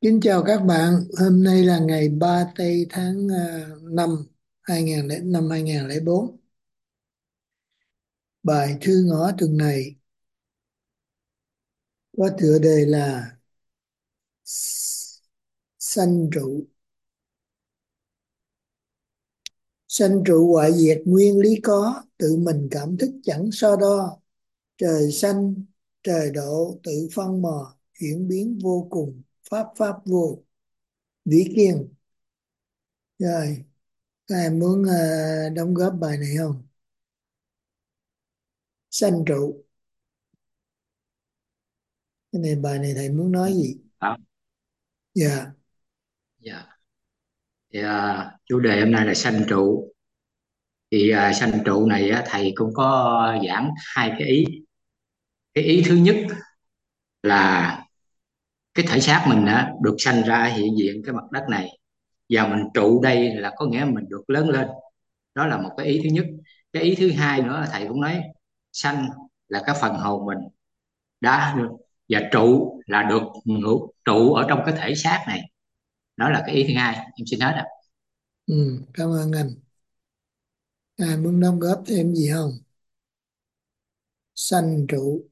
Kính chào các bạn, hôm nay là ngày 3 tây tháng 5 năm 2004. Bài thư ngõ tuần này có tựa đề là Sanh trụ. Sanh trụ hoại diệt nguyên lý có, tự mình cảm thức chẳng so đo. Trời xanh, trời độ tự phân mò, chuyển biến vô cùng, pháp pháp vô. Vĩ Kiên. Rồi, các em muốn đóng góp bài này không? Sanh trụ. Cái này bài này thầy muốn nói gì? Đó, Dạ. dạ. Chủ đề hôm nay là sanh trụ. Sanh trụ này thầy cũng có giảng hai cái ý. Cái ý thứ nhất là cái thể xác mình được sanh ra hiện diện cái mặt đất này, và mình trụ đây là có nghĩa mình được lớn lên. Đó là một cái ý thứ nhất. Cái ý thứ hai nữa là thầy cũng nói sanh là cái phần hồn mình đã được, và trụ là được trụ ở trong cái thể xác này. Đó là cái ý thứ hai, em xin hết ạ. Cảm ơn anh. Ai muốn đóng góp thêm gì không? Sanh trụ.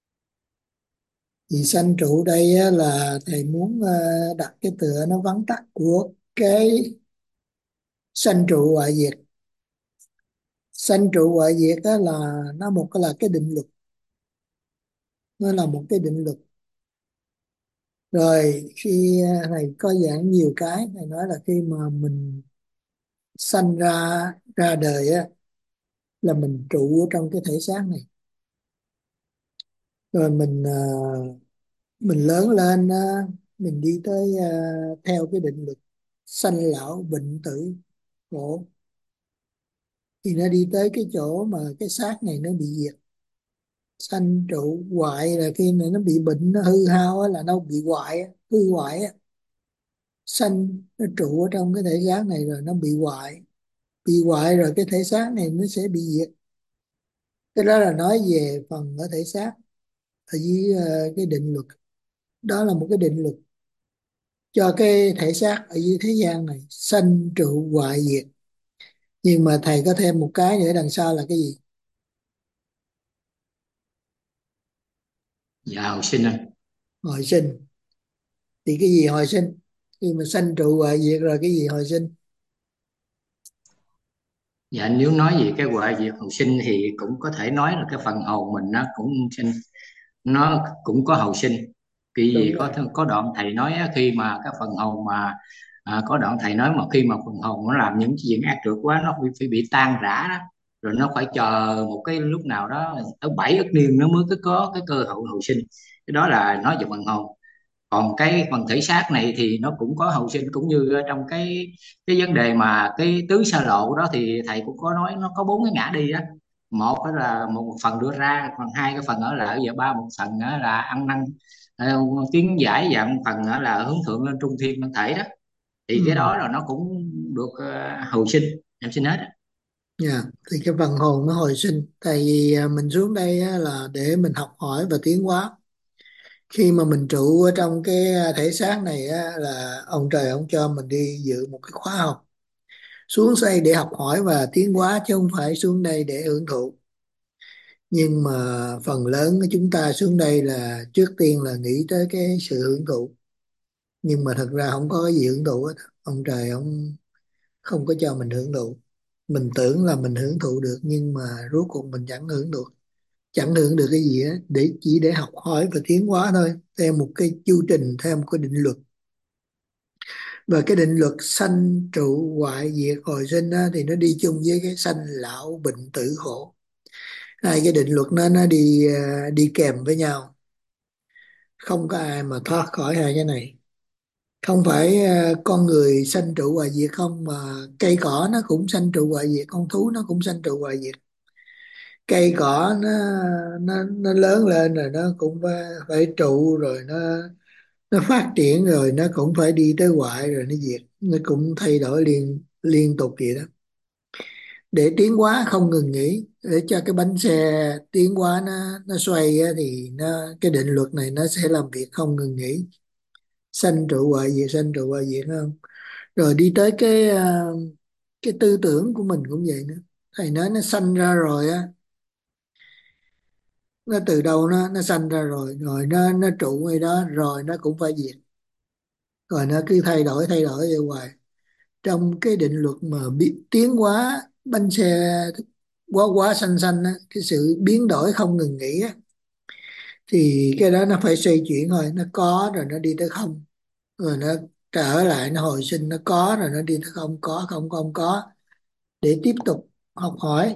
Vì sanh trụ đây á, là thầy muốn đặt cái tựa nó vắn tắt của cái sanh trụ hoại diệt. Sanh trụ hoại diệt á, là nó là cái định luật. Nó là một cái định luật. Rồi khi thầy có giảng nhiều cái, thầy nói là khi mà mình sanh ra ra đời á, là mình trụ ở trong cái thể xác này. Rồi mình lớn lên mình đi tới theo cái định luật sanh lão bệnh tử khổ, thì nó đi tới cái chỗ mà cái xác này nó bị diệt. Sanh trụ hoại là khi mà nó bị bệnh, nó hư hao á, là nó bị hoại á, hư hoại á. Sanh nó trụ ở trong cái thể xác này rồi nó bị hoại rồi cái thể xác này nó sẽ bị diệt. Cái đó là nói về phần ở thể xác, ở dưới cái định luật. Đó là một cái định luật cho cái thể xác ở dưới thế gian này sanh trụ hoại diệt. Nhưng mà thầy có thêm một cái nữa đằng sau là cái gì? Dạ, hồi sinh anh. Hồi sinh. Thì cái gì hồi sinh? Khi mà sanh trụ hoại diệt rồi cái gì hồi sinh? Dạ, nếu nói về cái quả diệt hồi sinh thì cũng có thể nói là cái phần hồn mình nó cũng sinh, nó cũng có hồi sinh. Vì Đúng gì rồi. có đoạn thầy nói khi mà cái phần hồn mà có đoạn thầy nói mà khi mà phần hồn nó làm những cái chuyện ác được quá, nó phải bị tan rã đó, rồi nó phải chờ một cái lúc nào đó tới 7 ức niên nó mới có cái cơ hội hồi sinh. Cái đó là nói về phần hồn. Còn cái phần thể xác này thì nó cũng có hậu sinh, cũng như ở trong cái vấn đề mà cái tứ xa lộ đó thì thầy cũng có nói nó có bốn cái ngã đi đó. Một đó là một phần đưa ra, còn hai cái phần ở lại, và ba một phần đó là ăn năn, tiến giải, và một phần đó là hướng thượng lên trung thiên thân thể đó. Thì cái Ừ. đó là nó cũng được hồi sinh. Em xin hết á. Dạ. Thì cái phần hồn nó hồi sinh. Tại vì mình xuống đây á, là để mình học hỏi và tiến hóa. Khi mà mình trụ ở trong cái thể xác này á, là ông trời ông cho mình đi dự một cái khóa học. Xuống đây để học hỏi và tiến hóa chứ không phải xuống đây để hưởng thụ. Nhưng mà phần lớn của chúng ta xuống đây là trước tiên là nghĩ tới cái sự hưởng thụ. Nhưng mà thật ra không có cái gì hưởng thụ hết. Ông trời ông không có cho mình hưởng thụ. Mình tưởng là mình hưởng thụ được nhưng mà rốt cuộc mình chẳng hưởng được, chẳng hưởng được cái gì á, chỉ để học hỏi và tiến hóa thôi, theo một cái chu trình, theo một cái định luật. Và cái định luật sanh trụ hoại diệt hồi sinh á, thì nó đi chung với cái sanh lão bệnh tử khổ. Hai cái định luật nó đi kèm với nhau, không có ai mà thoát khỏi hai cái này. Không phải con người sanh trụ hoại diệt không, mà cây cỏ nó cũng sanh trụ hoại diệt, con thú nó cũng sanh trụ hoại diệt. Cây cỏ nó lớn lên rồi nó cũng phải trụ, rồi nó phát triển rồi nó cũng phải đi tới hoại rồi nó diệt, nó cũng thay đổi liên liên tục vậy đó. Để tiến hóa không ngừng nghỉ, để cho cái bánh xe tiến hóa nó xoay á, thì cái định luật này nó sẽ làm việc không ngừng nghỉ. Sanh trụ hoại diệt, sanh trụ hoại diệt không. Rồi đi tới cái tư tưởng của mình cũng vậy nữa. Thầy nói nó sanh ra rồi á, nó từ đâu nó sanh ra rồi, rồi nó trụ ngay đó rồi nó cũng phải diệt, rồi nó cứ thay đổi vậy hoài. Trong cái định luật mà tiến hóa bánh xe quá quá xanh xanh á, cái sự biến đổi không ngừng nghỉ á, thì cái đó nó phải xoay chuyển thôi, nó có rồi nó đi tới không, rồi nó trở lại, nó hồi sinh, nó có rồi nó đi tới không, có không không có, để tiếp tục học hỏi.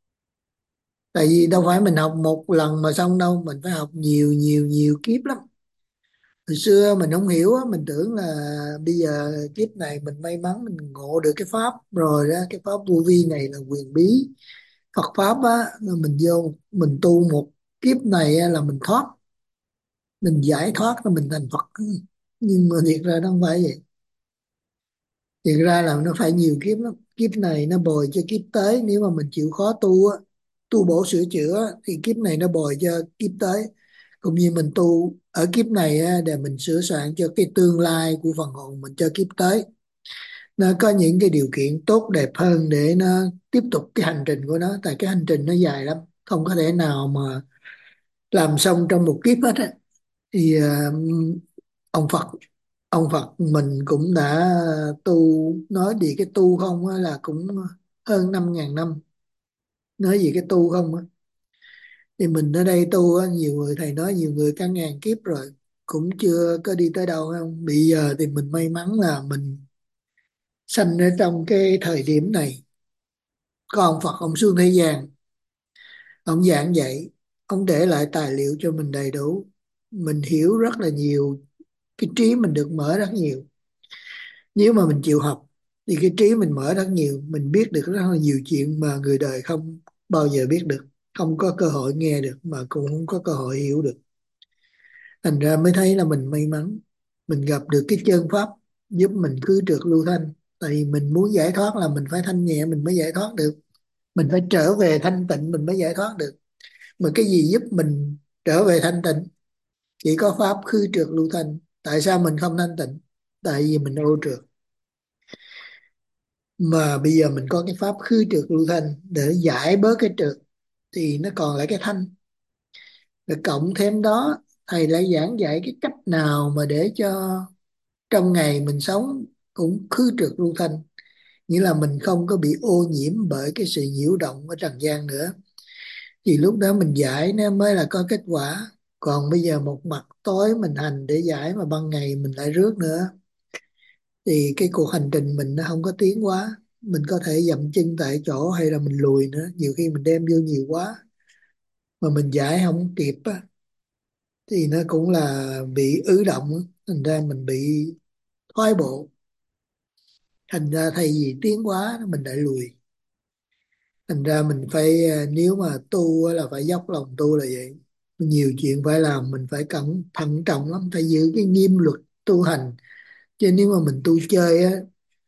Tại vì đâu phải mình học một lần mà xong đâu, mình phải học nhiều nhiều nhiều kiếp lắm. Hồi xưa mình không hiểu á, mình tưởng là bây giờ kiếp này mình may mắn mình ngộ được cái pháp rồi đó, cái pháp vô vi này là quyền bí Phật pháp á, là mình vô mình tu một kiếp này á, là mình thoát, mình giải thoát là mình thành Phật. Nhưng mà thiệt ra nó không phải vậy. Thiệt ra là nó phải nhiều kiếp lắm, kiếp này nó bồi cho kiếp tới, nếu mà mình chịu khó tu á, tu bổ sửa chữa á, thì kiếp này nó bồi cho kiếp tới. Cũng như mình tu ở kiếp này á, để mình sửa soạn cho cái tương lai của phần hồn mình cho kiếp tới, nó có những cái điều kiện tốt đẹp hơn để nó tiếp tục cái hành trình của nó. Tại cái hành trình nó dài lắm, không có thể nào mà làm xong trong một kiếp hết á. Thì ông Phật ông Phật mình cũng đã tu, nói gì cái tu không á, là cũng hơn 5.000 năm. Nói gì cái tu không á, thì mình ở đây tu á, nhiều người thầy nói nhiều người cả ngàn kiếp rồi cũng chưa có đi tới đâu không. Bây giờ thì mình may mắn là mình sanh ở trong cái thời điểm này, có ông Phật ông xuống thế gian, ông giảng dạy, ông để lại tài liệu cho mình đầy đủ, mình hiểu rất là nhiều, cái trí mình được mở rất nhiều. Nếu mà mình chịu học thì cái trí mình mở rất nhiều, mình biết được rất là nhiều chuyện mà người đời không bao giờ biết được, không có cơ hội nghe được, mà cũng không có cơ hội hiểu được. Thành ra mới thấy là mình may mắn mình gặp được cái chân pháp giúp mình khứ trượt lưu thanh. Tại vì mình muốn giải thoát là mình phải thanh nhẹ mình mới giải thoát được, mình phải trở về thanh tịnh mình mới giải thoát được. Mà cái gì giúp mình trở về thanh tịnh? Chỉ có pháp khứ trượt lưu thanh. Tại sao mình không thanh tịnh? Tại vì mình ô trượt. Mà bây giờ mình có cái pháp khứ trượt lưu thanh để giải bớt cái trượt, thì nó còn lại cái thanh. Rồi cộng thêm đó, thầy lại giảng dạy cái cách nào mà để cho trong ngày mình sống cũng khứ trượt lưu thanh, nghĩa là mình không có bị ô nhiễm bởi cái sự nhiễu động ở trần gian nữa. Thì lúc đó mình giải nó mới là có kết quả. Còn bây giờ một mặt tối mình hành để giải, mà ban ngày mình lại rước nữa, thì cái cuộc hành trình mình nó không có tiến hóa. Mình có thể dậm chân tại chỗ hay là mình lùi nữa, nhiều khi mình đem vô nhiều quá mà mình giải không kịp á, thì nó cũng là bị ứ động á. Thành ra mình bị thoái bộ, thành ra thay vì tiến hóa mình lại lùi. Thành ra mình phải nếu mà tu á là phải dốc lòng tu là vậy. Nhiều chuyện phải làm, mình phải thận trọng lắm, phải giữ cái nghiêm luật tu hành. Chứ nếu mà mình tu chơi á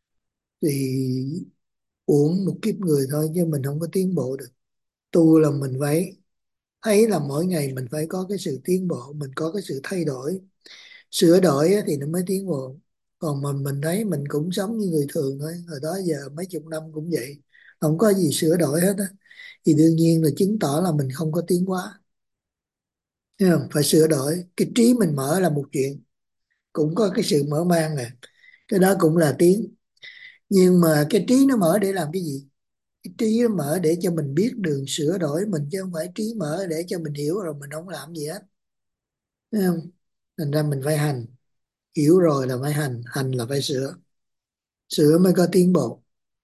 thì uổng một kiếp người thôi, chứ mình không có tiến bộ được. Tu là mình phải thấy là mỗi ngày mình phải có cái sự tiến bộ, mình có cái sự thay đổi, sửa đổi á, thì nó mới tiến bộ. Còn mình thấy mình cũng sống như người thường thôi, hồi đó giờ mấy chục năm cũng vậy, không có gì sửa đổi hết á, thì đương nhiên là chứng tỏ là mình không có tiến hóa. Thấy không? Phải sửa đổi. Cái trí mình mở là một chuyện, cũng có cái sự mở mang nè, cái đó cũng là tiến. Nhưng mà cái trí nó mở để làm cái gì? Cái trí nó mở để cho mình biết đường sửa đổi mình, chứ không phải trí mở để cho mình hiểu rồi mình không làm gì hết. Thấy không? Thành ra mình phải hành, hiểu rồi là phải hành, hành là phải sửa, sửa mới có tiến bộ.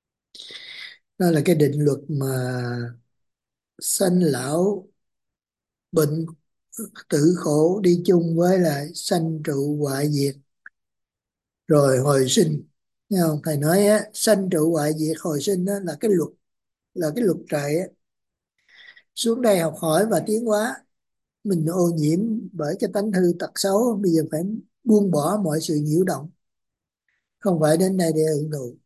Đó là cái định luật mà sanh lão bệnh tử khổ đi chung với lại sanh trụ hoại diệt rồi hồi sinh. Thấy không? Thầy nói á, sanh trụ hoại diệt hồi sinh đó là cái luật, là cái luật trời á. Xuống đây học hỏi và tiến hóa, mình ô nhiễm bởi cái tánh hư tật xấu, bây giờ phải buông bỏ mọi sự nhiễu động, không phải đến đây để hưởng thụ.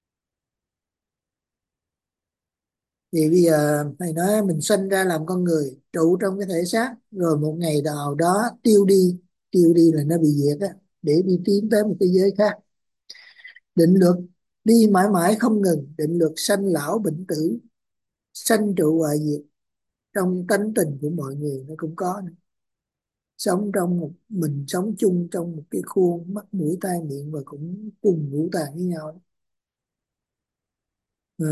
Thì bây giờ thầy nói mình sinh ra làm con người trụ trong cái thể xác, rồi một ngày nào đó tiêu đi. Tiêu đi là nó bị diệt á, để đi tiến tới một cái giới khác. Định luật đi mãi mãi không ngừng, định luật sanh lão bệnh tử, sanh trụ hoại diệt, trong tánh tình của mọi người nó cũng có nữa. Sống trong một mình, sống chung trong một cái khuôn mắt mũi tai miệng và cũng cùng ngũ tạng với nhau. Ờ,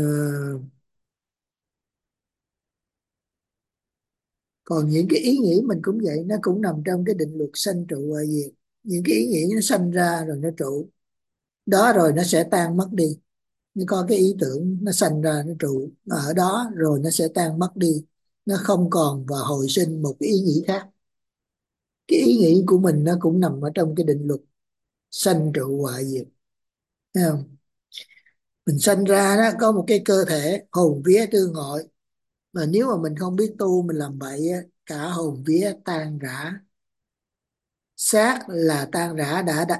còn những cái ý nghĩ mình cũng vậy, nó cũng nằm trong cái định luật sanh trụ hoại diệt. Những cái ý nghĩ nó sanh ra rồi nó trụ đó, rồi nó sẽ tan mất đi. Nó có cái ý tưởng nó sanh ra nó trụ ở đó rồi nó sẽ tan mất đi, nó không còn và hồi sinh một cái ý nghĩ khác. Cái ý nghĩ của mình nó cũng nằm ở trong cái định luật sanh trụ hoại diệt, thấy không? Mình sanh ra đó có một cái cơ thể hồn vía tương hội, mà nếu mà mình không biết tu, mình làm bậy á, cả hồn vía tan rã. Xác là tan rã,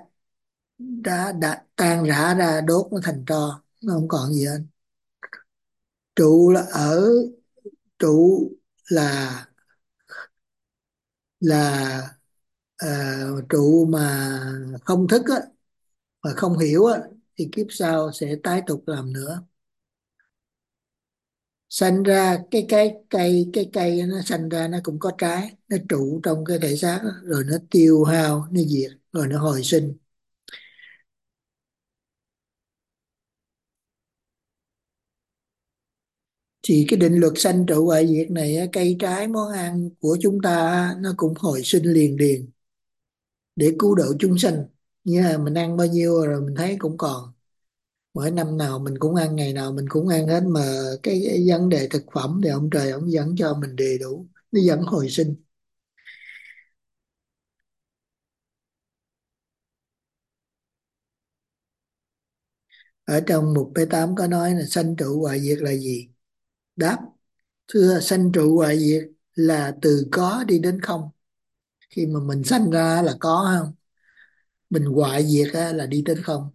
đã tan rã ra, đốt nó thành tro, nó không còn gì hết. Trụ là ở, trụ là là ờ, trụ mà không thức á, mà không hiểu á, thì kiếp sau sẽ tái tục làm nữa. Sanh ra cái cây nó sanh ra nó cũng có trái, nó trụ trong cái thể xác đó, rồi nó tiêu hao, nó diệt, rồi nó hồi sinh. Thì cái định luật sanh trụ hoại diệt này á, cây trái món ăn của chúng ta á, nó cũng hồi sinh liền liền để cứu độ chúng sanh. Như là mình ăn bao nhiêu rồi mình thấy cũng còn, mỗi năm nào mình cũng ăn, ngày nào mình cũng ăn hết, mà cái vấn đề thực phẩm thì ông trời ông vẫn cho mình đầy đủ, nó vẫn hồi sinh. Ở trong mục P8 có nói là sanh trụ hoại diệt là gì. Đáp: thưa, sanh trụ hoại diệt là từ có đi đến không. Khi mà mình sanh ra là có, không, mình hoại diệt á là đi đến không.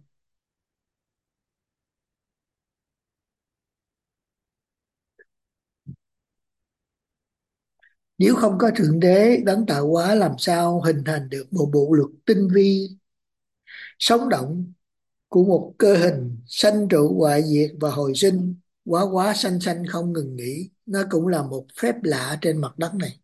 Nếu không có thượng đế đấng tạo hóa, làm sao hình thành được một bộ luật tinh vi sống động của một cơ hình sanh trụ hoại diệt và hồi sinh, quá quá sanh sanh không ngừng nghỉ. Nó cũng là một phép lạ trên mặt đất này.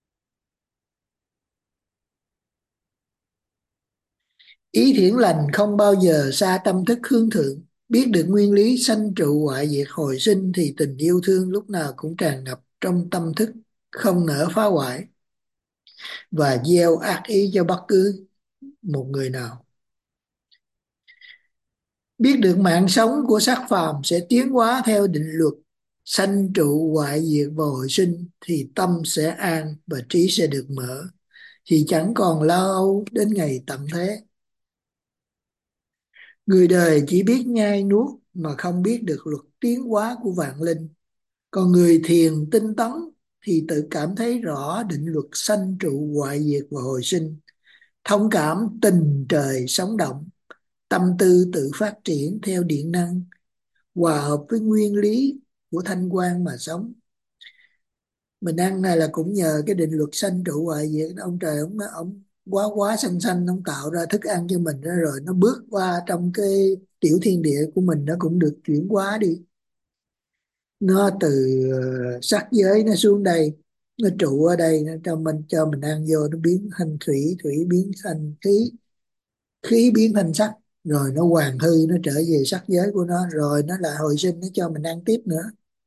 Ý thiện lành không bao giờ xa tâm thức hướng thượng. Biết được nguyên lý sanh trụ hoại diệt hồi sinh thì tình yêu thương lúc nào cũng tràn ngập trong tâm thức, không nỡ phá hoại và gieo ác ý cho bất cứ một người nào. Biết được mạng sống của xác phàm sẽ tiến hóa theo định luật sanh trụ hoại diệt và hồi sinh thì tâm sẽ an và trí sẽ được mở, thì chẳng còn lo âu đến ngày tận thế. Người đời chỉ biết nhai nuốt mà không biết được luật tiến hóa của vạn linh. Còn người thiền tinh tấn thì tự cảm thấy rõ định luật sanh trụ hoại diệt và hồi sinh, thông cảm tình trời sống động, tâm tư tự phát triển theo điện năng, hòa hợp với nguyên lý của thanh quan mà sống. Mình ăn này là cũng nhờ cái định luật sanh trụ hoại diệt. Ông trời ông quá quá sanh sanh, ông tạo ra thức ăn cho mình đó, rồi nó bước qua trong cái tiểu thiên địa của mình, nó cũng được chuyển hóa đi. Nó từ sắc giới nó xuống đây, nó trụ ở đây, nó cho mình ăn vô, nó biến thành thủy, thủy biến thành khí, khí biến thành sắc, rồi nó hoàn hư, nó trở về sắc giới của nó, rồi nó lại hồi sinh, nó cho mình ăn tiếp nữa.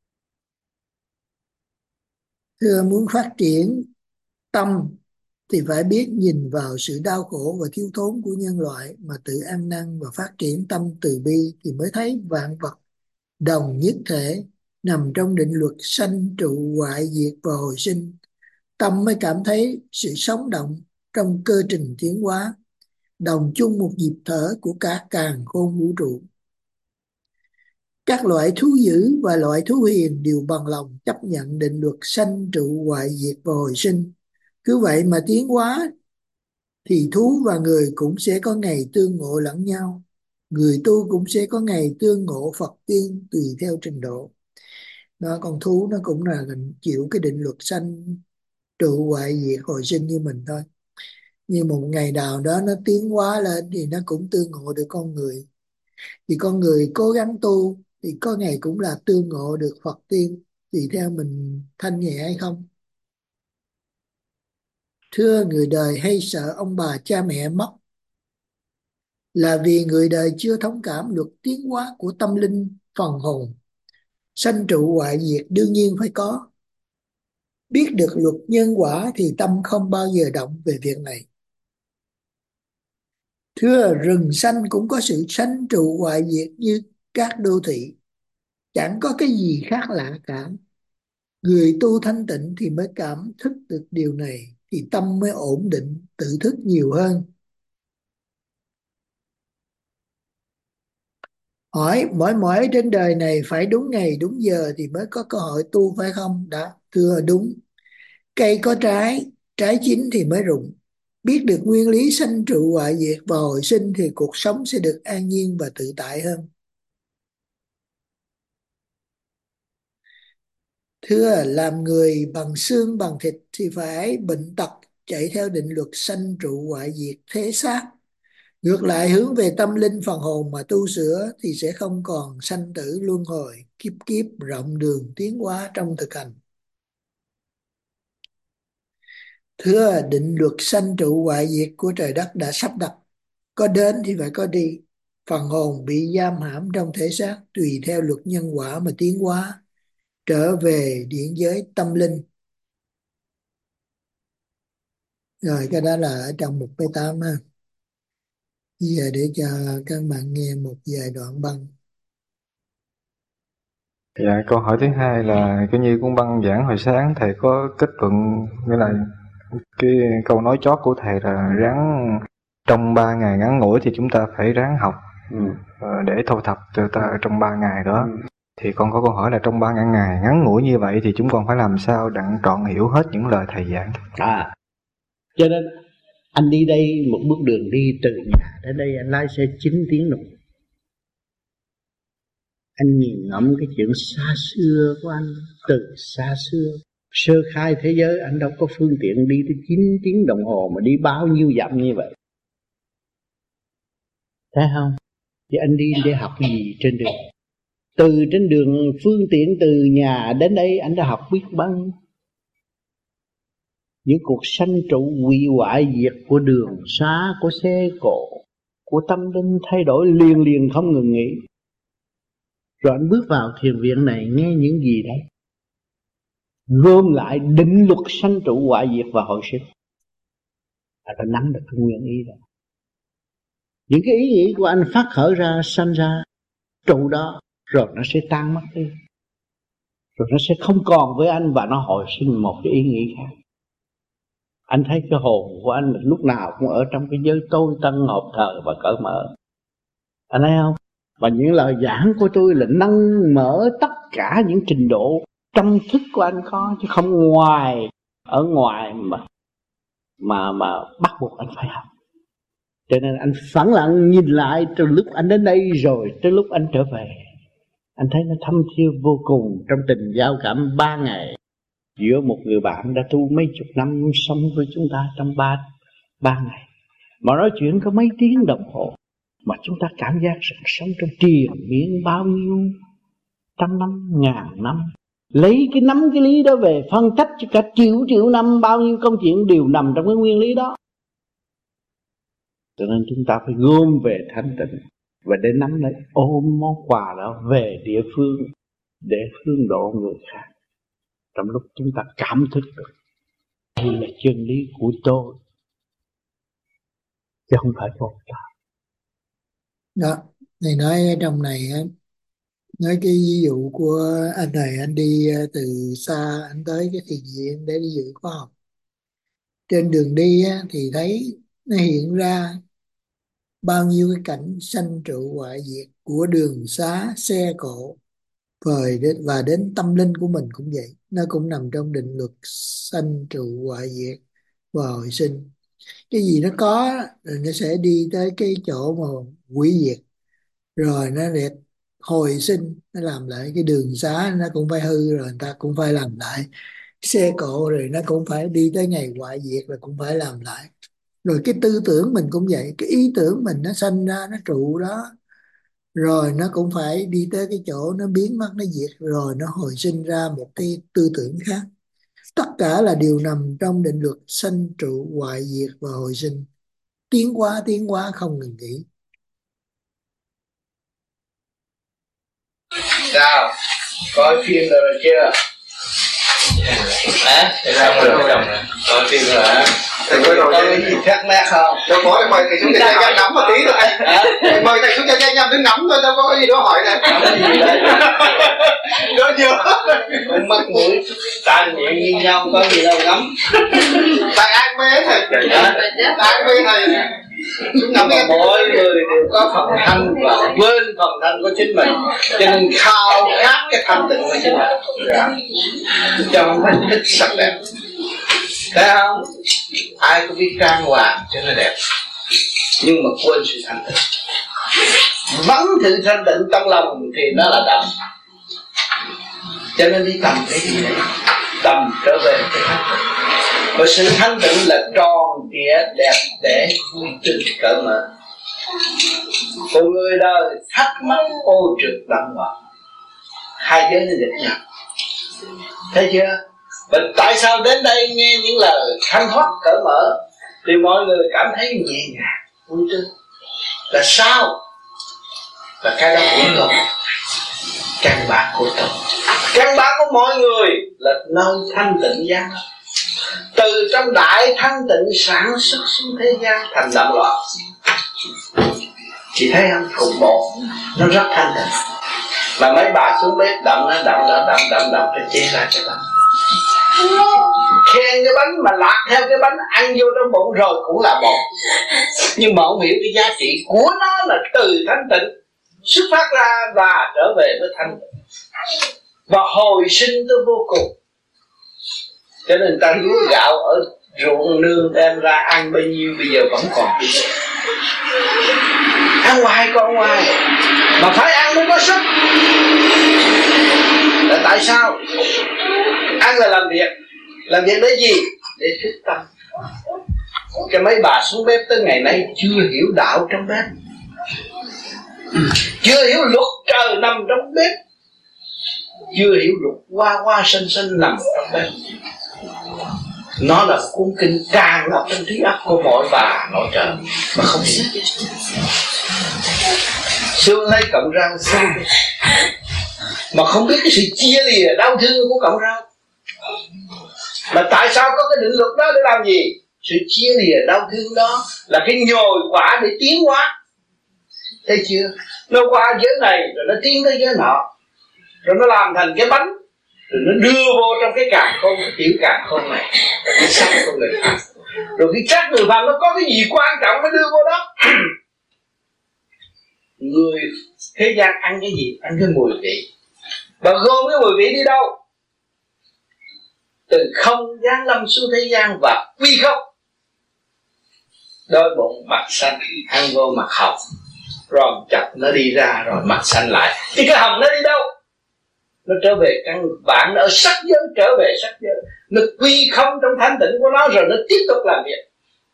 Thưa, muốn phát triển tâm thì phải biết nhìn vào sự đau khổ và thiếu thốn của nhân loại mà tự ăn năn và phát triển tâm từ bi, thì mới thấy vạn vật đồng nhất thể, nằm trong định luật sanh trụ hoại diệt và hồi sinh. Tâm mới cảm thấy sự sống động trong cơ trình tiến hóa, đồng chung một nhịp thở của cả càn khôn vũ trụ. Các loại thú dữ và loại thú hiền đều bằng lòng chấp nhận định luật sanh trụ hoại diệt và hồi sinh. Cứ vậy mà tiến hóa thì thú và người cũng sẽ có ngày tương ngộ lẫn nhau. Người tu cũng sẽ có ngày tương ngộ Phật tiên tùy theo trình độ. Đó, con thú nó cũng là chịu cái định luật sanh trụ hoại diệt hồi sinh như mình thôi. nhưng một ngày nào đó nó tiến hóa lên thì nó cũng tương ngộ được con người. Thì con người cố gắng tu thì có ngày cũng là tương ngộ được Phật tiên, tùy theo mình thanh nhẹ hay không. Thưa, người đời hay sợ ông bà cha mẹ mất là vì người đời chưa thông cảm luật tiến hóa của tâm linh phần hồn. Sanh trụ hoại diệt đương nhiên phải có. Biết được luật nhân quả thì tâm không bao giờ động về việc này. Thưa, rừng xanh cũng có sự sanh trụ hoại diệt như các đô thị, chẳng có cái gì khác lạ cả. Người tu thanh tịnh thì mới cảm thức được điều này, thì tâm mới ổn định, tự thức nhiều hơn. Hỏi, mỏi mỏi trên đời này phải đúng ngày đúng giờ thì mới có cơ hội tu phải không? Đã, thưa đúng. Cây có trái, trái chín thì mới rụng. Biết được nguyên lý sanh trụ hoại diệt và hồi sinh thì cuộc sống sẽ được an nhiên và tự tại hơn. Thưa, làm người bằng xương bằng thịt thì phải bệnh tật, chạy theo định luật sanh trụ hoại diệt thế xác. Ngược lại hướng về tâm linh phần hồn mà tu sửa thì sẽ không còn sanh tử luân hồi, kiếp kiếp rộng đường tiến hóa trong thực hành. Thưa, định luật sanh trụ hoại diệt của trời đất đã sắp đặt, có đến thì phải có đi. Phần hồn bị giam hãm trong thể xác tùy theo luật nhân quả mà tiến hóa, trở về điện giới tâm linh. Rồi cái đó là ở trong mục P8 ha. Bây giờ để cho các bạn nghe một vài đoạn băng. Dạ, câu hỏi thứ hai là cái như con băng giảng hồi sáng thầy có kết luận, nghĩa là cái câu nói chót của thầy là ráng trong 3 ngày ngắn ngủi thì chúng ta phải ráng học để thu thập từ ta trong 3 ngày đó. Thì con có câu hỏi là trong 3 ngày ngắn ngủi như vậy thì chúng con phải làm sao đặng trọn hiểu hết những lời thầy giảng. Cho nên anh đi đây một bước đường đi từ nhà đến đây anh lái xe 9 tiếng đồng hồ. Anh nhìn ngẫm cái chuyện xa xưa của anh, từ xa xưa sơ khai thế giới anh đâu có phương tiện đi tới 9 tiếng đồng hồ mà đi bao nhiêu dặm như vậy, thấy không? Thì anh đi để học cái gì trên đường? Từ trên đường phương tiện từ nhà đến đây anh đã học biết bao nhiêu những cuộc sanh trụ hủy hoại diệt của đường xá, của xe cộ, của tâm linh thay đổi liền liền không ngừng nghỉ. Rồi anh bước vào thiền viện này nghe những gì đấy, gom lại định luật sanh trụ hoại diệt và hồi sinh. Anh đã nắm được cái nguyên ý đó. Những cái ý nghĩ của anh phát khởi ra, sanh ra trụ đó, rồi nó sẽ tan mất đi, rồi nó sẽ không còn với anh và nó hồi sinh một cái ý nghĩ khác. Anh thấy cái hồn của anh lúc nào cũng ở trong cái giới tôi tân hợp thờ và cởi mở, anh thấy không? Và những lời giảng của tôi là nâng mở tất cả những trình độ trong thức của anh có, chứ không ngoài ở ngoài mà bắt buộc anh phải học. Cho nên anh phẳng lặng nhìn lại từ lúc anh đến đây rồi tới lúc anh trở về, anh thấy nó thâm thiêu vô cùng trong tình giao cảm 3 ngày giữa một người bạn đã tu mấy chục năm sống với chúng ta trong ba ngày, mà nói chuyện có mấy tiếng đồng hồ mà chúng ta cảm giác rằng sống trong triền miên bao nhiêu trăm năm, ngàn năm. Lấy cái nắm cái lý đó về phân tích cho cả triệu năm, bao nhiêu công chuyện đều nằm trong cái nguyên lý đó. Cho nên chúng ta phải gom về thanh tịnh và để nắm lấy ôm món quà đó về địa phương để hướng độ người khác. Trong lúc chúng ta cảm thức được đây là chân lý của tôi chứ không phải của ta. Đó, thầy nói ở trong này á, nói cái ví dụ của anh này, anh đi từ xa anh tới cái thiền viện để đi dự khóa học. Trên đường đi á, thì thấy nó hiện ra bao nhiêu cái cảnh sanh trụ hoại diệt của đường xá, xe cộ, và đến tâm linh của mình cũng vậy, nó cũng nằm trong định luật sanh trụ hoại diệt và hồi sinh. Cái gì nó có rồi nó sẽ đi tới cái chỗ mà hủy diệt, rồi nó để hồi sinh, nó làm lại cái đường xá, nó cũng phải hư rồi người ta cũng phải làm lại. Xe cộ rồi nó cũng phải đi tới ngày hoại diệt là cũng phải làm lại. Rồi cái tư tưởng mình cũng vậy, cái ý tưởng mình nó sanh ra nó trụ đó, rồi nó cũng phải đi tới cái chỗ nó biến mất, nó diệt, rồi nó hồi sinh ra một cái tư tưởng khác. Tất cả là đều nằm trong định luật sanh trụ hoại diệt và hồi sinh, tiến hóa không ngừng nghỉ. Sao? Coi phim rồi chưa? Hả? Xong rồi. Coi phim rồi hả? Thầy có cái gì thắc mắc không? đâu có, em mời thầy xuống cho anh ngắm một tí thôi. Em mời thầy xuống cho anh đứng ngắm thôi, đâu có gì đó hỏi này. Đó chưa? Không mắt mũi tai miệng như nhau, có gì đâu ngắm. Tại ai mê thầy? Ai mê thầy? Nhưng mà mỗi người đều có phần thanh và quên phần thanh của chính mình, cho nên khao khát cái thanh tịnh của chính mình, cho không phải thích sắc đẹp. Thấy không? Ai cũng biết trang hoàng cho nó đẹp, nhưng mà quên sự thanh tịnh. Vắng sự thanh tịnh trong lòng thì nó là đậm. Cho nên đi tầm cái gì này, tầm trở về cái thanh tịnh. Và sự thanh tịnh là tròn trịa đẹp đẽ vui tươi cởi mở. Còn người đời thắc mắc ô trực đậm ngọt, hai giới nó nghịch nhau. Thấy chưa? Và tại sao đến đây nghe những lời thanh thoát cởi mở thì mọi người cảm thấy nhẹ nhàng vui tươi? Là sao? Là cái đó của tôi, căn bản của tôi, căn bản của mọi người là nơi thanh tịnh gian. Từ trong đại thanh tịnh sản xuất xuống thế gian thành động loạn. Chị thấy không? Cục bộ nó rất thanh tịnh. Mà mấy bà xuống bếp đậm nó đậm nó chia ra cái bánh. Khen cái bánh mà lạc theo cái bánh ăn vô trong bụng rồi cũng là bột. Nhưng mà không hiểu cái giá trị của nó là từ thanh tịnh xuất phát ra và trở về với thanh tịnh và hồi sinh tới vô cùng. Cho nên ta lúa gạo ở ruộng nương đem ra ăn bao nhiêu bây giờ vẫn còn bị ăn hoài con hoài mà phải ăn mới có sức. Là tại sao? Ăn là làm việc để gì? Để thức tâm. Cái mấy bà xuống bếp tới ngày nay chưa hiểu đạo trong bếp, chưa hiểu luật trời nằm trong bếp, chưa hiểu luật hoa sinh nằm trong bếp. Nó là cuốn kinh tràn ngập trong trí óc của mọi bà nội trợ mà không hiểu. Xương lấy cọng rau xương mà không biết cái sự chia lìa đau thương của cọng rau. Mà tại sao có cái định luật đó để làm gì? Sự chia lìa đau thương đó là cái nhồi quả để tiến hóa. Thấy chưa? Nó qua giới này rồi nó tiến tới giới nọ, rồi nó làm thành cái bánh, rồi nó đưa vô trong cái càn khôn, cái tiểu càn khôn này, cái xác của người Phật. Rồi khi xác người Phật nó có cái gì quan trọng mới đưa vô đó. Người thế gian ăn cái gì? Ăn cái mùi vị. Và gom cái mùi vị đi đâu? Từ không giáng lâm xuống thế gian và quy không. Đôi bụng mặt xanh, ăn vô mặt hồng, rồi chặt nó đi ra rồi mặt xanh lại. Thì cái hồng nó đi đâu? Nó trở về căn bản, nó ở sắc giới, trở về sắc giới. Nó quy không trong thanh tịnh của nó rồi nó tiếp tục làm việc.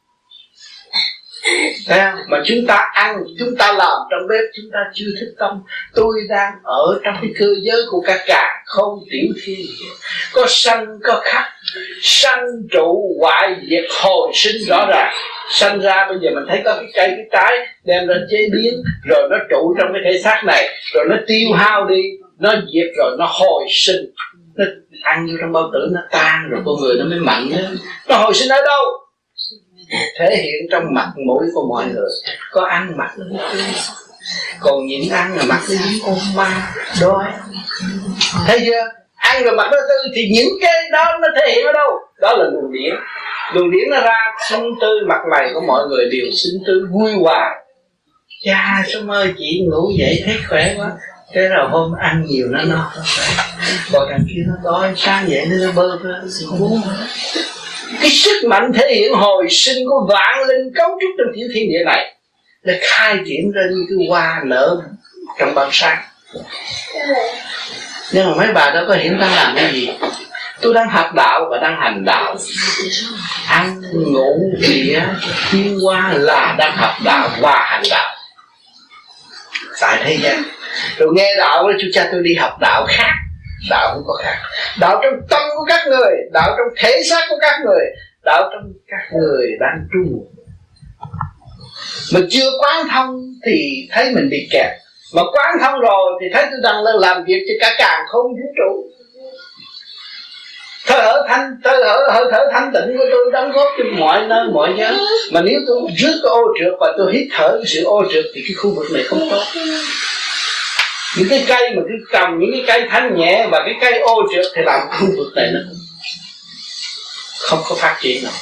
Mà chúng ta ăn, chúng ta làm trong bếp, chúng ta chưa thức tâm. Tôi đang ở trong cái cơ giới của cả càn khôn tiểu thiên, có sanh có khắc, sanh trụ hoại diệt hồi sinh rõ ràng. Sanh ra bây giờ mình thấy có cái cây cái trái đem ra chế biến, rồi nó trụ trong cái thể xác này, rồi nó tiêu hao đi, nó diệt rồi nó hồi sinh. Nó ăn vô trong bao tử nó tan rồi con người nó mới mạnh nữa. Nó hồi sinh ở đâu? Thể hiện trong mặt mũi của mọi người. Có ăn mặt nó tươi, còn nhịn ăn là mặt nó dính con ma đói. Thấy chưa? Ăn rồi mặt nó tươi thì những cái đó nó thể hiện ở đâu? Đó là luồng điển. Luồng điển nó ra xinh tươi, mặt mày của mọi người đều xinh tươi vui hòa. Cha Sông ơi, chị ngủ dậy thấy khỏe quá. Thế rồi hôm ăn nhiều nó no, còn thằng kia nó đói, sáng dậy nó bơ vơ. Cái sức mạnh thể hiện hồi sinh của vạn linh cấu trúc trong tiểu thiên địa này để khai triển ra như cái hoa nở trong ban sáng. Nhưng mà mấy bà đâu có hiểu đang làm cái gì. Tôi đang học đạo và đang hành đạo. ăn ngủ địa tiến hóa là đang học đạo và hành đạo tại thế gian. Rồi nghe đạo đó, chú cha tôi đi học đạo khác. Đạo không có khác. Đạo trong tâm của các người, đạo trong thể xác của các người, đạo trong các người đang tu. Mà chưa quán thông thì thấy mình bị kẹt, mà quán thông rồi thì thấy tôi đang làm việc cho cả càn khôn vũ trụ. Hơi thở thanh tịnh của tôi đóng góp cho mọi nơi mọi giới. Mà nếu tôi rước cái ô trượt và tôi hít thở cái sự ô trượt thì cái khu vực này không tốt. Những cái cây mà cứ cầm những cái cây thanh nhẹ và cái cây ô trượt thì làm khu vực này nó không có phát triển đâu.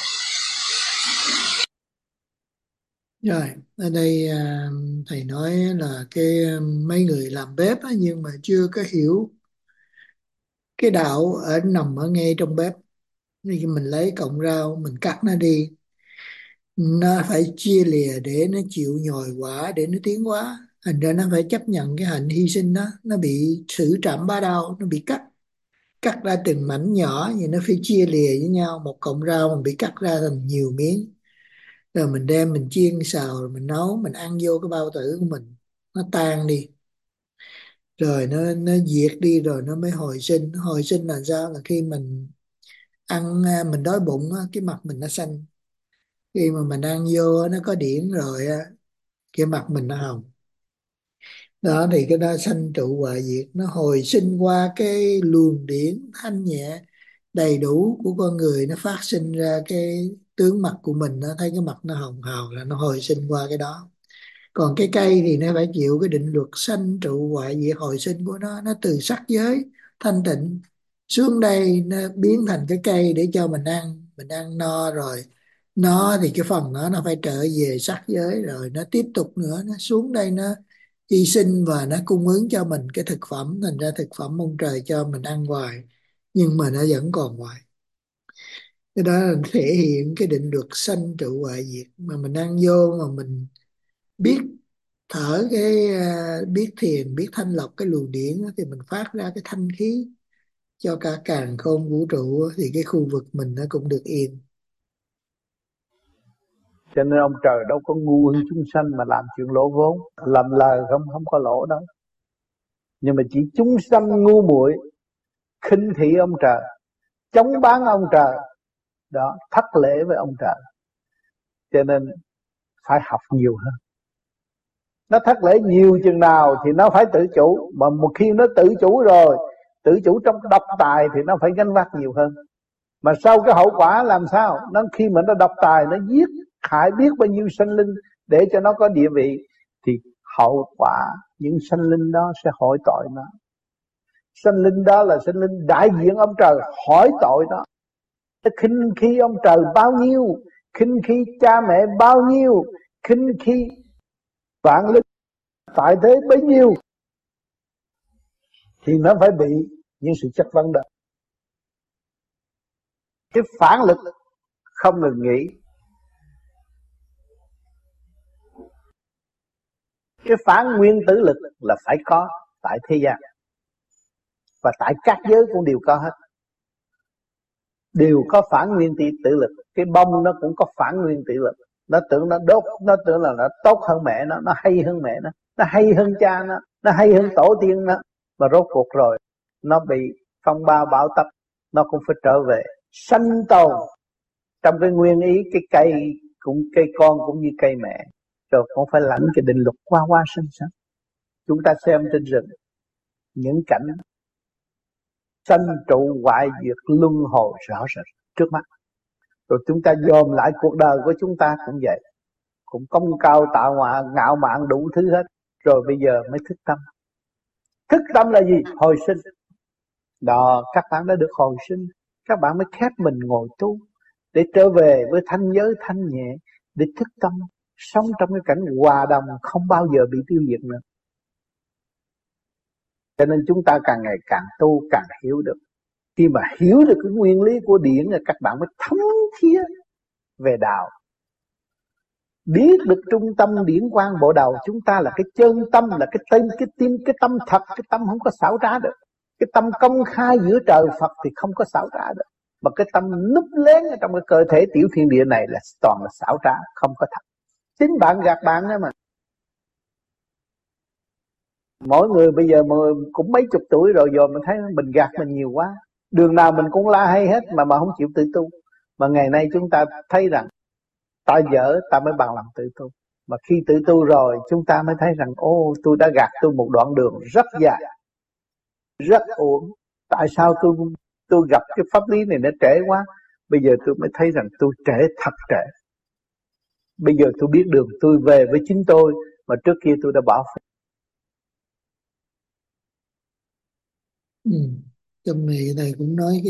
Rồi, ở đây thầy nói là mấy người làm bếp á, nhưng mà chưa có hiểu cái đạo nằm ở ngay trong bếp. Khi mình lấy cọng rau mình cắt nó đi, nó phải chia lìa để nó chịu nhồi quả để nó tiến hóa. Thành ra nó phải chấp nhận cái hạnh hy sinh đó, nó bị xử trảm bá đao, nó bị cắt ra từng mảnh nhỏ, vậy nó phải chia lìa với nhau. Một cọng rau mình bị cắt ra thành nhiều miếng, rồi mình đem mình chiên xào, rồi mình nấu, mình ăn vô cái bao tử của mình, nó tan đi, rồi nó diệt đi, rồi nó mới hồi sinh. Hồi sinh là sao? Là khi mình ăn, mình đói bụng á, cái mặt mình nó xanh. Khi mà mình ăn vô nó có điển rồi á, cái mặt mình nó hồng. Đó thì cái đó sanh trụ hoại diệt, nó hồi sinh qua cái luồng điển thanh nhẹ đầy đủ của con người, nó phát sinh ra cái tướng mặt của mình, nó thấy cái mặt nó hồng hào là nó hồi sinh qua cái đó. Còn cái cây thì nó phải chịu cái định luật sanh trụ hoại diệt hồi sinh của nó từ sắc giới thanh tịnh xuống đây, nó biến thành cái cây để cho mình ăn no rồi. Nó thì cái phần nó phải trở về sắc giới, rồi nó tiếp tục nữa, nó xuống đây nó hy sinh và nó cung ứng cho mình cái thực phẩm. Thành ra thực phẩm ông trời cho mình ăn hoài, nhưng mà nó vẫn còn hoài. Cái đó là thể hiện cái định luật sanh trụ hoại diệt. Mà mình ăn vô mà mình biết thở biết thiền, biết thanh lọc cái luồng điển á, thì mình phát ra cái thanh khí cho cả càn khôn vũ trụ á, thì cái khu vực mình nó cũng được yên. Cho nên ông trời đâu có ngu hơn chúng sanh mà làm chuyện lỗ vốn. Làm lời không có lỗ đâu. Nhưng mà chỉ chúng sanh ngu muội khinh thị ông trời, chống bán ông trời, đó, thất lễ với ông trời. Cho nên phải học nhiều hơn. Nó thất lễ nhiều chừng nào thì nó phải tự chủ. Mà một khi nó tự chủ rồi, tự chủ trong độc tài thì nó phải gánh vác nhiều hơn. Mà sau cái hậu quả làm sao? Nó khi mà nó độc tài, nó giết hại biết bao nhiêu sanh linh để cho nó có địa vị, thì hậu quả những sanh linh đó sẽ hỏi tội nó. Sanh linh đó là sanh linh đại diện ông trời, hỏi tội nó. Nó khinh khi ông trời bao nhiêu, khinh khi cha mẹ bao nhiêu, khinh khi vạn linh tại thế bấy nhiêu, thì nó phải bị những sự chất vấn đó. Cái phản lực không ngừng nghỉ. Cái phản nguyên tử lực là phải có tại thế gian, và tại các giới cũng đều có hết. Đều có phản nguyên tử lực. Cái bông nó cũng có phản nguyên tử lực. Nó tưởng nó đốt, nó tưởng là nó tốt hơn mẹ nó hay hơn mẹ nó hay hơn cha nó hay hơn tổ tiên nó. Mà rốt cuộc rồi nó bị phong ba bão táp, nó cũng phải trở về sanh tồn trong cái nguyên ý. Cái cây cũng cây con cũng như cây mẹ, rồi cũng phải lãnh cái định luật qua qua sinh sống. Chúng ta xem trên rừng những cảnh sanh trụ hoại diệt luân hồi rõ rệt trước mắt. Rồi chúng ta dòm lại cuộc đời của chúng ta cũng vậy, cũng công cao tạo ngoạ, ngạo mạn đủ thứ hết. Rồi bây giờ mới thức tâm. Thức tâm là gì? Hồi sinh. Đó, các bạn đã được hồi sinh, các bạn mới khép mình ngồi tu để trở về với thanh giới thanh nhẹ, để thức tâm sống trong cái cảnh hòa đồng, không bao giờ bị tiêu diệt nữa. Cho nên chúng ta càng ngày càng tu càng hiểu được. Khi mà hiểu được cái nguyên lý của điển là các bạn mới thấm thía về đạo. Biết được trung tâm điển quang bộ đầu chúng ta là cái chân tâm, là cái tâm, cái tim, cái tâm thật, cái tâm không có xảo trá được. Cái tâm công khai giữa trời Phật thì không có xảo trá được. Mà cái tâm núp lén ở trong cái cơ thể tiểu thiên địa này là toàn là xảo trá, không có thật. Chính bạn gạt bạn đó mà. Mỗi người bây giờ mà cũng mấy chục tuổi rồi, mình thấy mình gạt mình nhiều quá. Đường nào mình cũng la hay hết mà không chịu tự tu. Mà ngày nay chúng ta thấy rằng ta dở ta mới bằng lòng tự tu. Mà khi tự tu rồi chúng ta mới thấy rằng tôi đã gạt tôi một đoạn đường rất dài, rất uổng. Tại sao tôi gặp cái pháp lý này nó trễ quá? Bây giờ tôi mới thấy rằng tôi trễ, thật trễ. Bây giờ tôi biết đường tôi về với chính tôi, mà trước kia tôi đã bỏ phí. Trong này thầy cũng nói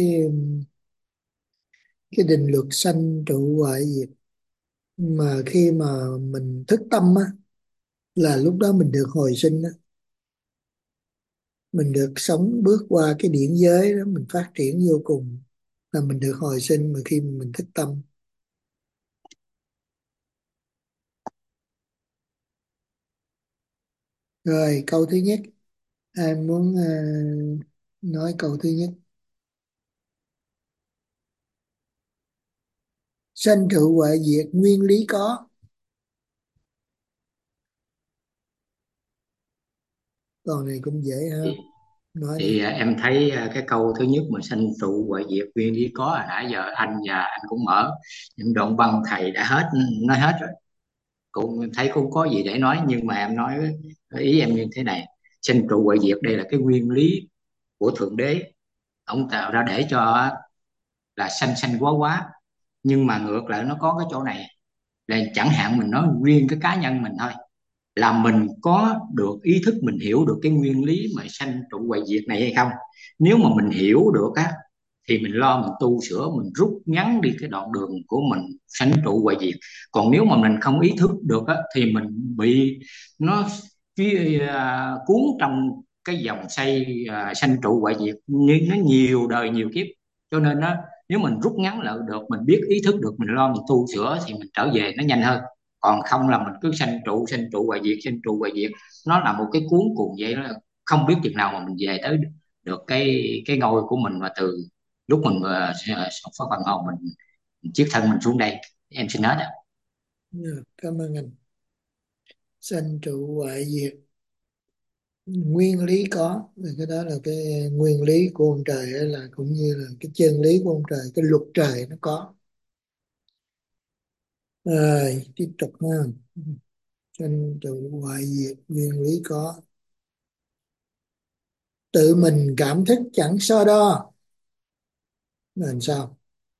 cái định luật sanh trụ hoại diệt, mà khi mà mình thức tâm á là lúc đó mình được hồi sinh á, mình được sống bước qua cái điển giới đó, mình phát triển vô cùng là mình được hồi sinh mà khi mình thức tâm. Rồi câu thứ nhất, ai muốn nói câu thứ nhất? Sanh trụ hoại diệt nguyên lý có. Câu này cũng dễ ha, nói đi. Em thấy cái câu thứ nhất mà sanh trụ hoại diệt nguyên lý có, hồi nãy giờ anh và anh cũng mở những đoạn băng thầy đã nói hết rồi, cũng thấy cũng có gì để nói, nhưng mà em nói ý em như thế này: sanh trụ hoại diệt đây là cái nguyên lý của thượng đế, ông tạo ra để cho là sanh sanh quá quá. Nhưng mà ngược lại nó có cái chỗ này là, chẳng hạn mình nói riêng cái cá nhân mình thôi, là mình có được ý thức, mình hiểu được cái nguyên lý mà sanh trụ hoại diệt này hay không. Nếu mà mình hiểu được á thì mình lo mình tu sửa, mình rút ngắn đi cái đoạn đường của mình sanh trụ hoại diệt. Còn nếu mà mình không ý thức được á thì mình bị nó cuốn trong cái dòng xoay sanh trụ hoại diệt, nó nhiều đời nhiều kiếp. Cho nên á, nếu mình rút ngắn lại được, mình biết ý thức được, mình lo mình tu sửa thì mình trở về nó nhanh hơn. Còn không là mình cứ sanh trụ hoại diệt, sanh trụ hoại diệt, nó là một cái cuốn cuồng vậy đó, không biết chừng nào mà mình về tới được cái ngôi của mình. Và từ lúc mình phát phần hồn mình chiếc thân mình xuống đây. Em xin hết ạ. Cảm ơn anh. Sanh trụ hoại diệt nguyên lý có, thì cái đó là cái nguyên lý của ông trời ấy, là cũng như là cái chân lý của ông trời, cái luật trời nó có. Rồi tiếp tục ha. Sanh trụ hoại diệt nguyên lý có, tự mình cảm thức chẳng so đo là làm sao?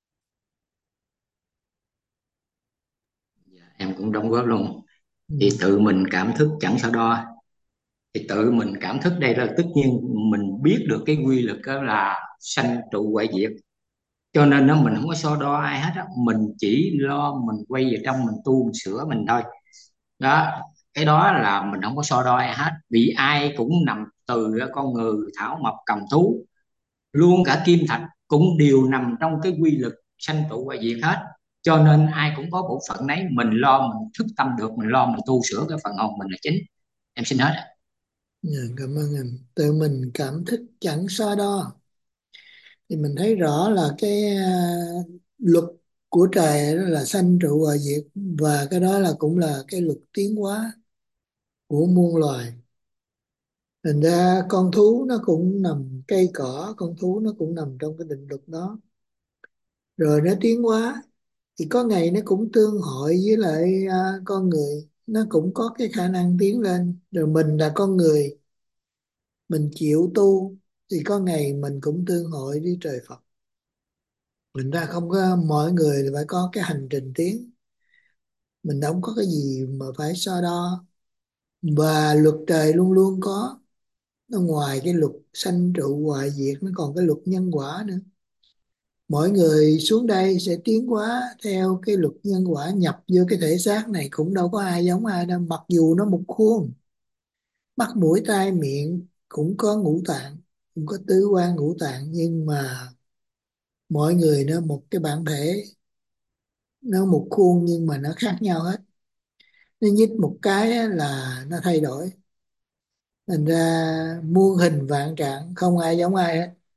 Em cũng đóng góp luôn. Ừ. Thì tự mình cảm thức chẳng so đo, thì tự mình cảm thức đây là tất nhiên mình biết được cái quy luật đó là sanh trụ hoại diệt. Cho nên nó mình không có so đo ai hết á, mình chỉ lo mình quay về trong mình tu mình sửa mình thôi. Đó, cái đó là mình không có so đo ai hết, vì ai cũng nằm từ con người, thảo mộc, cầm thú, luôn cả kim thạch cũng đều nằm trong cái quy luật sanh trụ hoại diệt hết. Cho nên ai cũng có bộ phận đấy, mình lo mình thức tâm được, mình lo mình tu sửa cái phần hồn mình là chính. Em xin hết ạ. Dạ, cảm ơn anh. Tự mình cảm thức chẳng so đo thì mình thấy rõ là cái luật của trời đó là sanh trụ hoại diệt, và cái đó là cũng là cái luật tiến hóa của muôn loài. Thành ra con thú nó cũng nằm, cây cỏ con thú nó cũng nằm trong cái định luật đó, rồi nó tiến hóa thì có ngày nó cũng tương hội với lại con người, nó cũng có cái khả năng tiến lên. Rồi mình là con người, mình chịu tu thì có ngày mình cũng tương hội với trời Phật. Mình ra không có mọi người phải có cái hành trình tiến, mình không có cái gì mà phải so đo. Và luật trời luôn luôn có, nó ngoài cái luật sanh trụ hoại diệt nó còn cái luật nhân quả nữa. Mỗi người xuống đây sẽ tiến hóa theo cái luật nhân quả, nhập vô cái thể xác này cũng đâu có ai giống ai đâu, mặc dù nó một khuôn, mắt mũi tai miệng cũng có ngũ tạng, cũng có tứ quan ngũ tạng, nhưng mà mỗi người nó một cái bản thể, nó một khuôn nhưng mà nó khác nhau hết. Nó nhích một cái á là nó thay đổi, thành ra muôn hình vạn trạng không ai giống ai hết.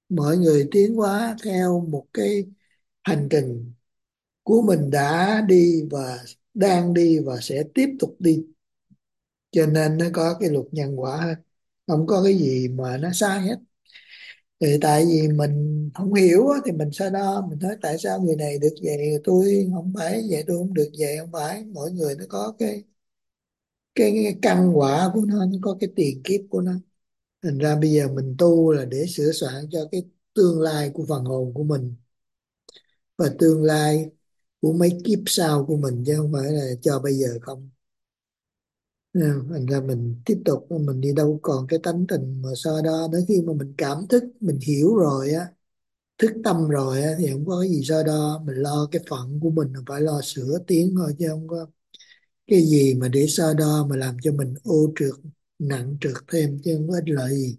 Mọi người tiến hóa theo một cái hành trình của mình đã đi và đang đi và sẽ tiếp tục đi, cho nên nó có cái luật nhân quả hết, không có cái gì mà nó sai hết. Thì tại vì mình không hiểu á, thì mình so đo, mình nói tại sao người này được vậy tôi không phải vậy, tôi không được vậy. Không phải, mỗi người nó có cái căn quả của nó có cái tiền kiếp của nó. Thành ra bây giờ mình tu là để sửa soạn cho cái tương lai của phần hồn của mình và tương lai của mấy kiếp sau của mình, chứ không phải là cho bây giờ không. Thành ra mình tiếp tục, mình đi đâu còn cái tánh tình mà so đo. Đến khi mà mình cảm thức, mình hiểu rồi á, thức tâm rồi á, thì không có cái gì so đo. Mình lo cái phận của mình là phải lo sửa tiến thôi, chứ không có cái gì mà để so đo mà làm cho mình ô trượt, nặng trượt thêm, chứ không có ích lợi gì.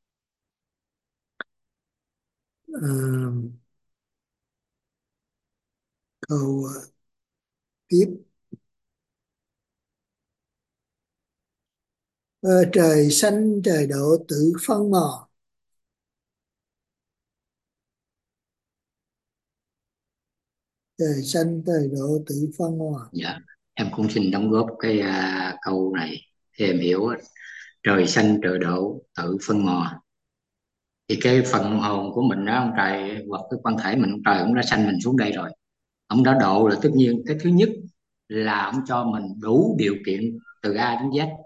À, câu tiếp. Ờ, Trời xanh trời độ tự phân màu. Trời xanh trời độ tự phân màu. Dạ, em cũng xin đóng góp cái câu này thì em hiểu á. Trời xanh trời độ tự phân mò, thì cái phần hồn của mình đó, ông trời hoặc cái quan thể mình, ông trời cũng đã sanh mình xuống đây rồi, ông đã độ là tất nhiên cái thứ nhất là ông cho mình đủ điều kiện từ A đến Z,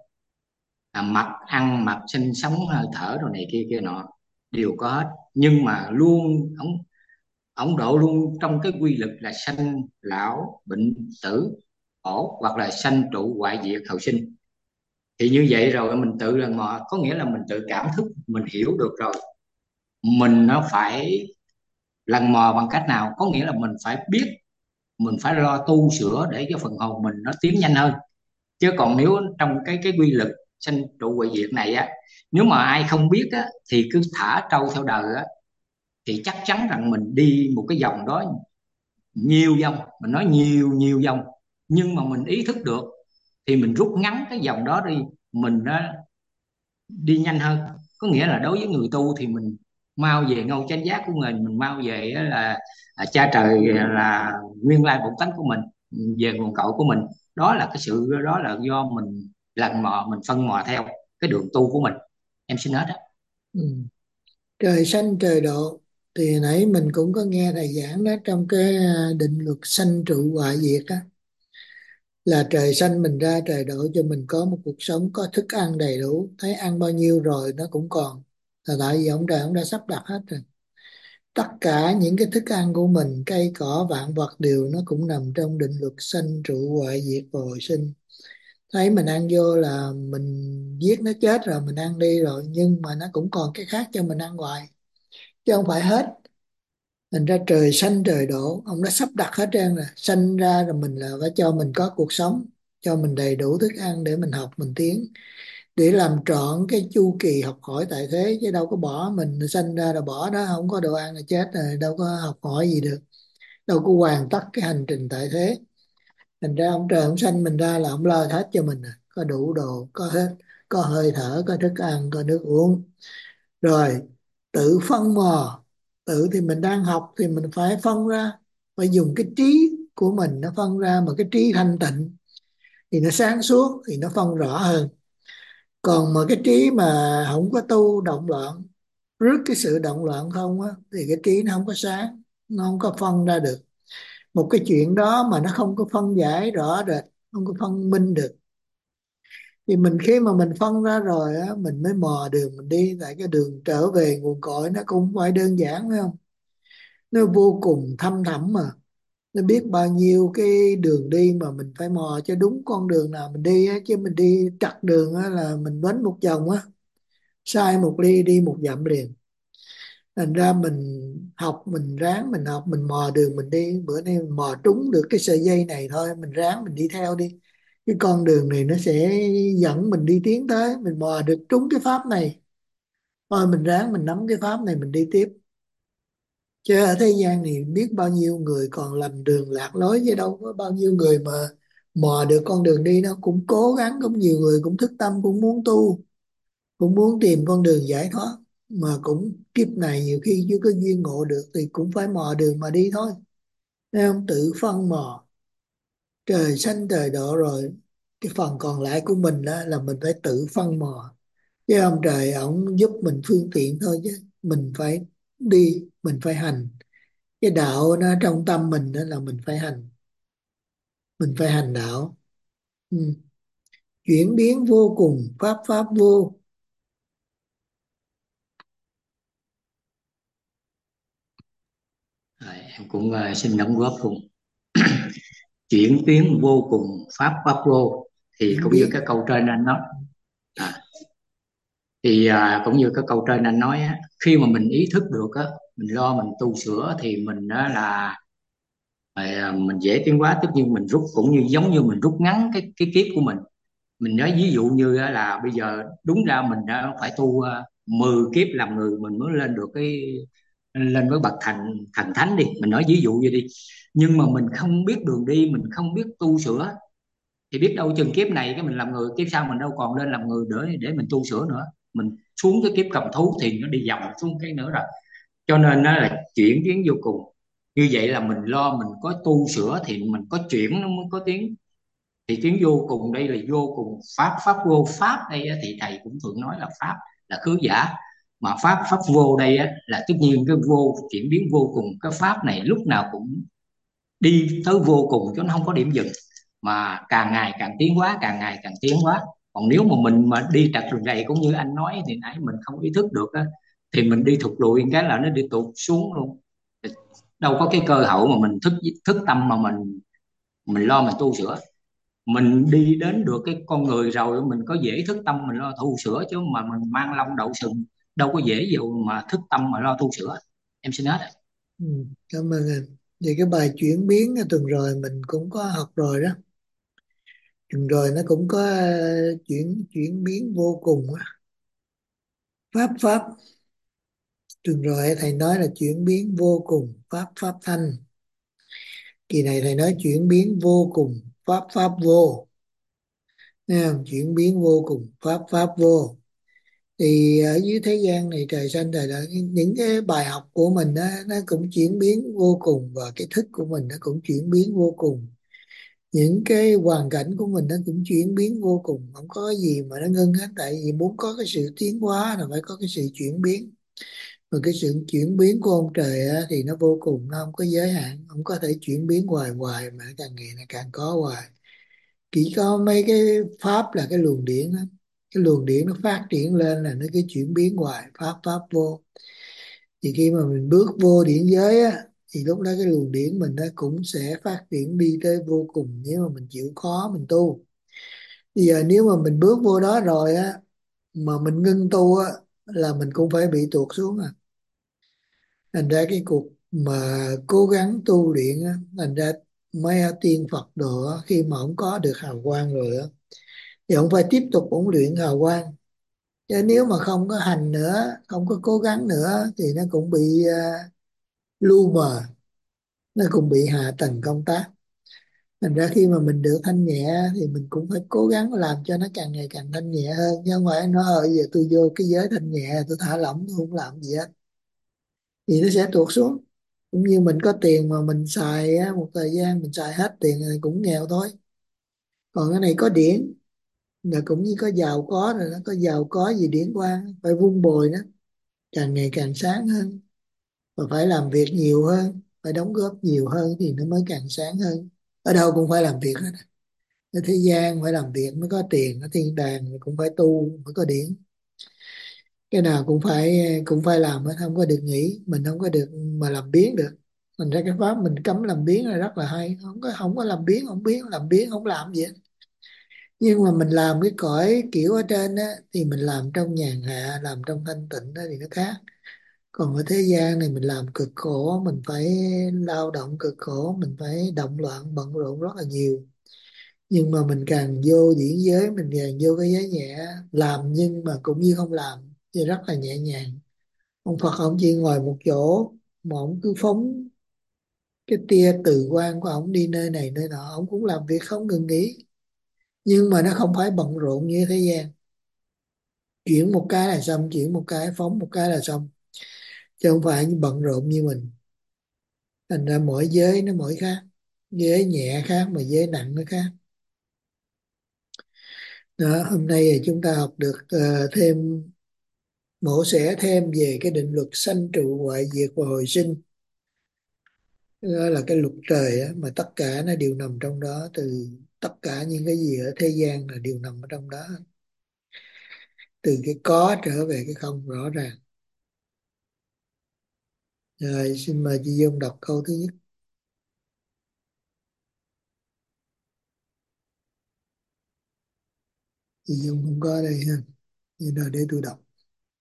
mặc ăn mặc sinh sống hơi thở rồi này kia kia nọ đều có hết. Nhưng mà luôn ông độ luôn trong cái quy luật là sanh lão bệnh tử khổ, hoặc là sanh trụ hoại diệt hậu sinh. Thì như vậy rồi mình tự lần mò, có nghĩa là mình tự cảm thức, mình hiểu được rồi, mình nó phải lần mò bằng cách nào, có nghĩa là mình phải biết, mình phải lo tu sửa để cho phần hồn mình nó tiến nhanh hơn. Chứ còn nếu trong cái quy luật sanh trụ hoại diệt này á, nếu mà ai không biết á thì cứ thả trâu theo đời á, thì chắc chắn rằng mình đi một cái vòng đó nhiều vòng, mình nói nhiều nhiều vòng. Nhưng mà mình ý thức được thì mình rút ngắn cái vòng đó đi, mình nó đi nhanh hơn. Có nghĩa là đối với người tu thì mình mau về ngôi chánh giác của mình mau về á là cha trời, là nguyên lai bổn tánh của mình, về nguồn cội của mình. Đó là cái sự đó là do mình lần mò, mình phân mò theo cái đường tu của mình. Em xin hết đó. Ừ. Trời xanh trời độ thì nãy mình cũng có nghe thầy giảng đó, trong cái định luật sanh trụ hoại diệt á, là trời xanh mình ra, trời độ cho mình có một cuộc sống có thức ăn đầy đủ. Thấy ăn bao nhiêu rồi nó cũng còn, là tại vì ông trời ông đã sắp đặt hết rồi. Tất cả những cái thức ăn của mình, cây cỏ vạn vật đều nó cũng nằm trong định luật sanh trụ hoại diệt và hồi sinh. Thấy mình ăn vô là mình giết nó chết rồi, mình ăn đi rồi, nhưng mà nó cũng còn cái khác cho mình ăn hoài, chứ không phải hết. Thành ra trời xanh trời đổ, ông đã sắp đặt hết trơn, là sanh ra rồi mình là phải cho mình có cuộc sống, cho mình đầy đủ thức ăn để mình học mình tiến, để làm trọn cái chu kỳ học hỏi tại thế. Chứ đâu có bỏ mình sanh ra rồi bỏ đó, không có đồ ăn là chết rồi, đâu có học hỏi gì được, đâu có hoàn tất cái hành trình tại thế. Thành ra ông trời ông sanh mình ra là ông lo hết cho mình, có đủ đồ, có hết, có hơi thở, có thức ăn, có nước uống. Rồi tự phân mò, tự thì mình đang học thì mình phải phân ra, phải dùng cái trí của mình nó phân ra, mà cái trí thanh tịnh thì nó sáng suốt thì nó phân rõ hơn. Còn mà cái trí mà không có tu, động loạn, rước cái sự động loạn không á, thì cái trí nó không có sáng, nó không có phân ra được một cái chuyện đó, mà nó không có phân giải rõ rệt, không có phân minh được. Thì mình khi mà mình phân ra rồi á, mình mới mò đường mình đi. Tại cái đường trở về nguồn cội nó cũng không phải đơn giản, phải không? Nó vô cùng thăm thẳm mà. Nó biết bao nhiêu cái đường đi mà mình phải mò cho đúng con đường nào mình đi á. Chứ mình đi trật đường á là mình quánh một vòng á, sai một ly đi một dặm liền. Thành ra mình học, mình ráng mình học, mình mò đường mình đi. Bữa nay mình mò trúng được cái sợi dây này thôi, mình ráng mình đi theo đi. Cái con đường này nó sẽ dẫn mình đi tiến tới. Mình mò được trúng cái pháp này thôi, mình ráng mình nắm cái pháp này mình đi tiếp. Chứ ở thế gian này biết bao nhiêu người còn lầm đường lạc lối, chứ đâu có bao nhiêu người mà mò được con đường đi. Nó cũng cố gắng, cũng nhiều người cũng thức tâm, cũng muốn tu, cũng muốn tìm con đường giải thoát. mà cũng kiếp này nhiều khi chưa có duyên ngộ được thì cũng phải mò đường mà đi thôi, thấy không? Tự phân mò, trời xanh trời độ rồi, cái phần còn lại của mình đó là mình phải tự phân mò, chứ ông trời ổng giúp mình phương tiện thôi, chứ mình phải đi, mình phải hành. Cái đạo nó trong tâm mình đó là mình phải hành, mình phải hành đạo. Ừ. Chuyển biến vô cùng, pháp pháp vô. Rồi, em cũng xin đóng góp cùng. Chuyển biến vô cùng, pháp pháp vô, thì Chuyển cũng như biến. cái câu trên anh nói. à, Cũng như cái câu trên anh nói á, khi mà mình ý thức được á, mình lo mình tu sửa thì mình á là mình dễ tiến hóa. Tất nhiên mình rút, cũng như giống như mình rút ngắn cái kiếp của mình. Mình nói ví dụ như á là bây giờ đúng ra mình đã phải tu 10 kiếp làm người mình mới lên được lên với bậc thành thành thánh đi, mình nói ví dụ vậy đi. Nhưng mà mình không biết đường đi, mình không biết tu sửa, thì biết đâu chừng kiếp này cái mình làm người, kiếp sau mình đâu còn lên làm người để mình tu sửa nữa, mình xuống cái kiếp cầm thú thì nó đi vòng xuống cái nữa rồi. Cho nên nó là chuyển biến vô cùng. Như vậy là mình lo mình có tu sửa thì mình có chuyển nó mới có tiến. Thì tiếng vô cùng đây là vô cùng pháp pháp vô. Pháp đây á, thì thầy cũng thường nói là pháp là khứ giả, mà pháp pháp vô đây á, là tất nhiên cái vô chuyển biến vô cùng. Cái pháp này lúc nào cũng đi tới vô cùng chứ nó không có điểm dừng, mà càng ngày càng tiến hóa, càng ngày càng tiến hóa. Còn nếu mà mình mà đi trật đường rầy cũng như anh nói thì nãy mình không ý thức được á, thì mình đi thụt lùi cái là nó đi tụt xuống luôn. Đâu có cái cơ hội mà mình thức thức tâm mà mình lo mình tu sửa. Mình đi đến được cái con người rồi mình có dễ thức tâm mình lo tu sửa, chứ mà mình mang lông đậu sừng đâu có dễ gì mà thức tâm mà lo tu sửa. Em xin hết. Ừ. Cảm ơn anh. Thì cái bài chuyển biến tuần rồi mình cũng có học rồi đó. Tuần rồi nó cũng có chuyển chuyển biến vô cùng á. Pháp pháp. Tuần rồi thầy nói là chuyển biến vô cùng, pháp pháp thanh. Kỳ này thầy nói chuyển biến vô cùng, pháp pháp vô. Thấy không? Chuyển biến vô cùng, pháp pháp vô. Thì ở dưới thế gian này trời xanh trời đất, những cái bài học của mình đó, nó cũng chuyển biến vô cùng, và cái thức của mình nó cũng chuyển biến vô cùng. Những cái hoàn cảnh của mình nó cũng chuyển biến vô cùng, không có cái gì mà nó ngưng hết. Tại vì muốn có cái sự tiến hóa là phải có cái sự chuyển biến, và cái sự chuyển biến của ông trời á, thì nó vô cùng, nó không có giới hạn, không có thể chuyển biến hoài hoài, mà càng ngày nó càng có hoài. Chỉ có mấy cái pháp là cái luồng điển đó, cái luồng điển nó phát triển lên là nó cứ chuyển biến hoài, pháp pháp vô. Thì khi mà mình bước vô điển giới á, thì lúc đó cái luồng điển mình nó cũng sẽ phát triển đi tới vô cùng, nếu mà mình chịu khó mình tu. Bây giờ nếu mà mình bước vô đó rồi á, mà mình ngưng tu á, là mình cũng phải bị tuột xuống à. Thành ra cái cuộc mà cố gắng tu luyện á, thành ra mấy tiên Phật đồ á, khi mà ông có được hào quang rồi á, thì ông phải tiếp tục ông luyện hào quang. Chứ nếu mà không có hành nữa, không có cố gắng nữa, thì nó cũng bị lu mờ, nó cũng bị hạ tầng công tác. Thành ra khi mà mình được thanh nhẹ thì mình cũng phải cố gắng làm cho nó càng ngày càng thanh nhẹ hơn, chứ không phải nói giờ tôi vô cái giới thanh nhẹ tôi thả lỏng tôi không làm gì hết, thì nó sẽ tuột xuống. Cũng như mình có tiền mà mình xài á, một thời gian mình xài hết tiền thì cũng nghèo thôi. Còn cái này có điển là cũng như có giàu có rồi, nó có giàu có gì điển quang phải vun bồi nó càng ngày càng sáng hơn, và phải làm việc nhiều hơn, phải đóng góp nhiều hơn thì nó mới càng sáng hơn. Ở đâu cũng phải làm việc hết. Ở thế gian phải làm việc mới có tiền, ở thiên đàng cũng phải tu mới có điển. Cái nào cũng phải làm hết, không có được nghỉ, mình không có được mà làm biếng được. Thành ra cái pháp mình cấm làm biếng là rất là hay, không có làm biếng, không biếng làm biếng không làm gì hết. Nhưng mà mình làm cái cõi kiểu ở trên á, thì mình làm trong nhàn hạ, làm trong thanh tịnh đó thì nó khác. Còn ở thế gian này mình làm cực khổ, mình phải lao động cực khổ, mình phải động loạn bận rộn rất là nhiều. Nhưng mà mình càng vô điển giới, mình càng vô cái giới nhẹ, làm nhưng mà cũng như không làm, thì rất là nhẹ nhàng. Ông Phật ông chỉ ngồi một chỗ mà ông cứ phóng cái tia từ quan của ông đi nơi này nơi nọ, ông cũng làm việc không ngừng nghỉ. Nhưng mà nó không phải bận rộn như thế gian. Chuyển một cái là xong, chuyển một cái, phóng một cái là xong, chứ không phải bận rộn như mình. Thành ra mỗi giới nó mỗi khác, giới nhẹ khác mà giới nặng nó khác. Đó, hôm nay thì chúng ta học được thêm, mổ xẻ thêm về cái định luật sanh trụ hoại diệt và hồi sinh. Đó là cái luật trời á, mà tất cả nó đều nằm trong đó, từ tất cả những cái gì ở thế gian là đều nằm ở trong đó, từ cái có trở về cái không rõ ràng. Rồi xin mời chị Dung đọc câu thứ nhất. Chị Dung không có ở đây ha, vậy rồi để tôi đọc.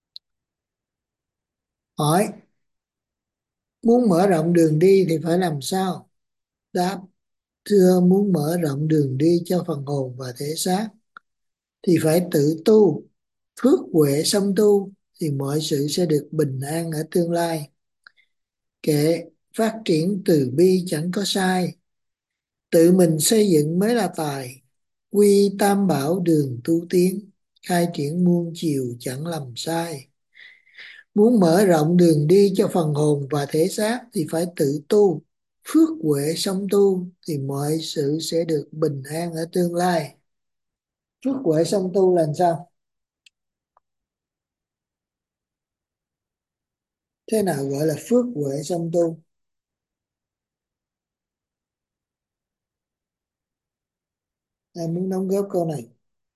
Hỏi: muốn mở rộng đường đi thì phải làm sao? Đáp: thưa, muốn mở rộng đường đi cho phần hồn và thể xác thì phải tự tu, phước huệ song tu thì mọi sự sẽ được bình an ở tương lai. Kệ, phát triển từ bi chẳng có sai, tự mình xây dựng mới là tài. Quy tam bảo đường tu tiến, khai triển muôn chiều chẳng lầm sai. Muốn mở rộng đường đi cho phần hồn và thể xác thì phải tự tu, phước huệ song tu thì mọi sự sẽ được bình an ở tương lai. Phước huệ song tu là sao? Thế nào gọi là phước huệ song tu? Ai muốn đóng góp câu này?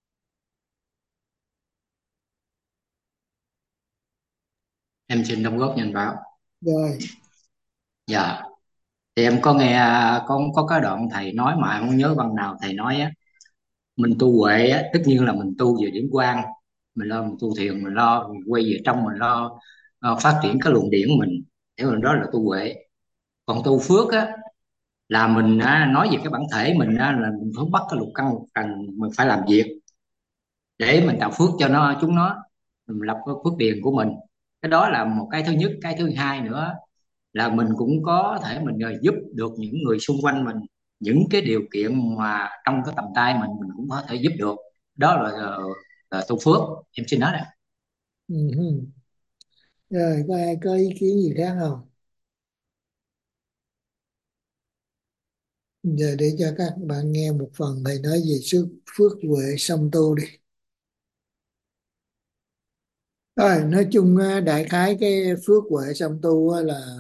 Em xin đóng góp nhận bảo. Rồi. Dạ, thì em có nghe, có cái đoạn thầy nói mà em không nhớ văn nào thầy nói á, mình tu huệ á tất nhiên là mình tu về điển quang, mình lo mình tu thiền, mình lo mình quay về trong, mình lo phát triển cái luồng điển mình, để mình đó là tu huệ. Còn tu phước á là mình nói về cái bản thể mình á, là mình phải bắt cái lục căn lục trần, mình phải làm việc để mình tạo phước cho chúng nó, mình lập cái phước điền của mình. Cái đó là một cái thứ nhất. Cái thứ hai nữa là mình cũng có thể mình giúp được những người xung quanh mình, những cái điều kiện mà trong cái tầm tay mình cũng có thể giúp được. Đó là tu phước. Em xin nói đây. Ừ. Rồi có ai có ý kiến gì khác không? Giờ để cho các bạn nghe một phần thầy nói về sức phước huệ song tu đi. Rồi nói chung đại khái cái phước huệ song tu á là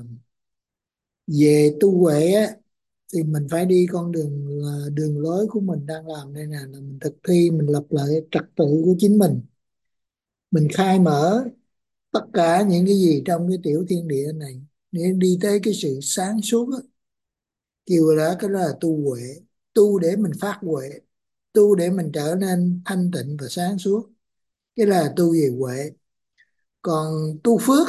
về tu huệ á, thì mình phải đi con đường đường lối của mình đang làm đây nè, là mình thực thi, mình lập lại trật tự của chính mình khai mở tất cả những cái gì trong cái tiểu thiên địa này để đi tới cái sự sáng suốt á. Kêu đó cái đó là tu huệ, tu để mình phát huệ, tu để mình trở nên thanh tịnh và sáng suốt, cái là tu về huệ. Còn tu phước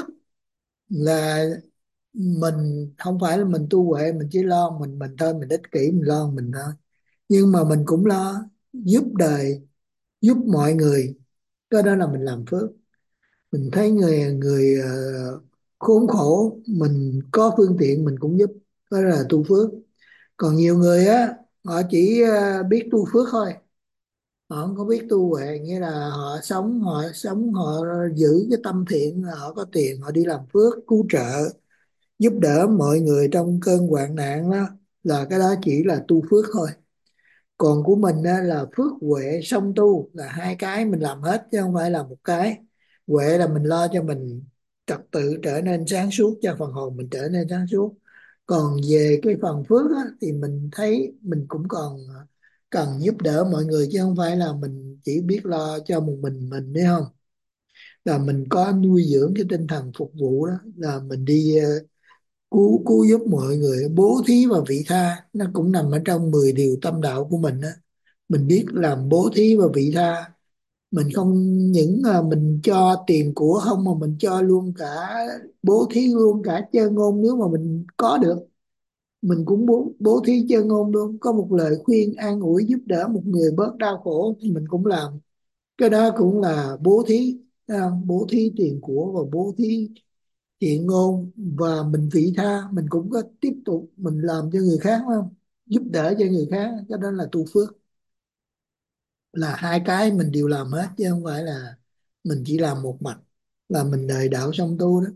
là mình không phải là mình tu huệ mình chỉ lo mình thôi, mình ích kỷ mình lo mình thôi, nhưng mà mình cũng lo giúp đời, giúp mọi người, cái đó là mình làm phước. Mình thấy người người khốn khổ, mình có phương tiện mình cũng giúp, đó là tu phước. Còn nhiều người á, họ chỉ biết tu phước thôi, họ không có biết tu huệ, nghĩa là họ sống họ giữ cái tâm thiện, họ có tiền họ đi làm phước cứu trợ, giúp đỡ mọi người trong cơn hoạn nạn đó, là cái đó chỉ là tu phước thôi. Còn của mình á, là phước huệ song tu, là hai cái mình làm hết chứ không phải là một cái. Huệ là mình lo cho mình trật tự trở nên sáng suốt, cho phần hồn mình trở nên sáng suốt. Còn về cái phần phước á, thì mình thấy mình cũng còn cần giúp đỡ mọi người, chứ không phải là mình chỉ biết lo cho một mình đấy không. Là mình có nuôi dưỡng cái tinh thần phục vụ, đó là mình đi cứu giúp mọi người, bố thí và vị tha, nó cũng nằm ở trong 10 điều tâm đạo của mình đó. Mình biết làm bố thí và vị tha, mình không những mình cho tiền của không, mà mình cho luôn cả, bố thí luôn cả chơn ngôn, nếu mà mình có được mình cũng bố thí chơn ngôn luôn, có một lời khuyên an ủi giúp đỡ một người bớt đau khổ thì mình cũng làm. Cái đó cũng là bố thí, thấy không? Bố thí tiền của và bố thí thiện ngôn, và mình vị tha, mình cũng có tiếp tục mình làm cho người khác, phải không, giúp đỡ cho người khác, cái đó là tu phước. Là hai cái mình đều làm hết chứ không phải là mình chỉ làm một mặt là mình đợi đạo song tu đó.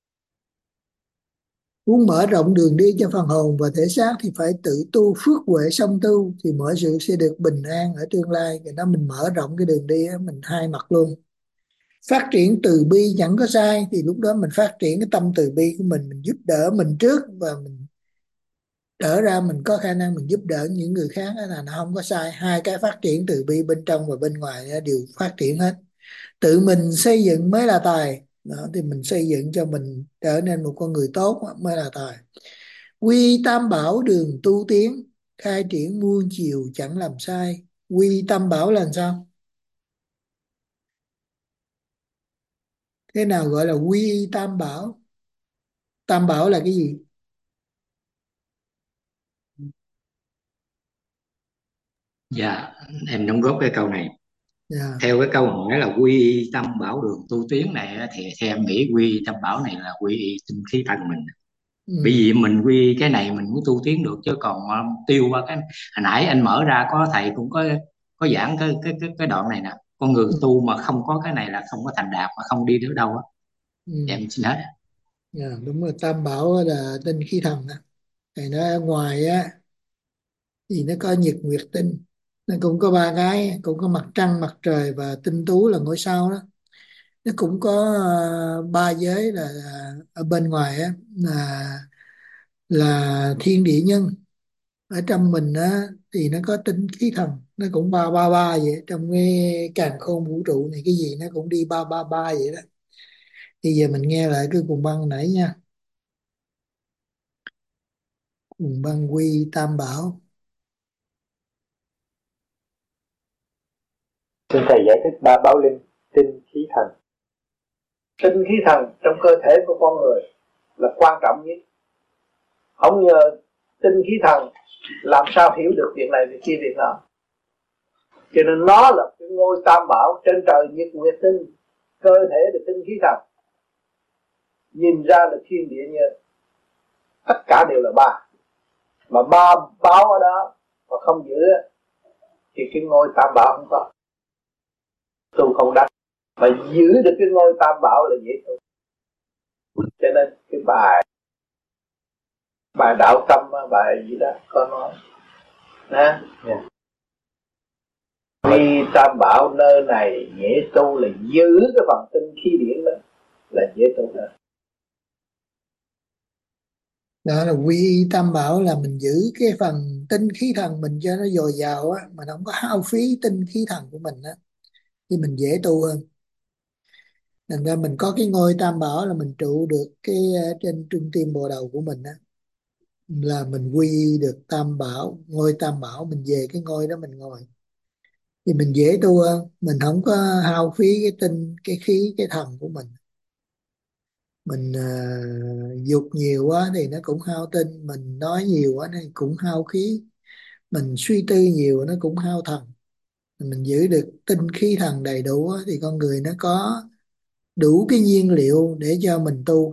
Muốn mở rộng đường đi cho phần hồn và thể xác thì phải tự tu phước huệ song tu, thì mọi sự sẽ được bình an ở tương lai. Cái đó mình mở rộng cái đường đi đó, mình hai mặt luôn. Phát triển từ bi chẳng có sai, thì lúc đó mình phát triển cái tâm từ bi của mình giúp đỡ mình trước, và mình đỡ ra mình có khả năng mình giúp đỡ những người khác, đó là nó không có sai. Hai cái phát triển từ bi bên trong và bên ngoài đó đều phát triển hết. Tự mình xây dựng mới là tài đó, thì mình xây dựng cho mình trở nên một con người tốt mới là tài. Quy tam bảo đường tu tiến, khai triển muôn chiều chẳng làm sai. Quy tam bảo là làm sao? Thế nào gọi là quy tam bảo? Tam bảo là cái gì? Dạ, em đóng góp cái câu này. Dạ. Theo cái câu hỏi là quy y tâm bảo đường tu tiến này á, thì theo em nghĩ quy y tâm bảo này là quy y tinh khí thần mình. Bởi Ừ. vì mình quy y cái này mình mới tu tiến được, chứ còn mà tiêu qua cái hồi nãy anh mở ra, có thầy cũng có giảng cái đoạn này nè. Con người Ừ. tu mà không có cái này là không có thành đạt, mà không đi đến đâu á. Ừ. Em xin hết. Dạ, đúng rồi, tam bảo là tinh khí thần á. Thì nó ở ngoài á thì nó có nhật nguyệt tinh, nó cũng có ba cái, cũng có mặt trăng mặt trời và tinh tú là ngôi sao đó. Nó cũng có ba giới là ở bên ngoài á là thiên địa nhân. Ở trong mình á thì nó có tinh khí thần, nó cũng ba ba ba vậy. Trong cái càn khôn vũ trụ này cái gì nó cũng đi ba ba ba vậy đó. Bây giờ mình nghe lại cái cuồng băng nãy nha. Cuồng băng quy tam bảo. Xin thầy giải thích ba bảo linh tinh khí thần. Tinh khí thần trong cơ thể của con người là quan trọng nhất. Không nhờ tinh khí thần làm sao hiểu được việc này việc kia việc nọ. Cho nên nó là cái ngôi tam bảo trên trời nhật nguyệt tinh. Cơ thể là tinh khí thần, nhìn ra là thiên địa nhân, tất cả đều là ba. Mà ba báo ở đó mà không giữ thì cái ngôi tam bảo không có, tu không đắc. Mà giữ được cái ngôi tam bảo là dễ tu. Cho nên cái bài đạo tâm, bài gì đó có nói nè, vì tam bảo nơi này dễ tu là giữ cái phần tinh khí điển đó là dễ tu hơn. Đó là quy y tam bảo, là mình giữ cái phần tinh khí thần mình cho nó dồi dào á, mình không có hao phí tinh khí thần của mình á, thì mình dễ tu hơn. Thành ra mình có cái ngôi tam bảo là mình trụ được cái trên trung tim bộ đầu của mình á, là mình quy y được tam bảo, ngôi tam bảo, mình về cái ngôi đó mình ngồi thì mình dễ tu hơn. Mình không có hao phí cái tinh, cái khí, cái thần của mình. Mình dục nhiều quá thì nó cũng hao tinh, mình nói nhiều quá thì cũng hao khí, mình suy tư nhiều nó cũng hao thần. Mình giữ được tinh khí thần đầy đủ á, thì con người nó có đủ cái nhiên liệu để cho mình tu,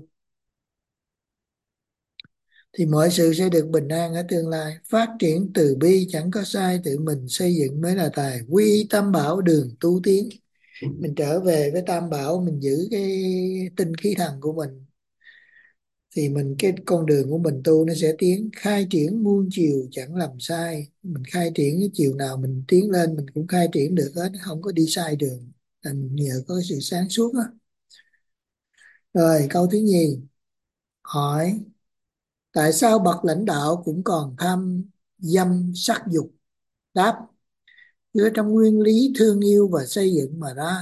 thì mọi sự sẽ được bình an ở tương lai. Phát triển từ bi chẳng có sai, tự mình xây dựng mới là tài. Quy tam bảo đường tu tiến, mình trở về với tam bảo, mình giữ cái tinh khí thần của mình, thì cái con đường của mình tu nó sẽ tiến. Khai triển muôn chiều chẳng làm sai, mình khai triển cái chiều nào mình tiến lên mình cũng khai triển được hết, không có đi sai đường, là nhờ có sự sáng suốt đó. Rồi câu thứ nhì hỏi: tại sao bậc lãnh đạo cũng còn tham dâm sắc dục? Đáp: chứa trong nguyên lý thương yêu và xây dựng mà ra.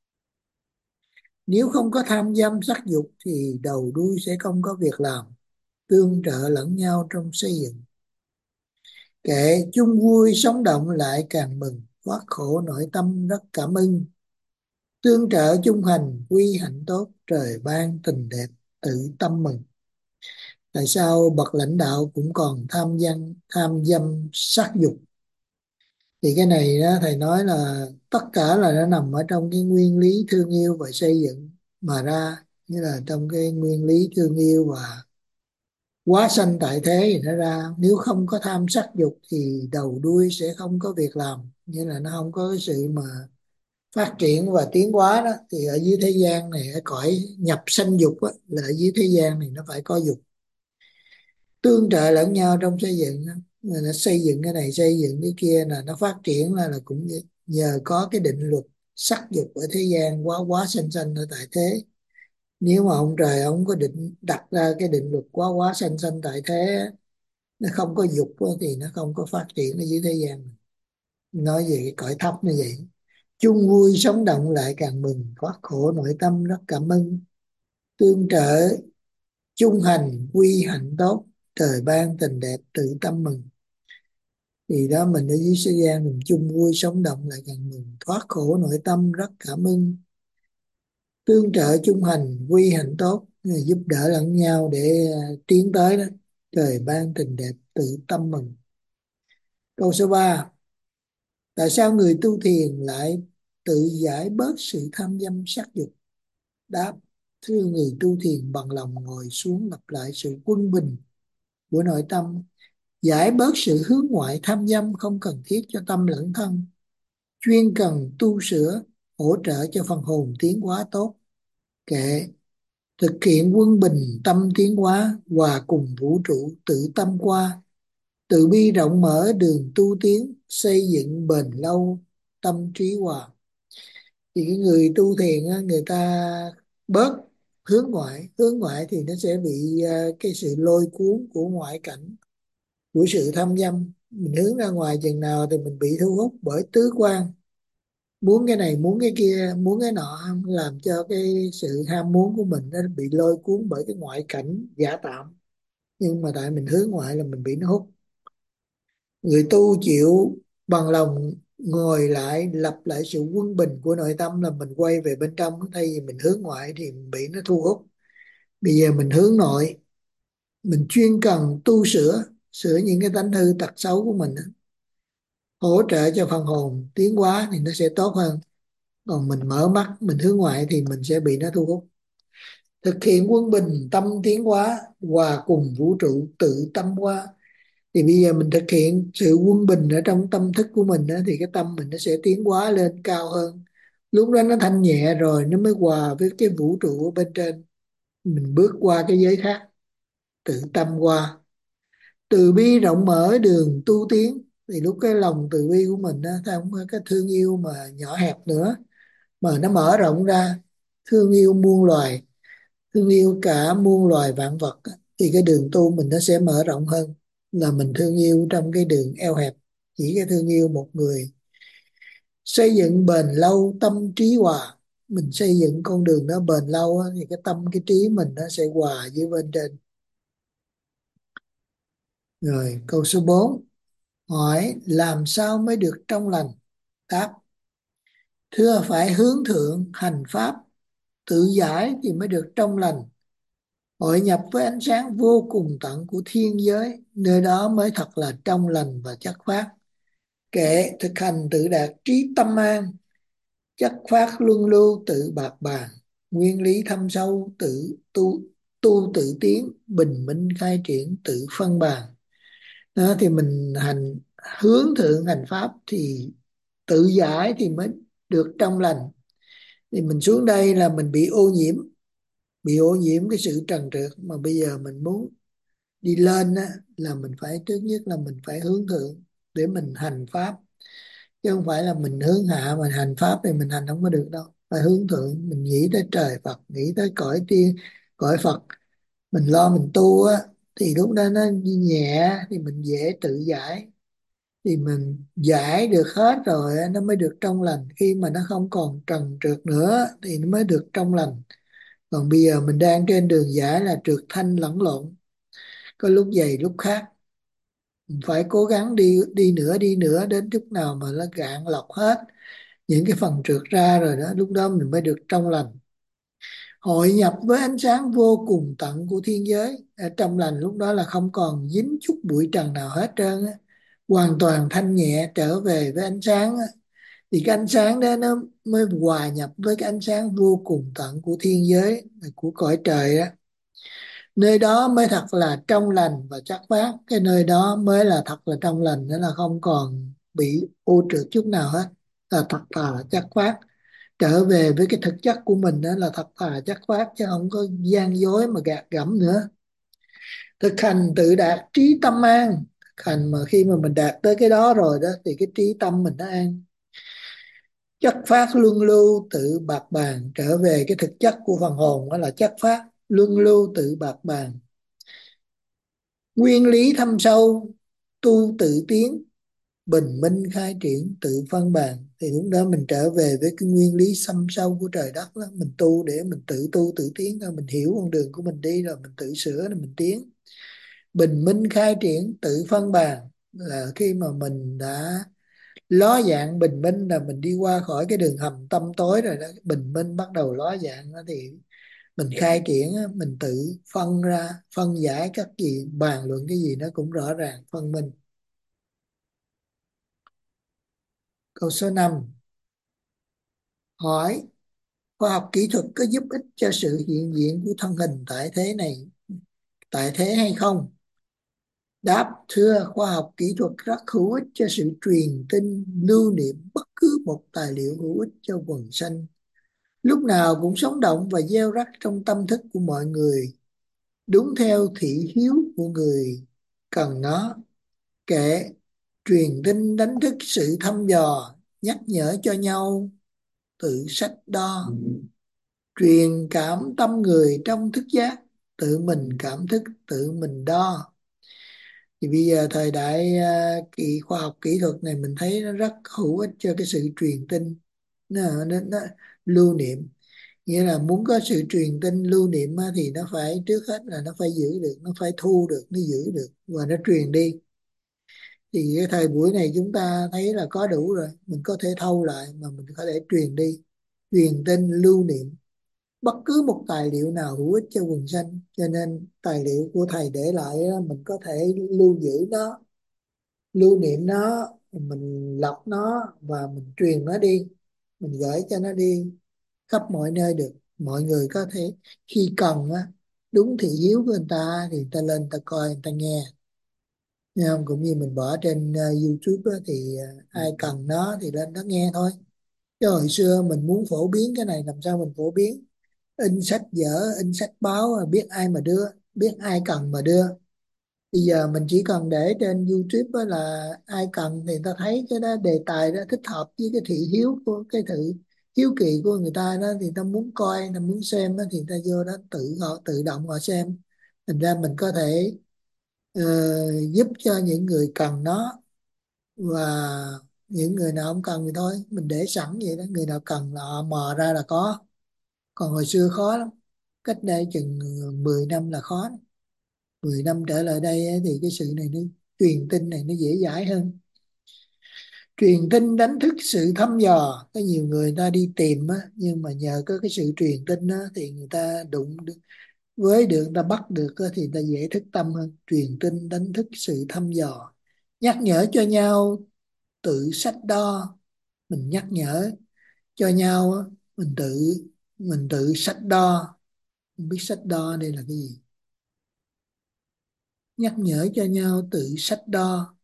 Nếu không có tham dâm sắc dục thì đầu đuôi sẽ không có việc làm, tương trợ lẫn nhau trong xây dựng. Kệ chung vui sống động lại càng mừng, thoát khổ nội tâm rất cảm ơn. Tương trợ chung hành quy hạnh tốt, trời ban tình đẹp tự tâm mừng. Tại sao bậc lãnh đạo cũng còn tham dâm sắc dục? Thì cái này đó thầy nói là tất cả là nó nằm ở trong cái nguyên lý thương yêu và xây dựng mà ra. Như là trong cái nguyên lý thương yêu và hóa sanh tại thế thì nó ra. Nếu không có tham sắc dục thì đầu đuôi sẽ không có việc làm, như là nó không có cái sự mà phát triển và tiến hóa đó, thì ở dưới thế gian này, ở cõi nhập sanh dục á, là ở dưới thế gian này nó phải có dục, tương trợ lẫn nhau trong xây dựng á. Rồi nó xây dựng cái này xây dựng cái kia, là nó phát triển là cũng nhờ có cái định luật sắc dục ở thế gian, quá quá sanh sanh ở tại thế. Nếu mà ông trời ông có định đặt ra cái định luật quá quá sanh sanh tại thế á, nó không có dục á, thì nó không có phát triển ở dưới thế gian. Nói về cái cõi thấp như vậy, chung vui sống động lại càng mừng, thoát khổ nội tâm rất cảm ơn, tương trợ chung hành quy hạnh tốt, trời ban tình đẹp tự tâm mừng. Thì đó, mình ở dưới thế gian mình chung vui sống động lại càng mừng, thoát khổ nội tâm rất cảm ơn, tương trợ chung hành quy hạnh tốt, giúp đỡ lẫn nhau để tiến tới đó, trời ban tình đẹp tự tâm mừng. Câu số 3: tại sao người tu thiền lại tự giải bớt sự tham dâm sắc dục? Đáp: thưa người tu thiền bằng lòng ngồi xuống lặp lại sự quân bình của nội tâm, giải bớt sự hướng ngoại tham dâm không cần thiết cho tâm lẫn thân, chuyên cần tu sửa, hỗ trợ cho phần hồn tiến hóa tốt. Kệ, thực hiện quân bình tâm tiến hóa, hòa cùng vũ trụ tự tâm qua, từ bi rộng mở đường tu tiến, xây dựng bền lâu tâm trí hòa. Thì cái người tu thiền á, người ta bớt hướng ngoại thì nó sẽ bị cái sự lôi cuốn của ngoại cảnh, của sự tham dâm. Mình hướng ra ngoài chừng nào thì mình bị thu hút bởi tứ quan, muốn cái này muốn cái kia muốn cái nọ, làm cho cái sự ham muốn của mình nó bị lôi cuốn bởi cái ngoại cảnh giả tạm. Nhưng mà tại mình hướng ngoại là mình bị nó hút. Người tu chịu bằng lòng ngồi lại lặp lại sự quân bình của nội tâm, là mình quay về bên trong, thay vì mình hướng ngoại thì mình bị nó thu hút. Bây giờ mình hướng nội, mình chuyên cần tu sửa những cái tánh hư tật xấu của mình á, hỗ trợ cho phần hồn tiến hóa thì nó sẽ tốt hơn. Còn mình mở mắt mình hướng ngoại thì mình sẽ bị nó thu hút. Thực hiện quân bình tâm tiến hóa, hòa cùng vũ trụ tự tâm qua. Thì bây giờ mình thực hiện sự quân bình ở trong tâm thức của mình đó, thì cái tâm mình nó sẽ tiến hóa lên cao hơn. Lúc đó nó thanh nhẹ rồi nó mới hòa với cái vũ trụ ở bên trên, mình bước qua cái giới khác, tự tâm qua. Từ bi rộng mở đường tu tiến, thì lúc cái lòng từ bi của mình đó, không có cái thương yêu mà nhỏ hẹp nữa, mà nó mở rộng ra, thương yêu muôn loài, thương yêu cả muôn loài vạn vật á, thì cái đường tu mình nó sẽ mở rộng hơn là mình thương yêu trong cái đường eo hẹp, chỉ cái thương yêu một người. Xây dựng bền lâu tâm trí hòa, mình xây dựng con đường đó bền lâu á, thì cái tâm cái trí mình nó sẽ hòa với bên trên. Rồi câu số 4: hỏi làm sao mới được trong lành? Đáp: thưa phải hướng thượng hành pháp, tự giải thì mới được trong lành, hội nhập với ánh sáng vô cùng tận của thiên giới, nơi đó mới thật là trong lành và chất phát. Kệ thực hành tự đạt trí tâm an, chất phát luân lưu tự bạc bàn, nguyên lý thâm sâu tự tu tự tiến, bình minh khai triển tự phân bàn. Đó, thì mình hướng thượng hành pháp thì tự giải thì mới được trong lành. Thì mình xuống đây là mình bị ô nhiễm cái sự trần trượt, mà bây giờ mình muốn đi lên á, là mình phải trước nhất là mình phải hướng thượng để mình hành pháp, chứ không phải là mình hướng hạ mình hành pháp thì mình hành không có được đâu. Phải hướng thượng, mình nghĩ tới trời Phật, nghĩ tới cõi tiên cõi Phật, mình lo mình tu á, thì lúc đó nó nhẹ thì mình dễ tự giải. Thì mình giải được hết rồi á, nó mới được trong lành. Khi mà nó không còn trần trượt nữa thì nó mới được trong lành. Còn bây giờ mình đang trên đường giải là trượt thanh lẫn lộn, có lúc dày lúc khác. Mình phải cố gắng đi nữa đến chút nào mà nó gạn lọc hết những cái phần trượt ra rồi đó, lúc đó mình mới được trong lành. Hội nhập với ánh sáng vô cùng tận của thiên giới, ở trong lành lúc đó là không còn dính chút bụi trần nào hết trơn á, hoàn toàn thanh nhẹ trở về với ánh sáng á. Thì cái ánh sáng đó nó mới hòa nhập với cái ánh sáng vô cùng tận của thiên giới, của cõi trời á. Nơi đó mới thật là trong lành và chất phát. Cái nơi đó mới là thật là trong lành, nữa là không còn bị ô trượt chút nào hết, là thật là chất phát. trở về với cái thực chất của mình, đó là thật thà chất phát, chứ không có gian dối mà gạt gẫm nữa. Thực hành tự đạt trí tâm an. Thực hành mà khi mà mình đạt tới cái đó rồi đó thì cái trí tâm mình nó an. Chất phát luân lưu tự bạc bàn. Trở về cái thực chất của phần hồn, đó là chất phát luân lưu tự bạc bàn. Nguyên lý thâm sâu tu tự tiến, bình minh khai triển tự phân bàn. Thì lúc đó mình trở về với cái nguyên lý thâm sâu của trời đất đó. Mình tu để mình tự tu tự tiến thôi. Mình hiểu con đường của mình đi rồi mình tự sửa rồi mình tiến. Bình minh khai triển tự phân bàn là khi mà mình đã ló dạng bình minh, là mình đi qua khỏi cái đường hầm tăm tối rồi đó. Bình minh bắt đầu ló dạng đó, thì mình khai triển á, mình tự phân ra, phân giải các gì, bàn luận cái gì nó cũng rõ ràng phân minh. Câu số 5 hỏi: khoa học kỹ thuật có giúp ích cho sự hiện diện của thân hình tại thế này, tại thế hay không? Đáp: thưa, khoa học kỹ thuật rất hữu ích cho sự truyền tin, lưu niệm bất cứ một tài liệu hữu ích cho quần sanh. Lúc nào cũng sống động và gieo rắc trong tâm thức của mọi người, đúng theo thị hiếu của người cần nó. Kệ truyền tin đánh thức sự thăm dò, nhắc nhở cho nhau tự sách đo. Truyền cảm tâm người trong thức giác, tự mình cảm thức tự mình đo. Thì bây giờ thời đại kỳ khoa học kỹ thuật này mình thấy nó rất hữu ích cho cái sự truyền tin, nó lưu niệm. Nghĩa là muốn có sự truyền tin lưu niệm á, thì nó phải trước hết là nó phải giữ được, nó phải thu được, nó giữ được và nó truyền đi. Thì cái thời buổi này chúng ta thấy là có đủ rồi, mình có thể thâu lại mà mình có thể truyền đi, truyền tin lưu niệm bất cứ một tài liệu nào hữu ích cho quần sanh. Cho nên tài liệu của thầy để lại á, mình có thể lưu giữ nó, lưu niệm nó, mình lọc nó và mình truyền nó đi, mình gửi cho nó đi khắp mọi nơi được. Mọi người có thể khi cần á, đúng thị hiếu của người ta thì người ta lên người ta coi, người ta nghe. Nghe không? Cũng như mình bỏ trên YouTube á, thì ai cần nó thì lên đó nghe thôi. Chứ hồi xưa mình muốn phổ biến cái này làm sao mình phổ biến? In sách vở, in sách báo, biết ai mà đưa, biết ai cần mà đưa. Bây giờ mình chỉ cần để trên YouTube á, là ai cần thì người ta thấy cái đó, đề tài đó thích hợp với cái thị hiếu của cái thị hiếu kỳ của người ta đó, thì người ta muốn coi, người ta muốn xem đó, thì người ta vô đó họ tự động họ xem. Thành ra mình có thể ờ, giúp cho những người cần nó, và những người nào không cần thì thôi mình để sẵn vậy đó, người nào cần là họ mò ra là có. Còn hồi xưa khó lắm, cách đây chừng 10 năm là khó lắm. 10 năm trở lại đây ấy, thì cái sự này nó truyền tin này nó dễ dãi hơn. Truyền tin đánh thức sự thăm dò. Có nhiều người ta đi tìm á, nhưng mà nhờ có cái sự truyền tin á, thì người ta đụng được với được, người ta bắt được á, thì người ta dễ thức tâm hơn. Truyền tin đánh thức sự thăm dò, nhắc nhở cho nhau tự sách đo. Mình nhắc nhở cho nhau á, mình tự sách đo. Không biết sách đo đây là cái gì? Nhắc nhở cho nhau tự sách đo,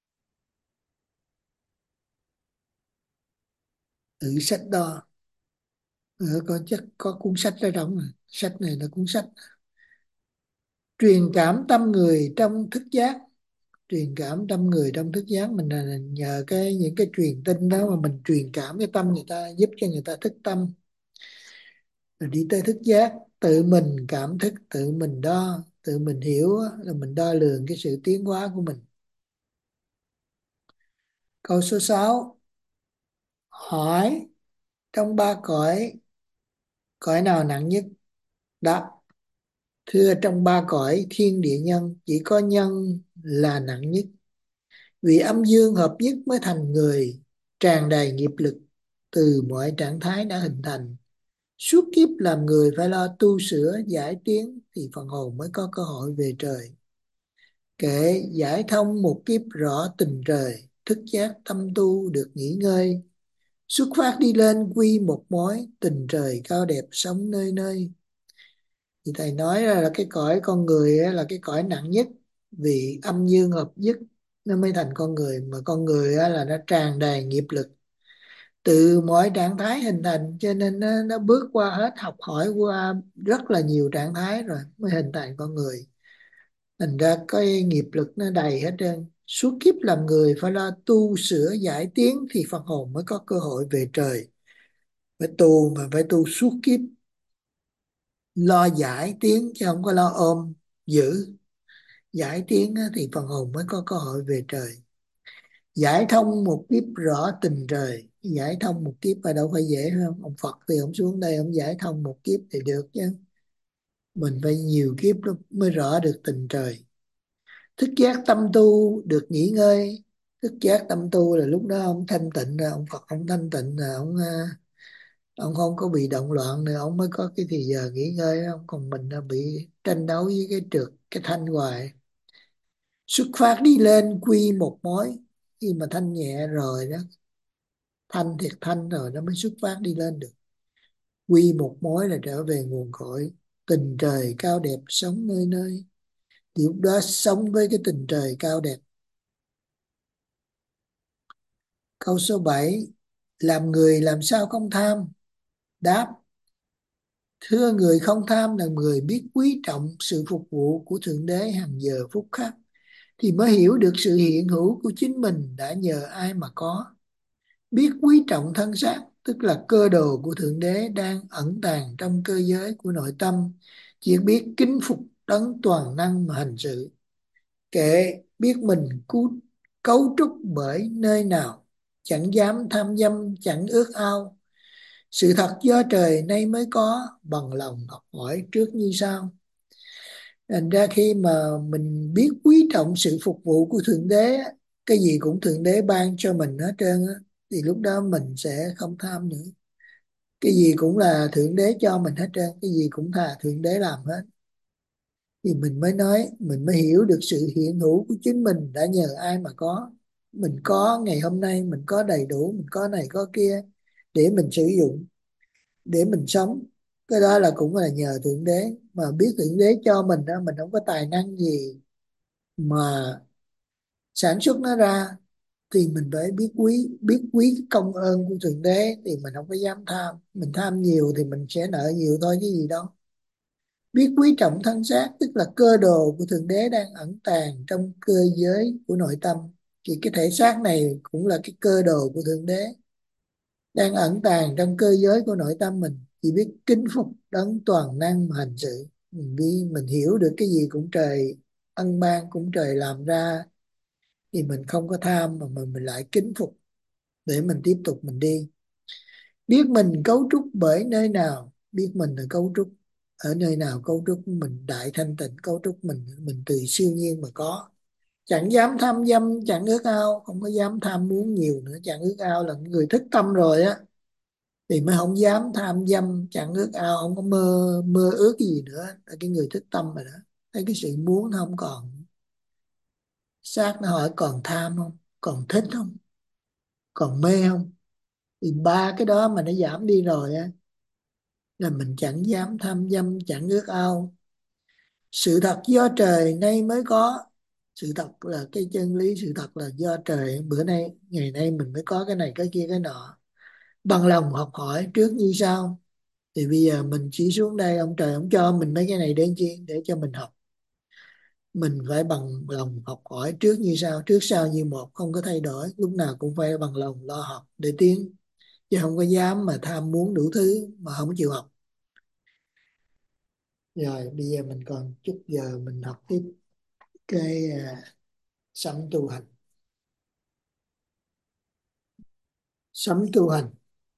tự sách đo. Có chắc có cuốn sách ở trong này. Sách này là cuốn sách truyền cảm tâm người trong thức giác. Truyền cảm tâm người trong thức giác mình là nhờ những cái truyền tin đó mà mình truyền cảm cái tâm người ta, giúp cho người ta thức tâm. Rồi đi tới thức giác, tự mình cảm thức, tự mình đo, tự mình hiểu á, là mình đo lường cái sự tiến hóa của mình. Câu số 6 hỏi: trong ba cõi, cõi nào nặng nhất? Đáp: thưa, trong ba cõi thiên địa nhân, chỉ có nhân là nặng nhất. Vì âm dương hợp nhất mới thành người, tràn đầy nghiệp lực từ mọi trạng thái đã hình thành. Suốt kiếp làm người phải lo tu sửa giải tiến thì phần hồn mới có cơ hội về trời. Kệ giải thông một kiếp rõ tình trời, thức giác tâm tu được nghỉ ngơi. Xuất phát đi lên quy một mối, tình trời cao đẹp sống nơi nơi. Thì thầy nói là cái cõi con người á, là cái cõi nặng nhất, vì âm dương hợp nhất nó mới thành con người, mà con người á, là nó tràn đầy nghiệp lực từ mọi trạng thái hình thành, cho nên nó bước qua hết, học hỏi qua rất là nhiều trạng thái rồi mới hình thành con người. Thành ra cái nghiệp lực nó đầy hết trơn. Suốt kiếp làm người phải lo tu sửa giải tiến thì phần hồn mới có cơ hội về trời. Phải tu mà phải tu suốt kiếp, lo giải tiến chứ không có lo ôm giữ. Giải tiến á, thì phần hồn mới có cơ hội về trời. Giải thông một kiếp rõ tình trời. Giải thông một kiếp mà đâu phải dễ không? Ông Phật thì ông xuống đây ông giải thông một kiếp thì được chứ. Mình phải nhiều kiếp đó mới rõ được tình trời. Thức giác tâm tu được nghỉ ngơi. Thức giác tâm tu là lúc đó ông thanh tịnh rồi, ông Phật ông thanh tịnh rồi, ông không có bị động loạn nữa, ông mới có cái thì giờ nghỉ ngơi. Ông còn mình là bị tranh đấu với cái trượt cái thanh hoài. Xuất phát đi lên quy một mối. Khi mà thanh nhẹ rồi đó, thanh thiệt thanh rồi nó mới xuất phát đi lên được. Quy một mối là trở về nguồn cội. Tình trời cao đẹp sống nơi nơi, thì lúc đó sống với cái tình trời cao đẹp. Câu số 7: làm người làm sao không tham? Đáp: thưa, người không tham là người biết quý trọng sự phục vụ của Thượng Đế hàng giờ phút khắc, thì mới hiểu được sự hiện hữu của chính mình đã nhờ ai mà có. Biết quý trọng thân xác, tức là cơ đồ của Thượng Đế đang ẩn tàng trong cơ giới của nội tâm, chỉ biết kính phục đấng toàn năng mà hành sự. Kệ biết mình cấu trúc bởi nơi nào, chẳng dám tham dâm, chẳng ước ao. Sự thật do trời nay mới có, bằng lòng học hỏi trước như sau. Thành ra khi mà mình biết quý trọng sự phục vụ của Thượng Đế á, cái gì cũng Thượng Đế ban cho mình hết trơn á, thì lúc đó mình sẽ không tham nữa. Cái gì cũng là Thượng Đế cho mình hết trơn, cái gì cũng là Thượng Đế làm hết. Thì mình mới nói, mình mới hiểu được sự hiện hữu của chính mình đã nhờ ai mà có. Mình có ngày hôm nay, mình có đầy đủ, mình có này có kia để mình sử dụng, để mình sống. Cái đó là cũng là nhờ Thượng Đế. Mà biết Thượng Đế cho mình đó, mình không có tài năng gì mà sản xuất nó ra, thì mình phải biết quý cái công ơn của Thượng Đế, thì mình không có dám tham. Mình tham nhiều thì mình sẽ nợ nhiều thôi chứ gì đâu. Biết quý trọng thân xác, tức là cơ đồ của Thượng Đế đang ẩn tàng trong cơ giới của nội tâm. Thì cái thể xác này cũng là cái cơ đồ của Thượng Đế đang ẩn tàng trong cơ giới của nội tâm mình. Chỉ biết kính phục đấng toàn năng mà hành sự. Mình hiểu được cái gì cũng trời ân ban, cũng trời làm ra, thì mình không có tham mà mình lại kính phục để mình tiếp tục mình đi. Biết mình cấu trúc bởi nơi nào, biết mình là cấu trúc ở nơi nào, cấu trúc mình đại thanh tịnh, cấu trúc mình từ siêu nhiên mà có. Chẳng dám tham dâm, chẳng ước ao, không có dám tham muốn nhiều nữa. Chẳng ước ao là người thức tâm rồi á, thì mới không dám tham dâm, chẳng ước ao, không có mơ mơ ước cái gì nữa, là cái người thức tâm rồi đó. Thấy cái sự muốn nó không còn. Xác nó hỏi còn tham không, còn thích không, còn mê không, thì ba cái đó mà nó giảm đi rồi á, là mình chẳng dám tham dâm, chẳng ước ao. Sự thật do trời nay mới có. Sự thật là cái chân lý, sự thật là do trời. Bữa nay ngày nay mình mới có cái này cái kia cái nọ. Bằng lòng học hỏi trước như sau. Thì bây giờ mình chỉ xuống đây, ông trời ông cho mình mấy cái này để chi? Để cho mình học. Mình phải bằng lòng học hỏi trước như sau, trước sau như một, không có thay đổi. Lúc nào cũng phải bằng lòng lo học để tiến, chứ không có dám mà tham muốn đủ thứ mà không chịu học. Rồi bây giờ mình còn chút giờ mình học tiếp cái sấm tu hành. Sấm tu hành.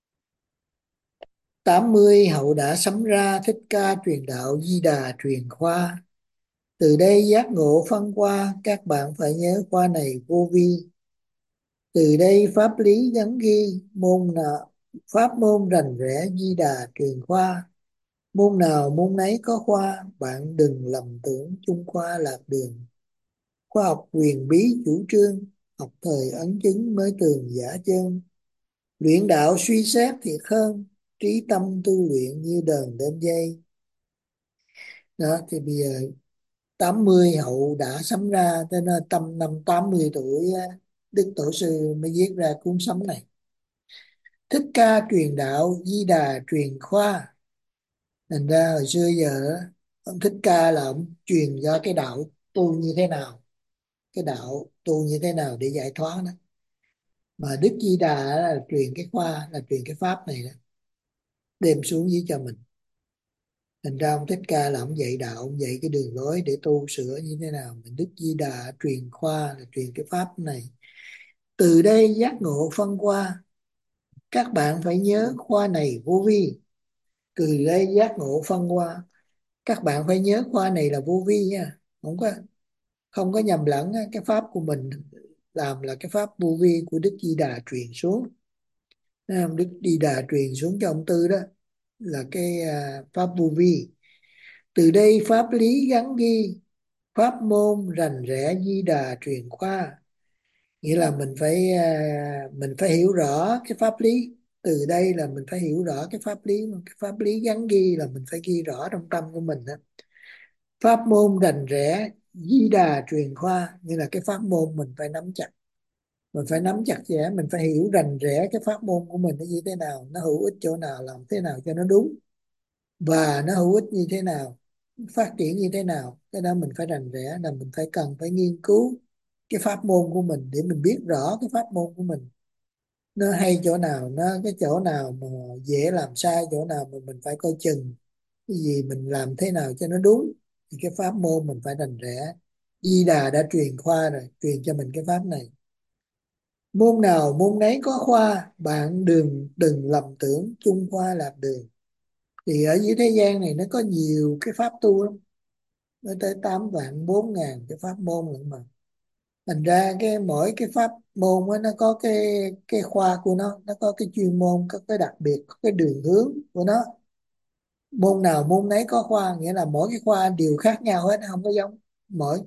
80 hậu đã sấm ra, Thích Ca truyền đạo, Di Đà truyền khoa. Từ đây giác ngộ phân qua, các bạn phải nhớ khoa này vô vi. Từ đây pháp lý nhấn ghi, môn nào pháp môn rành rẽ, Di Đà truyền khoa. Môn nào môn nấy có khoa, bạn đừng lầm tưởng chung khoa lạc đường. Khoa học quyền bí chủ trương, học thời ấn chứng mới tường giả chân. Luyện đạo suy xét thiệt hơn, trí tâm tu luyện như đờn đến dây. Đó thì bây giờ 80 hậu đã sấm ra, cho nên tầm năm 80 tuổi á, Đức Tổ sư mới viết ra cuốn sấm này. Thích Ca truyền đạo, Di Đà truyền khoa. Thành ra hồi xưa giờ á, ông Thích Ca là ông truyền cho cái đạo tu như thế nào, cái đạo tu như thế nào để giải thoát đó. Mà Đức Di Đà là truyền cái khoa, là truyền cái pháp này đó, đem xuống dưới cho mình. Thành ra ông Thích Ca là ông dạy đạo, ông dạy cái đường lối để tu sửa như thế nào. Mình Đức Di Đà truyền khoa là truyền cái pháp này. Từ đây giác ngộ phân khoa, các bạn phải nhớ khoa này vô vi. Từ đây giác ngộ phân khoa, các bạn phải nhớ khoa này là vô vi nha, không có nhầm lẫn á. Cái pháp của mình làm là cái pháp vô vi của Đức Di Đà truyền xuống. Đức Di Đà truyền xuống cho ông Tư đó là cái pháp vô vi. Từ đây pháp lý gắn ghi, pháp môn rành rẽ Di Đà truyền khoa. Nghĩa là mình phải hiểu rõ cái pháp lý. Từ đây là mình phải hiểu rõ cái pháp lý, cái pháp lý gắn ghi là mình phải ghi rõ trong tâm của mình đó. Pháp môn rành rẽ Di Đà truyền khoa, như là cái pháp môn mình phải nắm chặt, mình phải nắm chặt chẽ, mình phải hiểu rành rẽ cái pháp môn của mình nó như thế nào, nó hữu ích chỗ nào, làm thế nào cho nó đúng, và nó hữu ích như thế nào, phát triển như thế nào. Cái đó mình phải rành rẽ, là mình cần phải nghiên cứu cái pháp môn của mình để mình biết rõ cái pháp môn của mình nó hay chỗ nào, nó cái chỗ nào mà dễ làm sai, chỗ nào mà mình phải coi chừng, cái gì mình làm thế nào cho nó đúng. Thì cái pháp môn mình phải rành rẽ. Di Đà đã truyền khoa rồi, truyền cho mình cái pháp này. Môn nào môn nấy có khoa, bạn đừng đừng lầm tưởng chung khoa lạc đường. Thì ở dưới thế gian này nó có nhiều cái pháp tu lắm, nó tới 8 vạn 4 ngàn cái pháp môn lận mà. Thành ra mỗi cái pháp môn á, nó có cái khoa của nó có cái chuyên môn, có cái đặc biệt, có cái đường hướng của nó. Môn nào môn nấy có khoa, nghĩa là mỗi cái khoa đều khác nhau hết, không có giống. Mỗi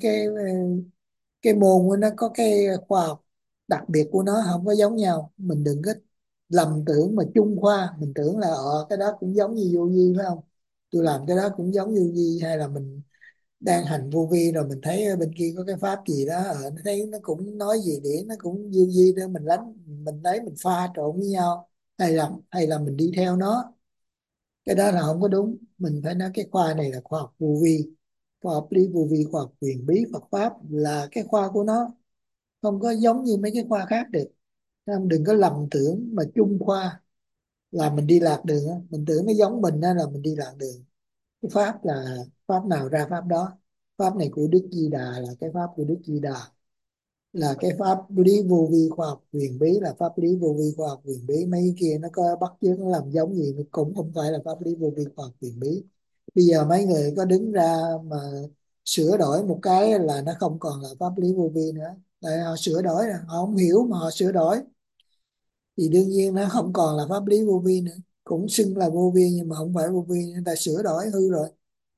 cái môn của nó có cái khoa học đặc biệt của nó, không có giống nhau. Mình đừng có lầm tưởng mà chung khoa, mình tưởng là cái đó cũng giống như vô vi phải không, tôi làm cái đó cũng giống vô vi. Hay là mình đang hành vô vi rồi mình thấy ở bên kia có cái pháp gì đó, nó thấy nó cũng nói gì để nó cũng vô vi đó, mình lấy mình pha trộn với nhau, hay là mình đi theo nó. Cái đó là không có đúng. Mình phải nói cái khoa này là khoa học vô vi, khoa học lý vô vi, khoa học huyền bí Phật pháp là cái khoa của nó, không có giống như mấy cái khoa khác được. Nên đừng có lầm tưởng mà chung khoa là mình đi lạc đường á. Mình tưởng nó giống mình á là mình đi lạc đường. Cái pháp là pháp nào ra pháp đó. Pháp này của Đức Di Đà là cái pháp của Đức Di Đà, là cái pháp lý vô vi khoa học huyền bí là pháp lý vô vi khoa học huyền bí. Mấy cái kia nó có bắt chước nó làm giống gì nó cũng không phải là pháp lý vô vi khoa học huyền bí. Bây giờ mấy người có đứng ra mà sửa đổi một cái là nó không còn là pháp lý vô vi nữa. Tại họ sửa đổi rồi, họ không hiểu mà họ sửa đổi thì đương nhiên nó không còn là pháp lý vô vi nữa. Cũng xưng là vô vi nhưng mà không phải vô vi, người ta sửa đổi hư rồi.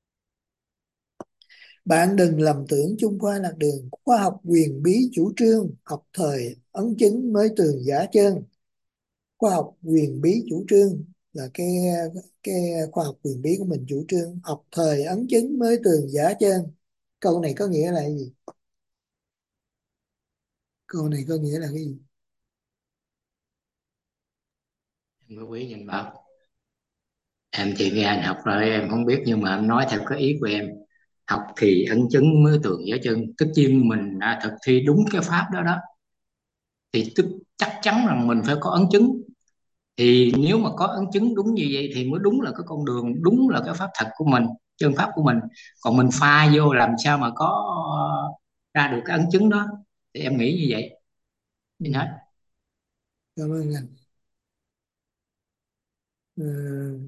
Bạn đừng lầm tưởng chung khoa lạc đường. Khoa học huyền bí chủ trương, học thời ấn chứng mới tường giả chân. Khoa học huyền bí chủ trương là cái khoa học huyền bí của mình chủ trương, học thời ấn chứng mới tường giả chân. Câu này có nghĩa là cái gì? Câu này có nghĩa là cái gì? Em quý nhìn bảo em chỉ nghe anh học rồi em không biết, nhưng mà em nói theo cái ý của em. Học thì ấn chứng mới tường dưới chân, tất nhiên mình đã thực thi đúng cái pháp đó đó thì chắc chắn rằng mình phải có ấn chứng. Thì nếu mà có ấn chứng đúng như vậy thì mới đúng là cái con đường, đúng là cái pháp thật của mình, chân pháp của mình. Còn mình pha vô làm sao mà có ra được cái ấn chứng đó. Thì em nghĩ như vậy. Ừ, Anh hết. cảm ơn anh. Ừ,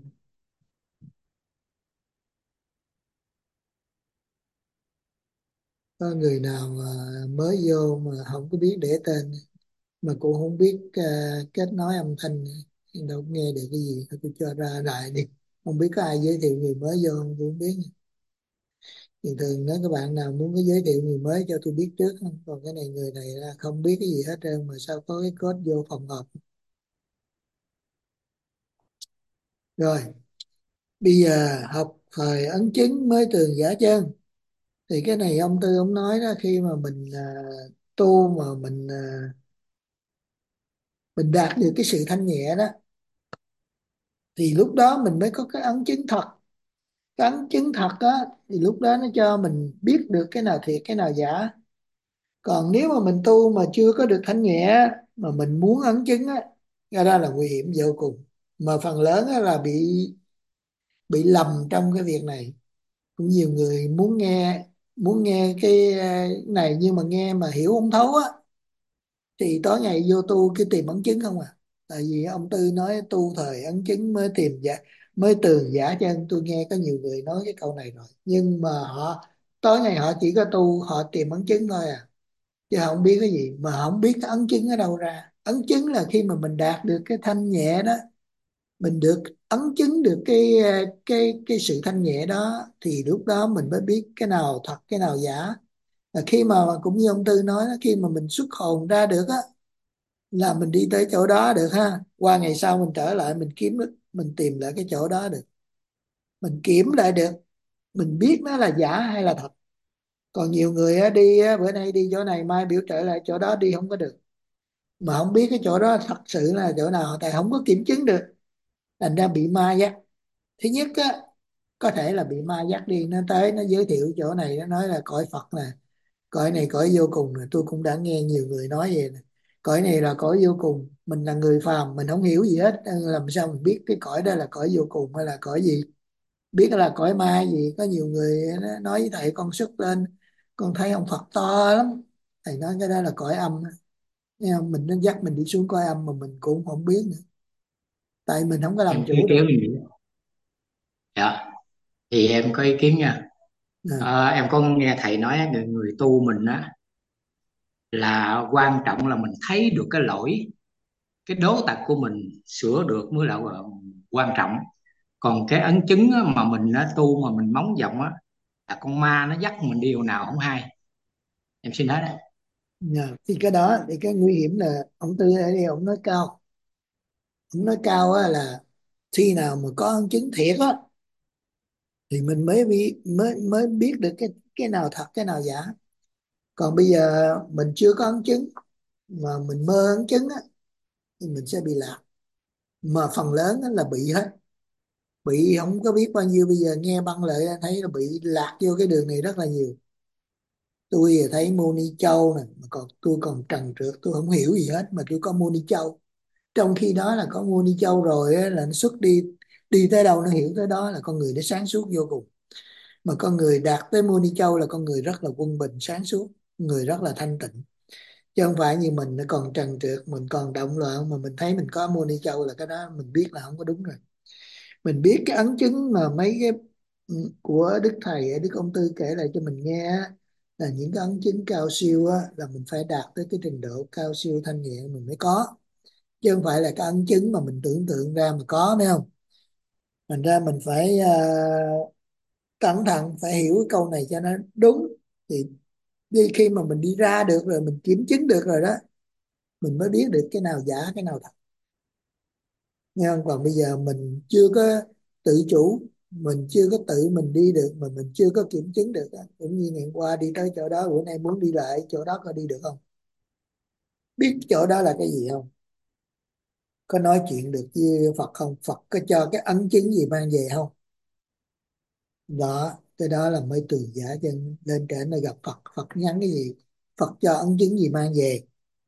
có người nào mà mới vô mà không có biết để tên, mà cũng không biết kết nối âm thanh, đâu có nghe được cái gì, thôi tôi cho ra lại đi. Không biết có ai giới thiệu người mới vô không, tôi không biết. Thường thường nếu các bạn nào muốn có giới thiệu người mới cho tôi biết trước không? Còn cái này người này là không biết cái gì hết trơn mà sao có cái code vô phòng họp. Rồi, bây giờ học thời ấn chứng mới tường giả chân. Thì cái này ông Tư ông nói đó, khi mà mình tu mà mình đạt được cái sự thanh nhẹ đó, thì lúc đó mình mới có cái ấn chứng thật. Cái ấn chứng thật á thì lúc đó nó cho mình biết được cái nào thiệt cái nào giả. Còn nếu mà mình tu mà chưa có được thanh nhẹ mà mình muốn ấn chứng á, ra là nguy hiểm vô cùng. Mà phần lớn á là bị lầm trong cái việc này. Cũng nhiều người muốn nghe cái này nhưng mà nghe mà hiểu không thấu á thì tối ngày vô tu cái tìm ấn chứng không à. Tại vì ông Tư nói tu thời ấn chứng mới tìm giả, mới tường giả chân. Tôi nghe có nhiều người nói cái câu này rồi, nhưng mà họ tối ngày họ chỉ có tu họ tìm ấn chứng thôi à, chứ họ không biết cái gì. Mà họ không biết cái ấn chứng ở đâu ra. Ấn chứng là khi mà mình đạt được cái thanh nhẹ đó, mình được ấn chứng được cái sự thanh nhẹ đó, thì lúc đó mình mới biết cái nào thật cái nào giả. Và khi mà cũng như ông Tư nói đó, khi mà mình xuất hồn ra được á là mình đi tới chỗ đó được ha. Qua ngày sau mình trở lại mình kiếm được, mình tìm lại cái chỗ đó được, mình kiểm lại được, mình biết nó là giả hay là thật. Còn nhiều người á, đi á, bữa nay đi chỗ này mai biểu trở lại chỗ đó đi không có được, mà không biết cái chỗ đó thật sự là chỗ nào, tại không có kiểm chứng được, thành ra bị ma dắt. Thứ nhất á, có thể là bị ma dắt đi, nó tới nó giới thiệu chỗ này, nó nói là cõi Phật nè, cõi này cõi vô cùng nè. Tôi cũng đã nghe nhiều người nói vậy nè, cõi này là cõi vô cùng. Mình là người phàm mình không hiểu gì hết, làm sao mình biết cái cõi đó là cõi vô cùng hay là cõi gì, biết là cõi ma gì. Có nhiều người nó nói với thầy con xuất lên con thấy ông Phật to lắm, thầy nói cái đó là cõi âm. Nghe không? Mình nó dắt mình đi xuống cõi âm mà mình cũng không biết nữa, tại mình không có làm Em có ý chủ được. kiến gì? Dạ, thì em có ý kiến nha. À, Em có nghe thầy nói á, người tu mình á là quan trọng là mình thấy được cái lỗi, cái đố tật của mình sửa được mới là quan trọng. Còn cái ấn chứng á, mà mình á, tu mà mình móng giọng á là con ma nó dắt mình đi đâu nào không hay. Em xin hết đó. thì cái đó thì cái nguy hiểm là ông Tư ở đây ông nói cao. Ông nói cao á là khi nào mà có ấn chứng thiệt á thì mình mới biết được cái nào thật cái nào giả. Còn bây giờ mình chưa có ấn chứng mà mình mơ ấn chứng á thì mình sẽ bị lạc. Mà phần lớn á là bị hết, bị không có biết bao nhiêu. Bây giờ nghe băng lại thấy là bị lạc vô cái đường này rất là nhiều. Tôi thì thấy Moni Châu nè, mà còn tôi còn trần trượt, tôi không hiểu gì hết mà tôi có Moni Châu. Trong khi đó là có Moni Châu rồi á, là nó xuất đi, đi tới đâu nó hiểu tới đó, là con người nó sáng suốt vô cùng. Mà con người đạt tới Moni Châu là con người rất là quân bình sáng suốt, người rất là thanh tịnh. Chứ không phải như mình nó còn trần trượt, mình còn động loạn mà mình thấy mình có Moni Châu là cái đó mình biết là không có đúng rồi. Mình biết cái ấn chứng mà mấy cái của Đức Thầy Đức Ông Tư kể lại cho mình nghe á, là những cái ấn chứng cao siêu á, là mình phải đạt tới cái trình độ cao siêu thanh nhẹ mình mới có, chứ không phải là cái ấn chứng mà mình tưởng tượng ra mà có, phải không? Thành ra mình phải cẩn thận, phải hiểu cái câu này cho nó đúng. Thì khi mà mình đi ra được rồi, mình kiểm chứng được rồi đó, mình mới biết được cái nào giả cái nào thật. Nghe không? Còn bây giờ mình chưa có tự chủ, mình chưa có tự mình đi được mà mình chưa có kiểm chứng được á. Cũng như ngày hôm qua đi tới chỗ đó, bữa nay muốn đi lại chỗ đó có đi được không? Biết chỗ đó là cái gì không? Có nói chuyện được với Phật không? Phật có cho cái ấn chứng gì mang về không? Đó, cái đó là mới từ giả chân lên trển này gặp Phật. Phật nhắn cái gì? Phật cho ấn chứng gì mang về?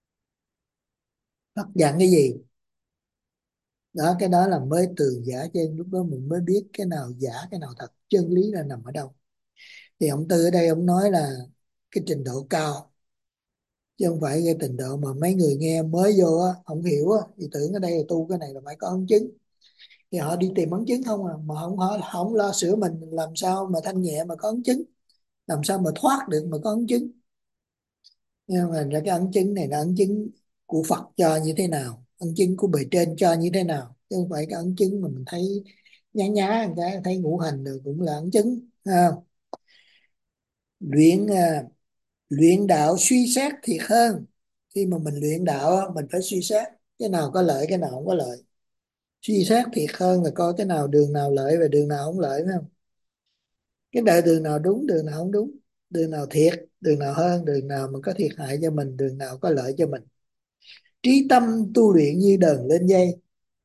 Phật dặn cái gì? Đó, cái đó là mới từ giả chân. Lúc đó mình mới biết cái nào giả cái nào thật, chân lý là nằm ở đâu. Thì ông Tư ở đây ông nói là cái trình độ cao, chứ không phải cái trình độ mà mấy người nghe mới vô á không hiểu á, thì tưởng ở đây là tu cái này là phải có ấn chứng. Thì họ đi tìm ấn chứng không à, mà họ không lo sửa mình làm sao mà thanh nhẹ mà có ấn chứng, làm sao mà thoát được mà có ấn chứng. Nhưng mà ra cái ấn chứng này là ấn chứng của Phật cho như thế nào, ấn chứng của bề trên cho như thế nào, chứ không phải cái ấn chứng mà mình thấy nhá nhá cái thấy ngũ hành rồi cũng là ấn chứng ha. luyện à, Luyện đạo suy xét thiệt hơn. Khi mà mình luyện đạo á, mình phải suy xét cái nào có lợi cái nào không có lợi. Suy xét thiệt hơn là coi cái nào đường nào lợi và đường nào không lợi, phải không? Cái đời đường nào đúng đường nào không đúng, đường nào thiệt đường nào hơn, đường nào mà có thiệt hại cho mình, đường nào có lợi cho mình. Trí tâm tu luyện như đờn lên dây,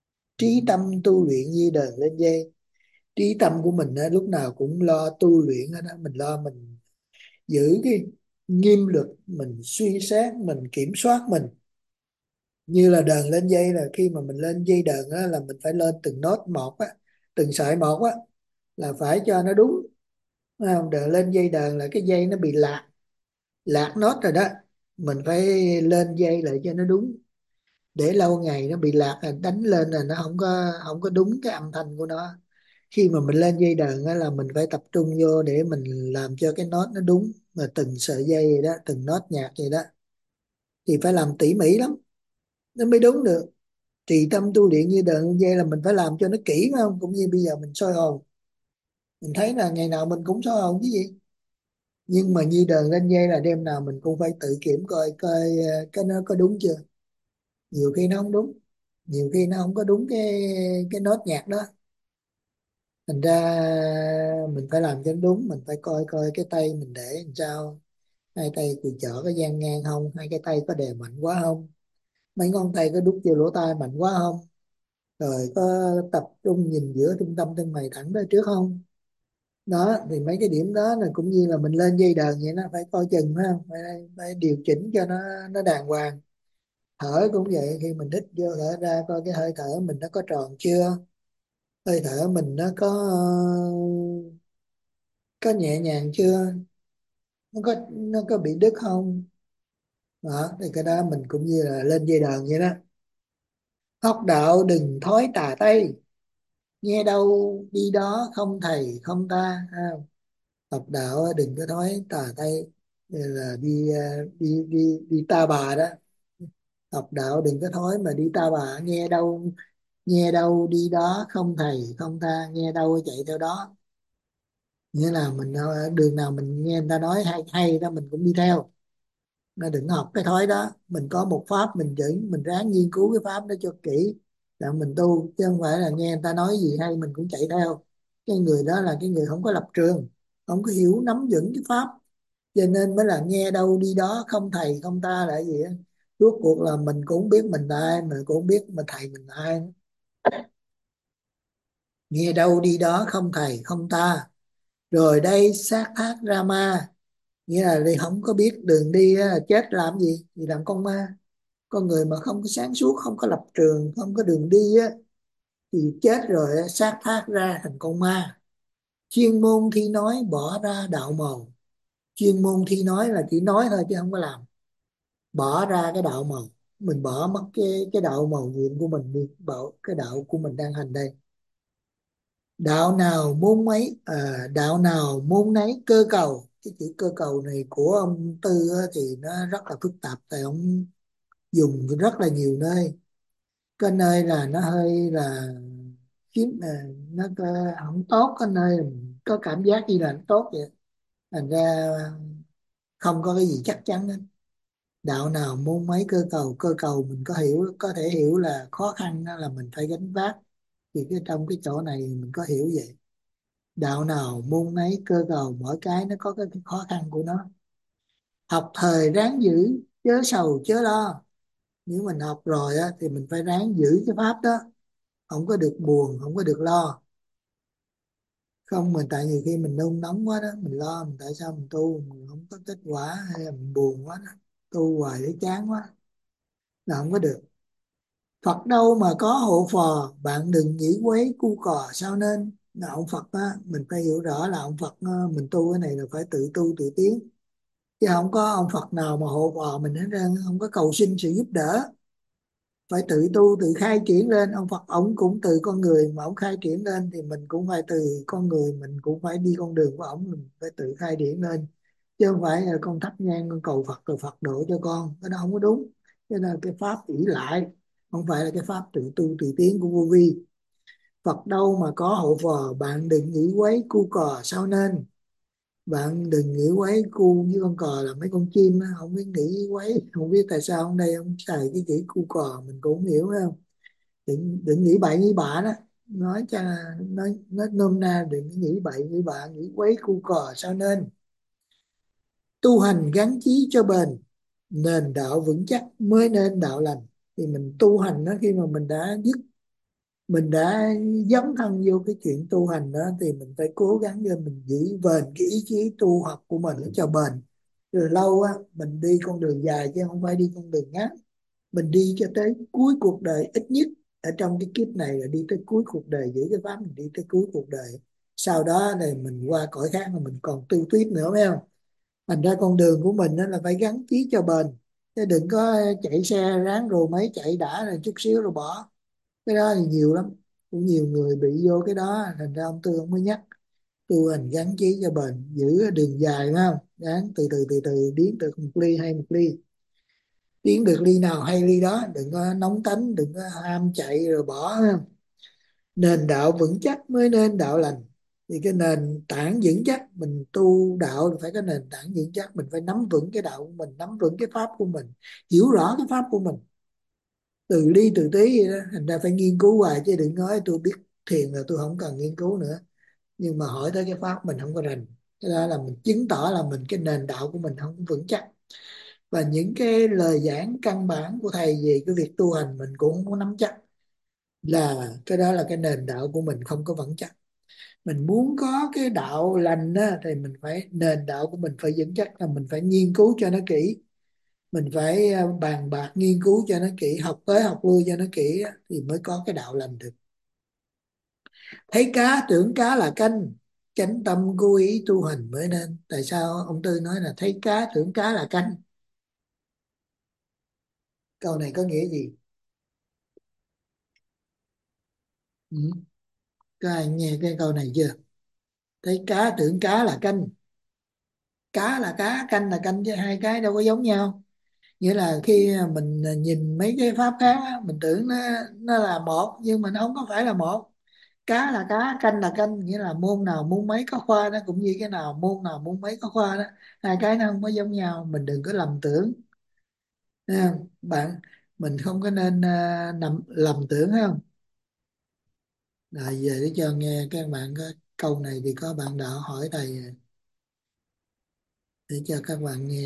trí tâm tu luyện như đờn lên dây. Trí tâm của mình á, lúc nào cũng lo tu luyện hết á, mình lo mình giữ cái nghiêm luật, mình suy xét, mình kiểm soát mình. Như là đờn lên dây, là khi mà mình lên dây đờn á, là mình phải lên từng nốt một á, từng sợi một á, là phải cho nó đúng. Thấy không? Đờn lên dây đờn là cái dây nó bị lạc, lạc nốt rồi đó, mình phải lên dây lại cho nó đúng. Để lâu ngày nó bị lạc là đánh lên là nó không có đúng cái âm thanh của nó. Khi mà mình lên dây đàn á, là mình phải tập trung vô để mình làm cho cái nốt nó đúng, mà từng sợi dây vậy đó, từng nốt nhạc vậy đó, thì phải làm tỉ mỉ lắm nó mới đúng được. Trì tâm tu luyện như đàn dây là mình phải làm cho nó kỹ, phải không? Cũng như bây giờ mình soi hồn, mình thấy là ngày nào mình cũng soi hồn chứ gì. Nhưng mà như đờn lên dây là đêm nào mình cũng phải tự kiểm coi coi cái nó có đúng chưa. Nhiều khi nó không đúng, nhiều khi nó không có đúng cái nốt nhạc đó. Thành ra mình phải làm cho nó đúng, mình phải coi coi cái tay mình để làm sao, hai tay cùi chỏ có dang ngang không, hai cái tay có đè mạnh quá không, mấy ngón tay có đút vô lỗ tai mạnh quá không, rồi có tập trung nhìn giữa trung tâm chân mày thẳng tới trước không. Đó thì mấy cái điểm đó là cũng như là mình lên dây đàn vậy, nó phải coi chừng, phải không? Phải điều chỉnh cho nó đàng hoàng. Thở cũng vậy, khi mình hít vô thở ra coi cái hơi thở mình nó có tròn chưa, hơi thở mình nó có nhẹ nhàng chưa, nó có bị đứt không. Đó thì cái đó mình cũng như là lên dây đàn vậy đó. Học đạo đừng thói tà tây, nghe đâu đi đó không thầy không ta. Ha. Học đạo á, đừng có thói tà tây, như là đi ta bà đó. Học đạo đừng có thói mà đi ta bà, nghe đâu đi đó không thầy không ta, nghe đâu chạy theo đó. Nghĩa là mình ở đường nào mình nghe người ta nói hay hay đó mình cũng đi theo. Nó đừng học cái thói đó. Mình có một pháp mình chỉ, mình ráng nghiên cứu cái pháp đó cho kỹ là mình tu, chứ không phải là nghe người ta nói gì hay mình cũng chạy theo. Cái người đó là cái người không có lập trường, không có hiểu nắm vững cái pháp, cho nên mới là nghe đâu đi đó không thầy không ta là cái gì á. Rốt cuộc là mình cũng không biết mình là ai, mình cũng không biết mà thầy mình là ai. Nghe đâu đi đó không thầy không ta, rồi đây xác thác ra ma. Nghĩa là đi không có biết đường đi á, chết làm gì thì làm con ma. Con người mà không có sáng suốt, không có lập trường, không có đường đi á, thì chết rồi á, xác thác ra thành con ma. Chuyên môn thi nói bỏ ra đạo màu. Chuyên môn thi nói là chỉ nói thôi chứ không có làm. Bỏ ra cái đạo màu, mình bỏ mất cái đạo màu nhiệm của mình đi, bỏ cái đạo của mình đang hành đây. Đạo nào môn mấy đạo nào môn nấy cơ cầu. Cái chữ cơ cầu này của ông Tư á, thì nó rất là phức tạp, tại ông dùng rất là nhiều nơi. Cái nơi là nó hơi là kiếm nó không tốt, cái nơi có cảm giác như là nó tốt vậy. Thành ra không có cái gì chắc chắn hết. Đạo nào môn mấy cơ cầu, cơ cầu mình có thể hiểu là khó khăn, đó là mình phải gánh vác. Thì trong cái chỗ này mình có hiểu vậy. Đạo nào môn nấy cơ cầu, mỗi cái nó có cái khó khăn của nó. Học thời ráng giữ, chớ sầu chớ lo. Nếu mình học rồi á, thì mình phải ráng giữ cái pháp đó, không có được buồn, không có được lo. Không, mình tại nhiều khi mình nôn nóng quá đó, mình lo mình tại sao mình tu mình không có kết quả, hay là mình buồn quá đó, tu hoài để chán quá là không có được. Phật đâu mà có hộ phò, bạn đừng nghĩ quấy cu cò sao nên. Là ông Phật á, mình phải hiểu rõ là ông Phật mình tu cái này là phải tự tu tự tiến, chứ không có ông Phật nào mà hộ phò mình hết trơn, không có cầu xin sự giúp đỡ. Phải tự tu tự khai triển lên. Ông Phật ổng cũng từ con người mà ổng khai triển lên, thì mình cũng phải từ con người, mình cũng phải đi con đường của ổng, mình phải tự khai triển lên. Chứ không phải là con thắp nhang con cầu Phật rồi Phật độ cho con, cái đó không có đúng. Cho nên cái pháp ỷ lại, không phải là cái pháp tự tu tự tiến của vô vi. Phật đâu mà có hộ phò, bạn đừng nghĩ quấy cu cò sao nên. Bạn đừng nghĩ quấy cu với con cò là mấy con chim á, không biết nghĩ quấy, không biết tại sao hôm đây ông xài cái chữ cu cò mình cũng không hiểu, phải không? Đừng nghĩ bậy nghĩ bạ đó. Nói cho nói nôm na, đừng nghĩ bậy nghĩ bạ, nghĩ quấy cu cò sao nên. Tu hành gắn chí cho bền, nền đạo vững chắc mới nên đạo lành. Thì mình tu hành đó, khi mà mình đã dứt mình đã dấn thân vô cái chuyện tu hành đó thì mình phải cố gắng cho mình giữ bền cái ý chí tu học của mình cho bền. Rồi lâu á mình đi con đường dài chứ không phải đi con đường ngắn. Mình đi cho tới cuối cuộc đời, ít nhất ở trong cái kiếp này là đi tới cuối cuộc đời, giữ cái pháp mình đi tới cuối cuộc đời. Sau đó thì mình qua cõi khác mà mình còn tu tiếp nữa, phải không? Thành ra con đường của mình đó là phải gắn chí cho bền, chứ đừng có chạy xe ráng rồi mấy chạy đã rồi chút xíu rồi bỏ. Cái đó thì nhiều lắm, cũng nhiều người bị vô cái đó. Thành ra ông Tư ông mới nhắc tu hành gắn chí cho bền, giữ đường dài, phải không? Gắng từ từ từ từ tiến được một ly hay một ly, tiến được ly nào hay ly đó, đừng có nóng tánh, đừng có ham chạy rồi bỏ, phải không? Nền đạo vững chắc mới nên đạo lành. Thì cái nền tảng vững chắc, mình tu đạo thì phải có nền tảng vững chắc, mình phải nắm vững cái đạo của mình, nắm vững cái pháp của mình, hiểu rõ cái pháp của mình, từ ly từ tí vậy đó. Thành ra phải nghiên cứu hoài, chứ đừng nói tôi biết thiền là tôi không cần nghiên cứu nữa, nhưng mà hỏi tới cái pháp mình không có rành. Cái đó là mình chứng tỏ là mình cái nền đạo của mình không vững chắc. Và những cái lời giảng căn bản của thầy về cái việc tu hành mình cũng không có nắm chắc, là cái đó là cái nền đạo của mình không có vững chắc. Mình muốn có cái đạo lành á, thì mình phải nền đạo của mình phải vững chắc, là mình phải nghiên cứu cho nó kỹ, mình phải bàn bạc nghiên cứu cho nó kỹ, học tới học lui cho nó kỹ á, thì mới có cái đạo lành được. Thấy cá tưởng cá là canh, chánh tâm cố ý tu hành mới nên. Tại sao ông Tư nói là thấy cá tưởng cá là canh? Câu này có nghĩa gì? Ừ. Có ai nghe cái câu này chưa? Thấy cá tưởng cá là canh, cá là cá, canh là canh, chứ hai cái đâu có giống nhau. Nghĩa là khi mình nhìn mấy cái pháp khác á, mình tưởng nó là một, nhưng mà nó không có phải là một. Cá là cá, canh là canh, nghĩa là môn nào môn mấy có khoa đó, cũng như cái nào môn nào môn mấy có khoa đó. Hai cái nó không có giống nhau, mình đừng có lầm tưởng nha. Bạn, mình không có nên lầm tưởng, thấy không? Rồi về để cho nghe các bạn có câu này thì có bạn đạo hỏi thầy để cho các bạn nghe.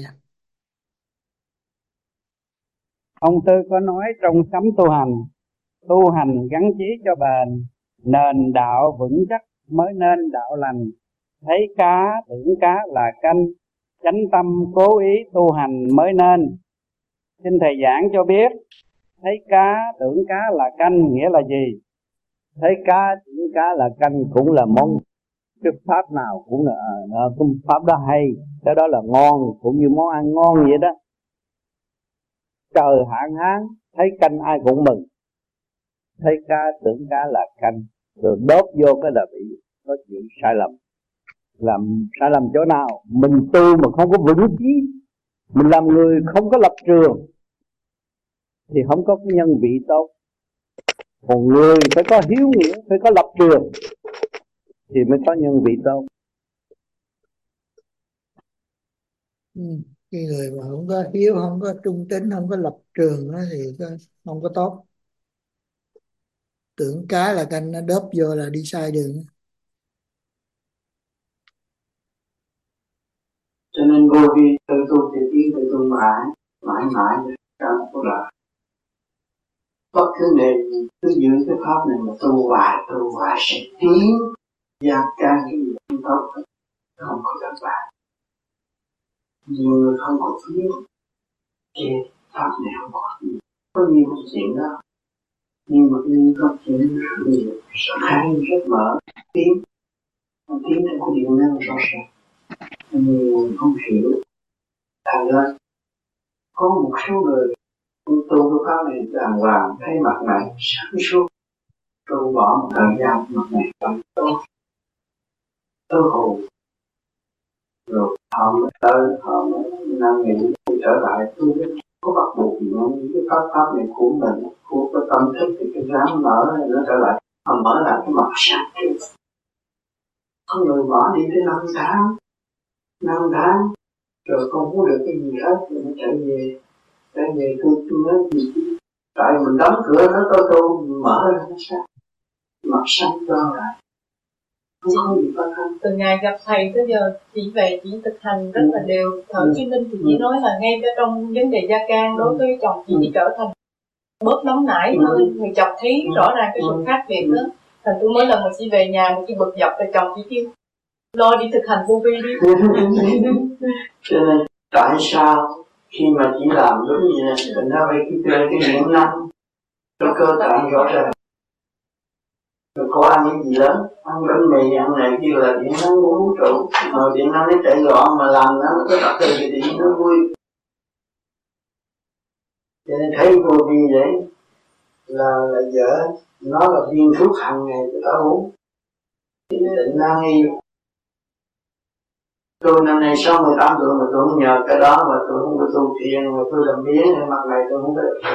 Ông Tư có nói trong sấm tu hành gắn chí cho bền, nền đạo vững chắc mới nên đạo lành. Thấy cá tưởng cá là canh, chánh tâm cố ý tu hành mới nên. Xin thầy giảng cho biết, thấy cá tưởng cá là canh nghĩa là gì? Thấy cá tưởng cá là canh cũng là món, cái pháp nào cũng là cái pháp đó hay, cái đó là ngon, cũng như món ăn ngon vậy đó. Trời hạn hán thấy canh ai cũng mừng, thấy cá tưởng cá là canh rồi đốt vô cái là bị có chuyện sai lầm. Làm sai lầm chỗ nào? Mình tu mà không có vững chí, mình làm người không có lập trường thì không có cái nhân vị tốt. Còn người phải có hiếu nghĩa, phải có lập trường thì mới có nhân vị tốt. Cái người mà không có hiếu, không có trung tín, không có lập trường đó thì không có tốt. Tưởng cá là canh, nó đớp vô là đi sai đường. Cho nên vô vi tự tu thì tiến tự tu mãi mãi mãi trong cuộc đời. Bất cứ đề cứ giữ cái pháp này mà tu hoài sẽ tiến gia can cái gì cũng tốt, không có đơn giản. Nhiều người không có tiến cái pháp này không có nhiều chuyện đó, nhưng mà khi có chuyện rất nhiều, sợ khai rất mở, tiến theo cái điều năng rõ ràng. Nhiều người không hiểu, thành ra có một số người tu cái pháp này đàng hoàng, thấy mặt này sáng suốt, tu bỏ một thời gian mặt này tâm tốt hồn, rồi họ mới tới, họ mới năng nghĩ trở lại tu. Có bắt buộc gì không? Cái pháp này của mình, của cái tâm thức thì cái dám mở này nó trở lại, họ mở lại cái mặt sáng trước. Có người bỏ đi tới 5 tháng rồi không có được cái gì hết, rồi nó trở về tôi nói gì chứ, tại mình đóng cửa nó tôi mở ra nó sáng, mặt sáng cho lại không có gì khó khăn. Từ ngày gặp thầy tới giờ chỉ thực hành rất là đều. Thở Chí Linh thì chỉ nói là ngay trong vấn đề gia can đối với chồng chị chỉ trở thành bớt nóng nảy hơn, người chồng thấy rõ ràng cái sự khác biệt đó. Thành tôi mỗi lần mà chị về nhà mà chị bực dọc về chồng chị kêu lo đi thực hành vô vi đi. Cho nên tại sao khi mà chỉ làm đúng như này mình ra về cái điện năng cho cơ tạng rõ ràng, rồi có ăn những gì lớn, ăn bánh mì ăn này kia là điện năng của vũ trụ, mà điện năng nó chạy gọn mà làm nó có tập từ thì điện nó vui. Cho nên thấy vô vi vậy là vợ nó là viên thuốc hàng ngày cho ta uống. Thì định năng nghi tôi năm nay 68 tuổi mà tôi không nhờ cái đó mà tôi không có tu thiền mà tôi làm biến nên mặt này tôi không có được.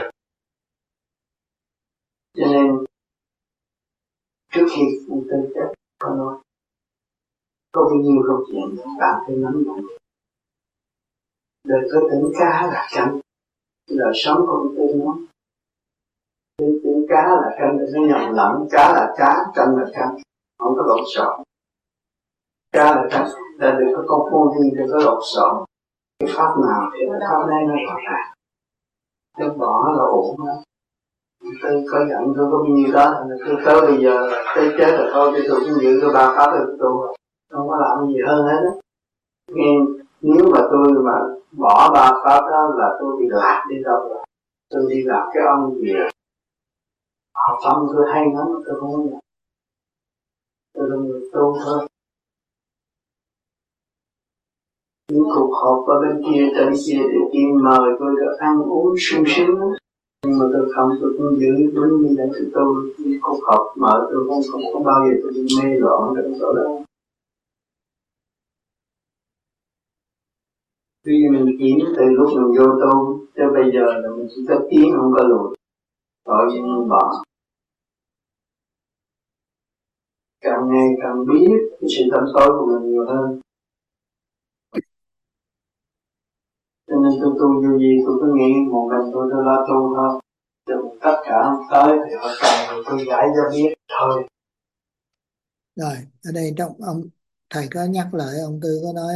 Cho nên trước khi ông Tư chết có nói có bao nhiêu câu chuyện bạn phải nắm nhận. Đời có tưởng cá là canh, đời sống của ông Tư nói tưởng cá là canh thì nó nhầm lẫn, cá là cá, canh là canh, không có lộn xộn. Cá là canh là đừng có con phô đi, đừng có lộn xộn. Cái pháp nào thì cái pháp này nó rõ ràng, đừng bỏ là ổn đó. Tôi có giận tôi có bao nhiêu đó, tôi tới bây giờ tới chết rồi thôi, tôi cũng giữ cái ba pháp được tôi không có làm gì hơn hết á. Nếu mà tôi mà bỏ ba pháp đó là tôi bị lạc đi đâu rồi. Tôi đi gặp cái ông gì họ tâm tôi hay lắm, tôi không có nhận. Tôi là người tu thôi. Những cuộc họp ở bên kia trên kia thì kia mời tôi được ăn uống sung sướng, nhưng mà tôi không, tôi cũng giữ đúng như vậy. Tôi những cuộc họp mở tôi không bao giờ tôi mê loạn trong chỗ đó. Vì mình kiếm từ lúc mình vô tu cho bây giờ là mình chỉ có tiến không có lùi, tội gì mình bỏ. Càng ngày càng biết cái sự tâm tối của mình nhiều hơn. Cho nên tôi tu vô gì tôi cứ nghĩ một mình tôi lo tu thôi. Rồi tất cả không tới thì họ cần rồi tôi giải cho biết thôi. Rồi ở đây trong ông thầy có nhắc lại, ông Tư có nói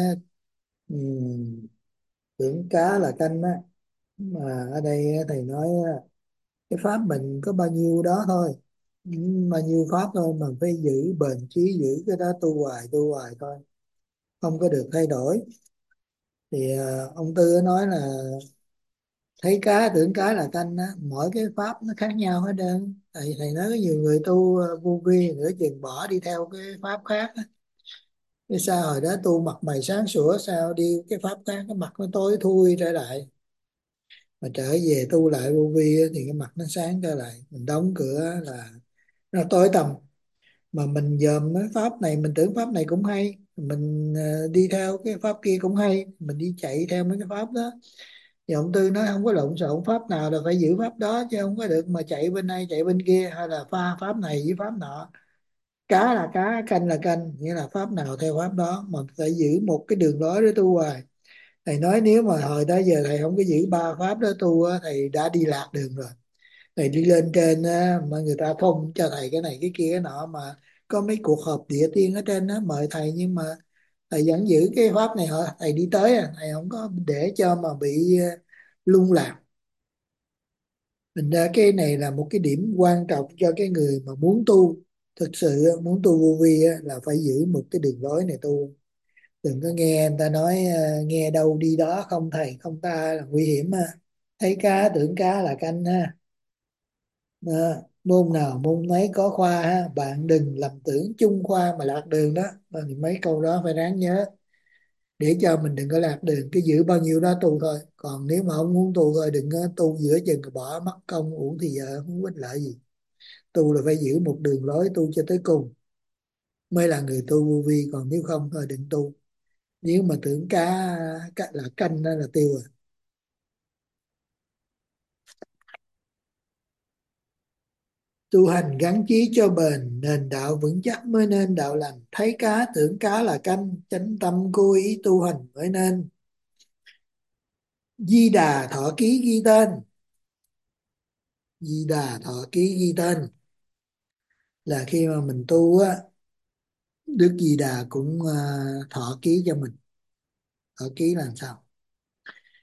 tưởng cá là canh á, mà ở đây thầy nói cái pháp mình có bao nhiêu đó thôi, bao nhiêu pháp thôi mà phải giữ bền chí, giữ cái đó tu hoài thôi, không có được thay đổi. Thì ông Tư nói là thấy cá tưởng cá là canh á, mỗi cái pháp nó khác nhau hết trơn. Thầy nói có nhiều người tu vô vi nửa chừng bỏ đi theo cái pháp khác á. Cái sao hồi đó tu mặt mày sáng sủa, sao đi cái pháp khác cái mặt nó tối thui trở lại, mà trở về tu lại vô vi á, thì cái mặt nó sáng trở lại. Mình đóng cửa là nó tối tăm, mà mình dòm cái pháp này mình tưởng pháp này cũng hay, mình đi theo cái pháp kia cũng hay, mình đi chạy theo mấy cái pháp đó. Thì ông Tư nói không có lộn xộn, pháp nào là phải giữ pháp đó, chứ không có được mà chạy bên này chạy bên kia, hay là pha pháp này với pháp nọ. Cá là cá, canh là canh, nghĩa là pháp nào theo pháp đó, mà phải giữ một cái đường lối để tu hoài. Thầy nói nếu mà hồi đó giờ thầy không có giữ ba pháp đó tu á, thầy đã đi lạc đường rồi. Thầy đi lên trên á, mà người ta thông cho thầy cái này cái kia cái nọ, mà có mấy cuộc họp địa tiên ở trên đó mời thầy, nhưng mà thầy vẫn giữ cái pháp này, họ thầy đi tới thầy không có để cho mà bị lung lạc. Thành ra cái này là một cái điểm quan trọng cho cái người mà muốn tu, thực sự muốn tu vô vi là phải giữ một cái đường lối này tu. Đừng có nghe người ta nói nghe đâu đi đó, không thầy không ta là nguy hiểm ha. Thấy cá tưởng cá là canh ha. Môn nào môn nấy có khoa ha, bạn đừng lầm tưởng chung khoa mà lạc đường đó. Thì mấy câu đó phải ráng nhớ để cho mình đừng có lạc đường, cái giữ bao nhiêu đó tu thôi. Còn nếu mà không muốn tu thôi đừng có tu giữa chừng rồi bỏ mất công uổng thì giờ không có ích lợi gì. Tu là phải giữ một đường lối tu cho tới cùng mới là người tu vô vi, còn nếu không thôi đừng tu. Nếu mà tưởng cá là canh đó là tiêu rồi. Tu hành gắn chí cho bền, nền đạo vững chắc mới nên đạo lành. Thấy cá tưởng cá là canh, chánh tâm cố ý tu hành mới nên. Di Đà thọ ký ghi tên. Di Đà thọ ký ghi tên là khi mà mình tu á, Đức Di Đà cũng thọ ký cho mình. Thọ ký là làm sao?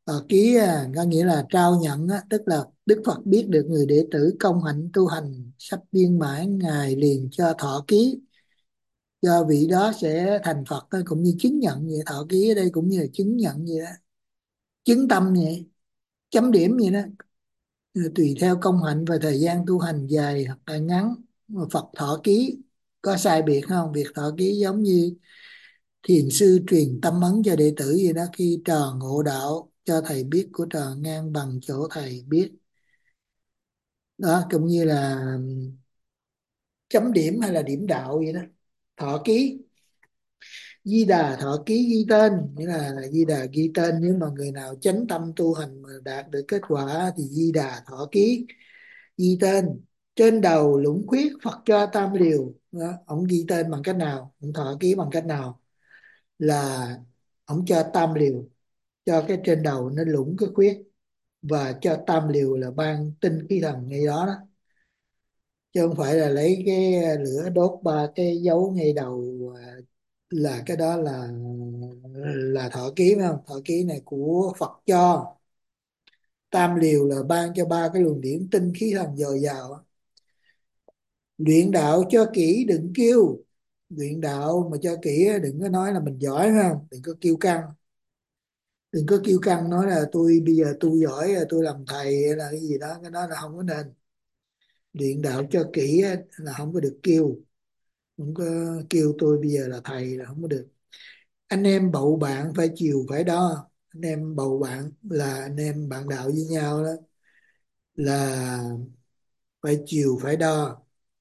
Thọ ký có nghĩa là trao nhận á, tức là Đức Phật biết được người đệ tử công hạnh tu hành sắp viên mãn, ngài liền cho thọ ký, do vị đó sẽ thành Phật á, cũng như chứng nhận vậy. Thọ ký ở đây cũng như là chứng nhận vậy đó, chứng tâm vậy, chấm điểm vậy đó. Tùy theo công hạnh và thời gian tu hành dài hoặc là ngắn mà Phật thọ ký. Có sai biệt không? Việc thọ ký giống như thiền sư truyền tâm ấn cho đệ tử vậy đó, khi trò ngộ đạo cho thầy biết của trò ngang bằng chỗ thầy biết. Đó cũng như là chấm điểm hay là điểm đạo vậy đó. Thọ ký. Di Đà thọ ký ghi tên, nghĩa là Di Đà ghi tên, nếu mà người nào chánh tâm tu hành mà đạt được kết quả thì Di Đà thọ ký ghi tên. Trên đầu lũng khuyết Phật cho tam điều đó. Ông ghi tên bằng cách nào, ông thọ ký bằng cách nào, là ông cho tam điều, cho cái trên đầu nó lũng cái khuyết, và cho tam điều là ban tinh khí thần ngay đó, đó. Chứ không phải là lấy cái lửa đốt ba cái dấu ngay đầu, là cái đó là thọ ký, phải không? Thọ ký này của Phật cho. Tam điều là ban cho ba cái luồng điển tinh khí thần dồi dào. Luyện đạo cho kỹ đừng kêu. Luyện đạo mà cho kỹ đừng có nói là mình giỏi, phải không? Đừng có kiêu căng. Đừng có kiêu căng nói là tôi bây giờ tôi giỏi, tôi làm thầy hay là cái gì đó, cái đó là không có nên. Luyện đạo cho kỹ là không có được kêu. Không có kêu tôi bây giờ là thầy là không có được. Anh em bầu bạn phải chiều phải đo. Anh em bầu bạn là anh em bạn đạo với nhau đó, là phải chiều phải đo.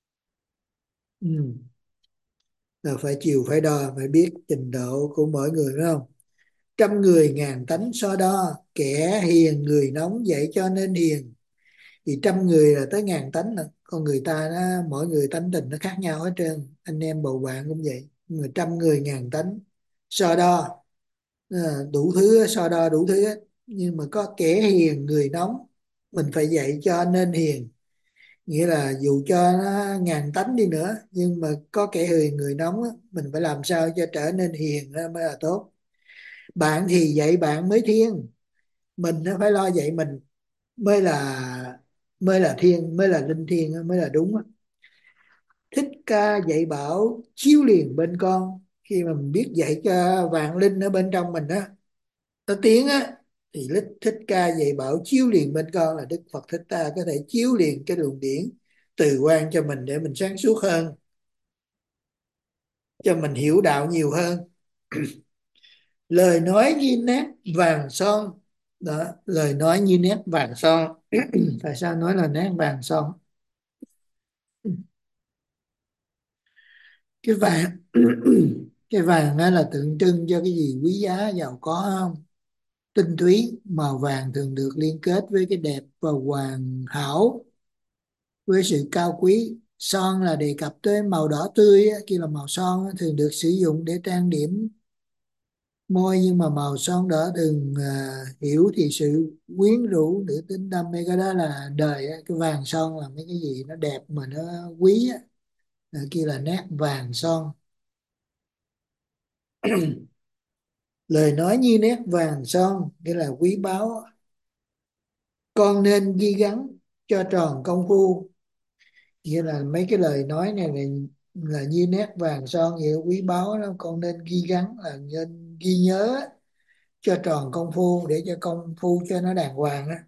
Ừ. Là phải chiều phải đo, phải biết trình độ của mỗi người, phải không? Trăm người ngàn tánh so đo, kẻ hiền người nóng dạy cho nên hiền. Thì trăm người là tới ngàn tánh, là con người ta nó, mỗi người tánh tình nó khác nhau hết trơn. Anh em bầu bạn cũng vậy, nhưng mà trăm người ngàn tánh so đo, đủ thứ so đo đủ thứ hết. Nhưng mà có kẻ hiền người nóng, mình phải dạy cho nên hiền. Nghĩa là dù cho nó ngàn tánh đi nữa, nhưng mà có kẻ hiền người nóng á, mình phải làm sao cho trở nên hiền đó mới là tốt. Bạn thì dạy bạn mới thiên, mình nó phải lo dạy mình mới là thiên, mới là linh thiêng, mới là đúng á. Thích Ca dạy bảo chiếu liền bên con. Khi mà mình biết dạy cho vạn linh ở bên trong mình á, nó tiến á, thì Thích Ca dạy bảo chiếu liền bên con, là Đức Phật Thích Ca có thể chiếu liền cái luồng điển từ quan cho mình, để mình sáng suốt hơn, cho mình hiểu đạo nhiều hơn. Lời nói như nét vàng son. Đó, lời nói như nét vàng son. Tại sao nói là nét vàng son? Cái vàng cái vàng đó là tượng trưng cho cái gì quý giá giàu có không? Tinh túy. Màu vàng thường được liên kết với cái đẹp và hoàn hảo, với sự cao quý. Son là đề cập tới màu đỏ tươi á, kia là màu son á, thường được sử dụng để trang điểm môi. Nhưng mà màu son đỏ đừng hiểu thì sự quyến rũ, nữ tính, đam mê, cái đó là đời á. Cái vàng son là mấy cái gì nó đẹp mà nó quý á. Kia là nét vàng son. Lời nói như nét vàng son, nghĩa là quý báu. Con nên ghi gắn cho tròn công phu, nghĩa là mấy cái lời nói này là như nét vàng son, nghĩa quý báu đó. Con nên ghi gắn là nên ghi nhớ cho tròn công phu, để cho công phu cho nó đàng hoàng á.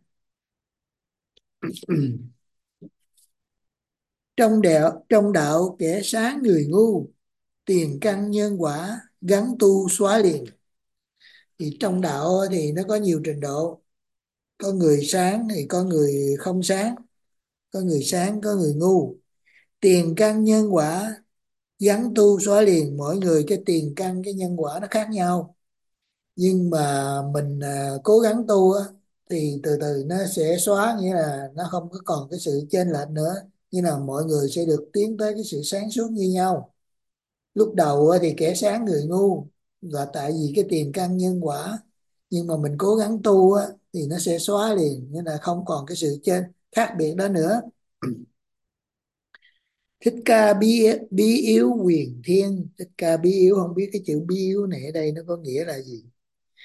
Trong đạo kẻ sáng người ngu, tiền căn nhân quả gắn tu xóa liền. Thì trong đạo thì nó có nhiều trình độ, có người sáng thì có người không sáng, có người sáng có người ngu. Tiền căn nhân quả gắn tu xóa liền. Mỗi người cái tiền căn cái nhân quả nó khác nhau, nhưng mà mình cố gắng tu á, thì từ từ nó sẽ xóa, nghĩa là nó không có còn cái sự chênh lệch nữa, như là mọi người sẽ được tiến tới cái sự sáng suốt như nhau. Lúc đầu á, thì kẻ sáng người ngu, và tại vì cái tiền căn nhân quả, nhưng mà mình cố gắng tu á, thì nó sẽ xóa liền, nghĩa là không còn cái sự chênh khác biệt đó nữa. Thích Ca bí yếu quyền thiên. Thích Ca bí yếu, không biết cái chữ bí yếu này ở đây nó có nghĩa là gì.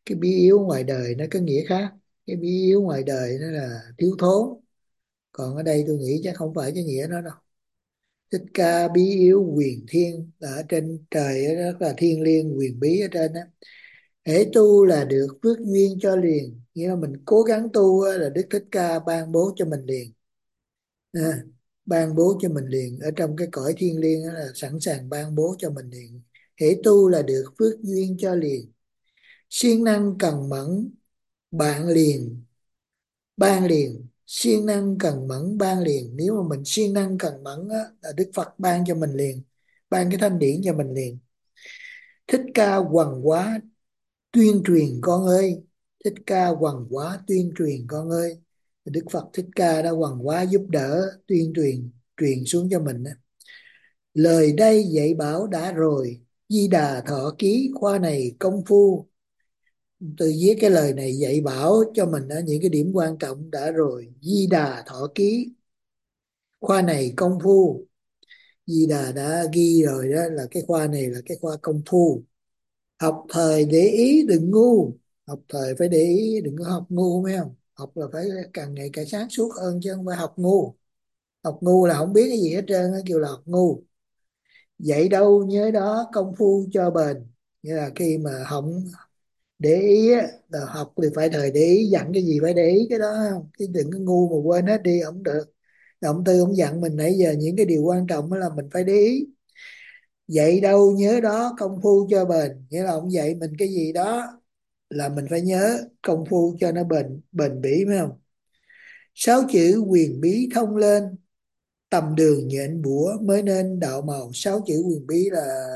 Cái bí yếu ngoài đời nó có nghĩa khác. Cái bí yếu ngoài đời nó là thiếu thốn, còn ở đây tôi nghĩ chắc không phải cái nghĩa đó đâu. Thích ca bí yếu quyền thiên là ở trên trời đó, rất là thiêng liêng quyền bí ở trên đó. Hễ tu là được phước duyên cho liền, nghĩa là mình cố gắng tu á, là Đức Thích Ca ban bố cho mình liền. À, ban bố cho mình liền ở trong cái cõi thiên liêng đó, là sẵn sàng ban bố cho mình liền. Hễ tu là được phước duyên cho liền, siêng năng cần mẫn bạn liền ban liền. Siêng năng cần mẫn ban liền, nếu mà mình siêng năng cần mẫn á, là Đức Phật ban cho mình liền, ban cái thanh điển cho mình liền. Thích ca hoằng quá tuyên truyền con ơi, Thích ca hoằng quá tuyên truyền con ơi. Đức Phật Thích Ca đã hoằng quá giúp đỡ tuyên truyền, truyền xuống cho mình á. Lời đây dạy bảo đã rồi, Di Đà thọ ký khoa này công phu. Tôi viết cái lời này dạy bảo cho mình ở những cái điểm quan trọng đã rồi. Di Đà thọ ký khoa này công phu. Di Đà đã ghi rồi đó, là cái khoa này là cái khoa công phu. Học thời để ý đừng ngu. Học thời phải để ý, đừng có học ngu, mấy không? Học là phải càng ngày càng sáng suốt hơn, chứ không phải học ngu. Học ngu là không biết cái gì hết trơn á, kêu là học ngu. Dạy đâu nhớ đó công phu cho bền. Nghĩa là khi mà không để ý á, là học thì phải thời để ý, dặn cái gì phải để ý cái đó, không chứ đừng có ngu mà quên hết đi không được. Ông Tư ông dặn mình nãy giờ những cái điều quan trọng đó là mình phải để ý. Dạy đâu nhớ đó công phu cho bền, nghĩa là ông dạy mình cái gì đó là mình phải nhớ công phu cho nó bền bền bỉ, phải không? Sáu chữ quyền bí thông lên, tầm đường nhện bủa mới nên đạo màu. Sáu chữ quyền bí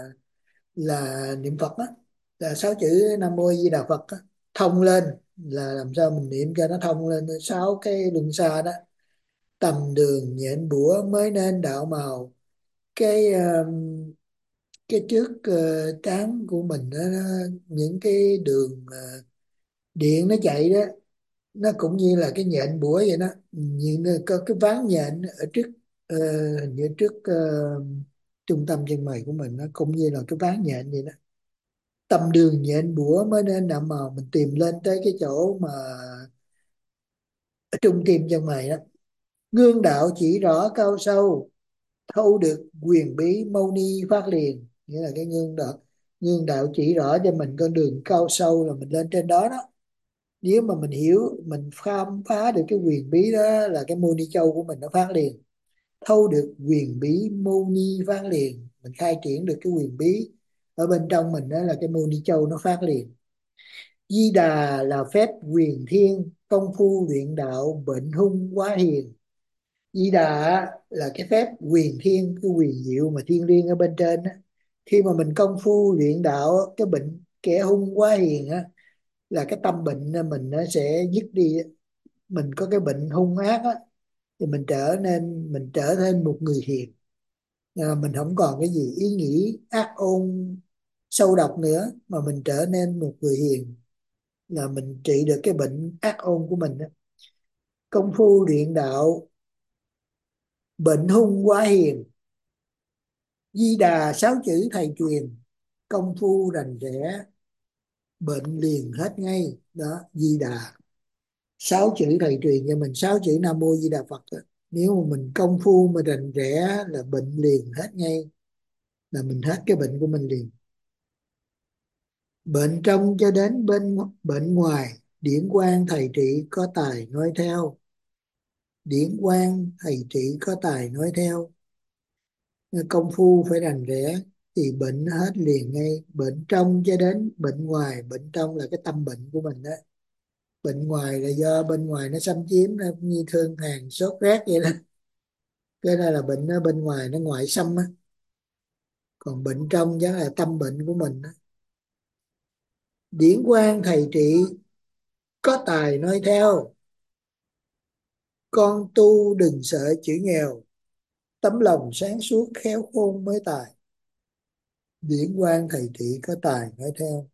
là niệm Phật á, là sáu chữ Nam Mô Di Đà Phật á. Thông lên là làm sao mình niệm cho nó thông lên, sáu cái luân xa đó. Tầm đường nhện bủa mới nên đạo màu. cái cái trước trán của mình đó, những cái đường điện nó chạy đó, nó cũng như là cái nhện bủa vậy đó. Như có cái ván nhện ở trước, hình như trước trung tâm chân mày của mình, nó cũng như là cái ván nhện vậy đó. Tầm đường nhện bủa mới nên đạo màu, mình tìm lên tới cái chỗ mà ở trung tim chân mày đó. Gương đạo chỉ rõ cao sâu, thâu được quyền bí mâu ni phát liền. Nghĩa là cái gương đạo chỉ rõ cho mình con đường cao sâu, là mình lên trên đó đó. Nếu mà mình hiểu, mình khám phá được cái quyền bí đó, là cái mâu ni châu của mình nó phát liền. Thâu được quyền bí mâu ni phát liền, mình khai triển được cái quyền bí ở bên trong mình, đó là cái mâu ni châu nó phát liền. Di Đà là phép quyền thiên, công phu luyện đạo bệnh hung quá hiền. Di Đà á, là cái phép quyền thiên, cái quyền diệu mà thiên liêng ở bên trên á. Khi mà mình công phu luyện đạo á, cái bệnh kẻ hung quá hiền á, là cái tâm bệnh mình nó sẽ dứt đi. Mình có cái bệnh hung ác á, thì mình trở nên một người hiền. Mình không còn cái gì ý nghĩ ác ôn sâu độc nữa, mà mình trở nên một người hiền, là mình trị được cái bệnh ác ôn của mình đó. Công phu luyện đạo bệnh hung quá hiền. Di Đà sáu chữ thầy truyền, công phu rành rẽ bệnh liền hết ngay đó. Di Đà sáu chữ thầy truyền cho mình, sáu chữ Nam Mô Di Đà Phật đó. Nếu mà mình công phu mà rành rẽ là bệnh liền hết ngay, là mình hết cái bệnh của mình liền. Bệnh trong cho đến bệnh ngoài, điển quang thầy trị có tài nói theo. Điển quang thầy trị có tài nói theo. Công phu phải rành rẽ thì bệnh hết liền ngay. Bệnh trong cho đến bệnh ngoài, bệnh trong là cái tâm bệnh của mình đó. Bệnh ngoài là do bên ngoài nó xâm chiếm, nó như thương hàn sốt rét vậy đó. Cái đó là bệnh ở bên ngoài, nó ngoại xâm á. Còn bệnh trong chắc là tâm bệnh của mình đó. Điển quang thầy trị có tài nói theo. Con tu đừng sợ chữ nghèo, tấm lòng sáng suốt khéo khôn mới tài. Điển quang thầy trị có tài nói theo.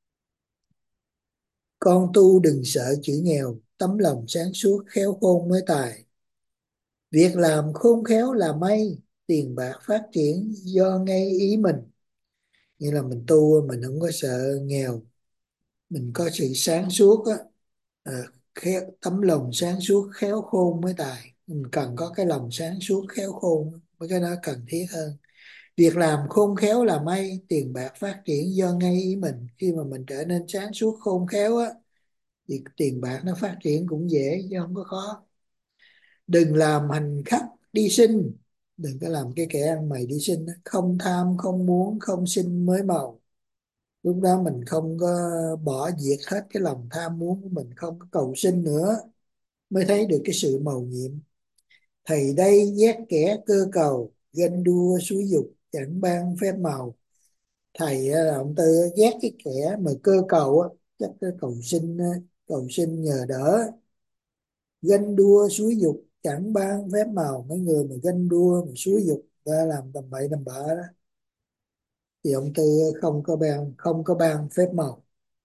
Con tu đừng sợ chữ nghèo, tấm lòng sáng suốt khéo khôn mới tài. Việc làm khôn khéo là may, tiền bạc phát triển do ngay ý mình. Như là mình tu mình không có sợ nghèo, mình có sự sáng suốt á, tấm lòng sáng suốt khéo khôn mới tài. Mình cần có cái lòng sáng suốt khéo khôn, mấy cái đó cần thiết hơn. Việc làm khôn khéo là may, tiền bạc phát triển do ngay ý mình. Khi mà mình trở nên sáng suốt khôn khéo á, thì tiền bạc nó phát triển cũng dễ chứ không có khó. Đừng làm hành khắc đi sinh, đừng có làm cái kẻ ăn mày đi sinh á. Không tham, không muốn, không sinh mới màu. Lúc đó mình không có bỏ diệt hết cái lòng tham muốn của mình, không có cầu sinh nữa, mới thấy được cái sự mầu nhiệm. Thầy đây ghét kẻ cơ cầu, ganh đua xúi dục, chẳng ban phép màu. Thầy là ông Tư ghét cái kẻ mà cơ cầu á, chắc cái cầu sinh nhờ đỡ, ganh đua xúi dục, chẳng ban phép màu. Mấy người mà ganh đua mà xúi dục ta làm tầm bậy tầm bạ đó, thì ông Tư không có ban phép màu.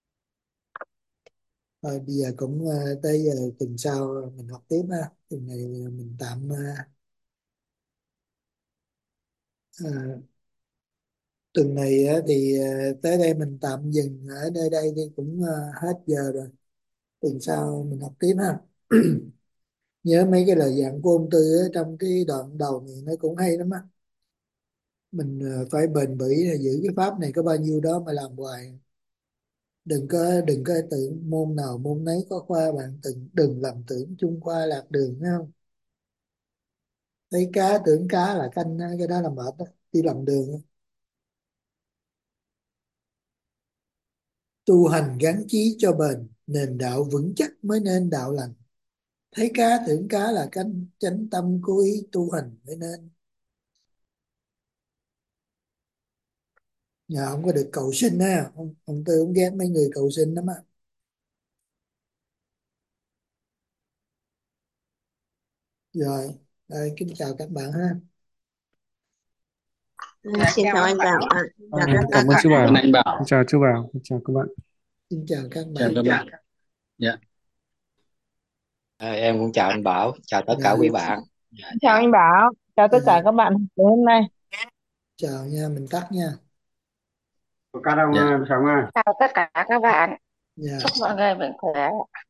Thôi bây giờ cũng tới giờ tuần sau mình học tiếp ha. Tuần này mình tạm à, tuần này thì tới đây mình tạm dừng ở nơi đây đi, cũng hết giờ rồi. Tuần sau mình học tiếp ha. Nhớ mấy cái lời dặn của ông Tư ở trong cái đoạn đầu này nó cũng hay lắm á. Mình phải bền bỉ là giữ cái pháp này có bao nhiêu đó mà làm hoài. Đừng có tưởng môn nào môn nấy có khoa, bạn đừng lầm tưởng chung khoa lạc đường, thấy không? Thấy cá tưởng cá là canh, cái đó là mệt đó, đi lầm đường á. Tu hành gắn chí cho bền, nền đạo vững chắc mới nên đạo lành. Thấy cá tưởng cá là canh, chánh tâm cố ý tu hành mới nên. Nhờ không có được cầu sinh ha, ông Tư cũng ghét mấy người cầu sinh lắm á. Rồi, đây, kính chào các bạn ha. Xin chào anh Bảo ạ. Chào các Cảm ơn bạn. chú Bảo. Cảm ơn anh Bảo. Chào chú Bảo. Chào các bạn. Xin chào các Chào bạn. các bạn. Dạ. Em cũng chào anh Bảo, chào tất cả Dạ, quý bạn. Chào anh Bảo, chào tất cả dạ, các bạn hôm nay. chào nha, mình tắt nha. Có đông Dạ. sống à. Chào tất cả các bạn. Dạ. Chúc mọi người mạnh khỏe.